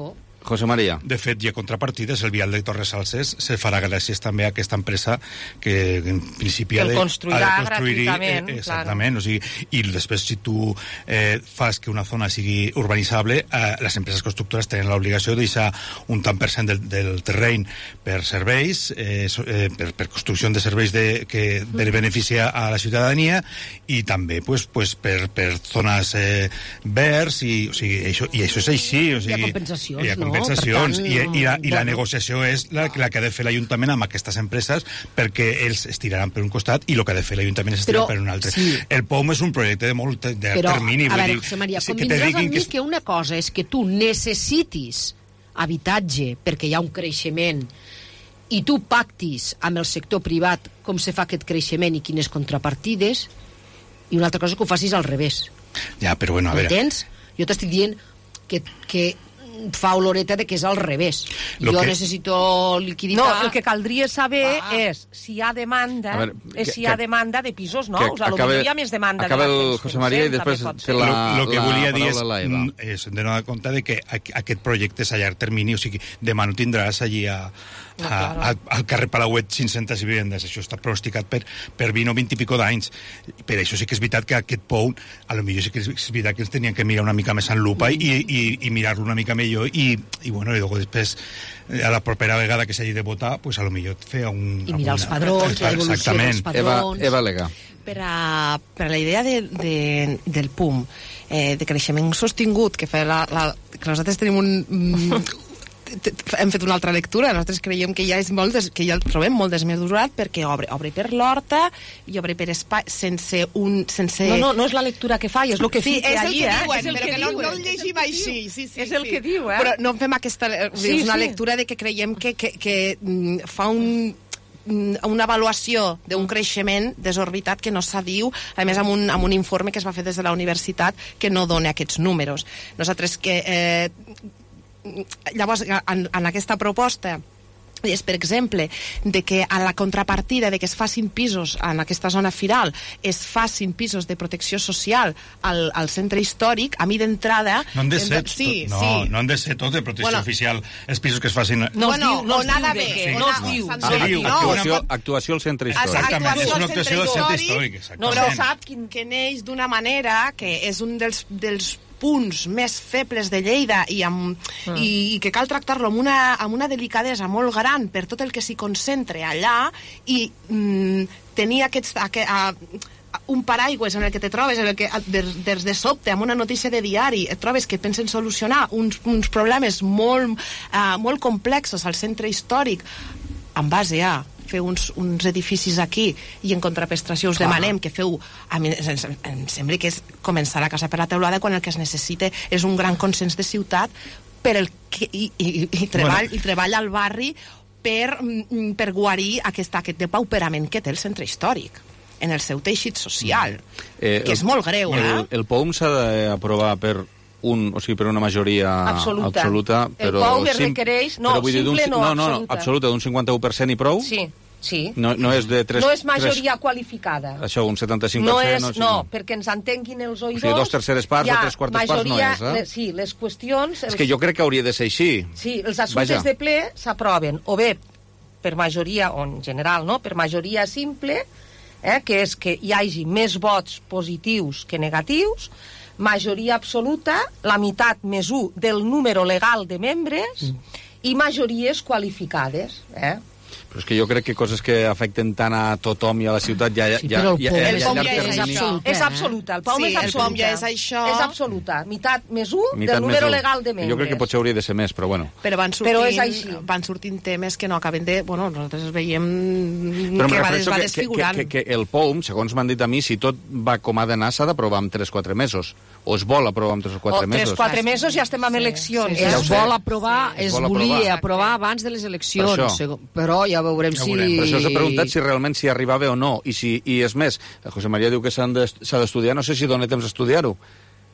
José María. De fet, hi ha contrapartides. El vial de Torres Salses se farà gràcies també a aquesta empresa que en principi que ha de, el construirà ha de construir gratuïtament. Eh, exactament. Claro. O sigui, i després, si tu eh, fas que una zona sigui urbanitzable, eh, les empreses constructores tenen l'obligació de deixar un tant per cent del, del terreny per serveis, eh, eh, per, per construcció de serveis de, que de beneficia a la ciutadania, i també pues, pues, per, per zones eh, verds, i, o sigui, això, i això és així. O sigui, hi ha compensacions, hi ha compensacions, no? I, i, la, i la negociació és la, la que ha de fer l'Ajuntament amb aquestes empreses, perquè ells es tiraran per un costat i el que ha de fer l'Ajuntament és estirar per un altre. Sí. El P O M és un projecte de molt de Però, termini. a veure, dir, José María, que convindràs amb mi que... és... que una cosa és que tu necessitis habitatge perquè hi ha un creixement i tu pactis amb el sector privat com se fa aquest creixement i quines contrapartides, i una altra cosa que ho facis al revés. Ja, però bueno, a veure... M'entens? Jo t'estic dient que, que fa oloreta de que és al revés. Lo jo que... necessito liquiditat... No, el que caldria saber ah. és si hi ha demanda, veure, és que, si hi ha que, demanda de pisos, no? Que, o sigui, acabe, potser hi ha més demanda. acaba de el José María i després té la, lo, lo que la volia dir és, la és de no dar compte de que aquest projecte és a llarg termini, o sigui, demà no tindràs allí a, a, a, al carrer Palauet cinc-centes vivendes. Això està pronosticat per, per vint o vint i pico d'anys. Per això sí que és veritat que aquest pou, a lo millor sí que és veritat que ens tenien que mirar una mica més en lupa i, i, i mirar-lo una mica millor, i, i bueno, i després a la propera vegada que s'hagi de votar, pues a lo millor fer un... I mirar els padrons, la evolució dels padrons... Eva, Eva Lega. Per a, per a la idea de, de, del P U M, eh, de creixement sostingut, que, fa la, la, que nosaltres tenim un... hem fet una altra lectura, nosaltres creiem que ja és molt des, que ja el trobem molt desmesurat perquè obre, obre per l'horta i obre per espai sense un... Sense... No, no, no és la lectura que fa, és el que sí, fica és el allí, que eh? diuen, és el però que, que no, no, no el llegim així. Sí, sí, és el sí. que diu, eh? Però no fem aquesta... Sí, és una sí. lectura de que creiem que, que, que mm, fa un... una avaluació d'un creixement desorbitat que no s'adiu, a més amb un, amb un informe que es va fer des de la universitat que no dona aquests números. Nosaltres que... Eh, llavors, en, en aquesta proposta és, per exemple, de que a la contrapartida de que es facin pisos en aquesta zona firal, es facin pisos de protecció social al, al centre històric, a mi d'entrada... No han de ser, de... sí, no, sí. no han de ser tot de protecció bueno, oficial, els pisos que es facin... No, bueno, es diu, no, no es nada diu bé. que, Sí. no es diu. Ah, se diu. Actuació, actuació al centre històric. Exactament, és una actuació del centre històric. No, però sap que neix d'una manera que és un dels, dels punts més febles de Lleida i, amb, mm. i, i que cal tractar-lo amb una, amb una delicadesa molt gran per tot el que s'hi concentre allà i mm, tenir aquests... Aquest, a, un paraigües en el que te trobes, en el que des, des de sobte, amb una notícia de diari, et trobes que pensen solucionar uns, uns problemes molt, uh, molt complexos al centre històric en base a fer uns, uns edificis aquí i en contraprestació us Clar. demanem que feu a mi, em, em sembla que és començar a casa per la teulada quan el que es necessita és un gran consens de ciutat per el que, i, i, i, treball, bueno. i treball al barri per, per guarir aquest, aquest depauperament que té el centre històric en el seu teixit social, eh, que és molt greu. El, eh? el P O M s'ha d'aprovar per un, o sigui, per una majoria absoluta, absoluta el però P O M sim, requereix, no, però simple dir, no, no, no, absoluta. absoluta, d'un cinquanta-u per cent i prou? Sí, sí. No, no és de tres... No és majoria tres, qualificada. Això, un setanta-cinc per cent? No, és, no, no, perquè ens entenguin els oïdors... O sigui, dos terceres parts o tres quartes parts no és, eh? Les, sí, les qüestions... Els, és que jo crec que hauria de ser així. Sí, els assumptes Vaja. de ple s'aproven, o bé per majoria, o en general, no?, per majoria simple, eh, que és que hi hagi més vots positius que negatius, majoria absoluta, la meitat més u del número legal de membres mm. i majories qualificades. Eh? Però és que jo crec que coses que afecten tant a tothom i a la ciutat ja... Sí, ja, però ja, el ja, P O M ja, ja és això. És absoluta, el P O M sí, és absoluta. el P O M ja és això. És absoluta, meitat més u Mitat del número més legal de membres. Jo crec que potser hauria de ser més, però bueno. Però van sortint, però és així. Van sortint temes que no acaben de... Bueno, nosaltres veiem però que va, des, va que, desfigurant. Que, que, que el P O M, segons m'han dit a mi, si tot va com ha d'anar, s'ha d'aprovar en tres o quatre mesos. O es vol aprovar en tres o quatre o mesos. tres o quatre mesos ja estem amb eleccions. Sí, sí, es vol aprovar, sí. es, es vol volia aprovar. aprovar abans de les eleccions, per però ja veurem ja si... Veurem. Per això us he preguntat si realment si arribava o no, i, si, i és més, José María diu que s'ha d'estudiar, no sé si dona temps a estudiar-ho.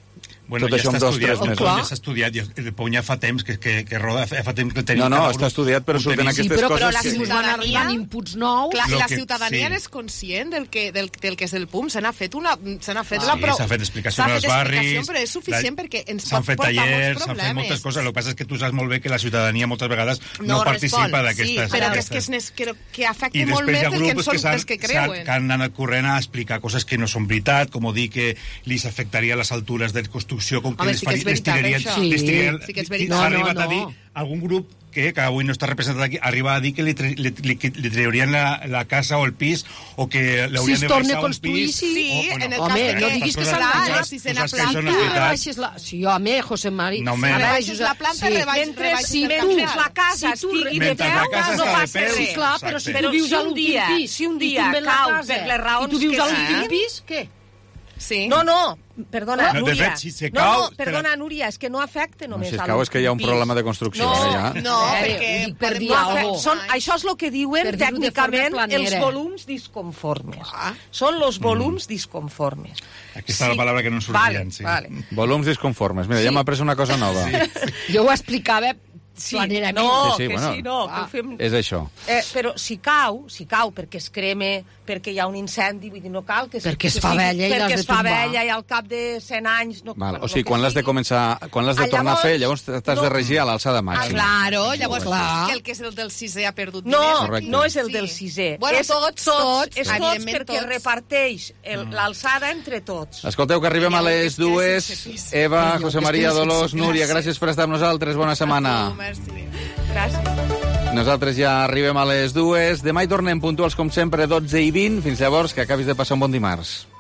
Bueno, tot ja això en dos o tres el mesos. POUM ja s'ha estudiat, el POUM ja fa temps que, que, que roda, fa temps que el tenim. No, no, està estudiat, però surten aquestes sí, però, coses però la que... ciutadania... Van arribant inputs nous. Clar, Lo la que- ciutadania sí. és conscient del que, del, del que és el POUM. Se n'ha fet una... Se n'ha fet Sí, la prou... s'ha fet explicació s'ha als fet barris, explicació, però és suficient la- perquè ens S'han pot fet portar tallers, molts s'han fet problemes. moltes coses. El que passa és que tu saps molt bé que la ciutadania moltes vegades no, No participa respon, d'aquestes... sí, però que és que, d'aquestes- és, nes- que, que afecta I molt després més hi ha del que, en grups són, que, s'han, dels que s'han- creuen. que han anat corrent a explicar coses que no són veritat, com dir que li s'afectaria les altures de construcció, com que Home, les, sí que és faria- les veritat, tirarien... això. les Sí, tirarien- sí que és veritat. S'ha No, no, arribat a no. dir algun grup que, que avui no està representat aquí, arriba a dir que li, tre- li, li, li traurien la, la casa o el pis, o que l'haurien Si es de torna baixar a un construir, pis... sí. o, en el o, Home, cas no que- diguis que coses- s'han Clar, menjat. si se coses que n'ha són plantat. veritat. Rebaixes la... Sí, home, José Mari. No, home. Si Rebaixes la planta, rebaixes- Mentre rebaixes si el tu, capital. la casa Si tu- estigui de Mentre peu, la casa no està de passa peu, res. Clar, però si exacte. tu vius si a un l'últim dia- pis, si un i dia tomben la cau casa, per les raons i tu vius que a l'últim sigui, pis, què? Sí. No, no, perdona, No, de Núria. fet, si se no, cau, no, perdona, Núria, és que no afecta No, només si es a cau és que hi ha un l'últim problema pis. de construcció, No, eh, ja. no, Eh, perquè... ho dic per podem- dir no, alguna fe- cosa. són, això és el que diuen Per dir-ho de forma tècnicament planera. els volums disconformes. Són els volums disconformes. Aquesta és la paraula que no ens Vale, sortien, sí. vale. Volums disconformes. Mira, Sí. ja m'ha après una cosa nova. Jo ho explicava Sí, planerament. no, Sí, sí, que bueno. sí, no, que ho fem... És això. Eh, però si cau, si cau perquè es creme, perquè hi ha un incendi, vull dir, no cal que... Perquè es que fa sigui- vella i l'has Perquè de es fa tombar. vella i al cap de cent anys... No, Val. bueno, O sigui, lo que quan l'has de sigui. començar, quan l'has de Ah, tornar a fer, llavors, llavors t'has no. de regir a l'alçada màxima. Claro, llavors Clar. que el que és el del sisè ha perdut No, diners. Correcte. no és el del sisè. Bueno, és tots, tots, és tots evidentment perquè tots. reparteix el- l'alçada entre tots. Escolteu, que arribem a les dues. Eva, José Maria, Dolors, Núria, gràcies per estar amb nosaltres. Bona setmana. Merci. Gràcies. Nosaltres ja arribem a les dues. Demà hi tornem puntuals, com sempre, dotze i vint. Fins llavors, que acabis de passar un bon dimarts.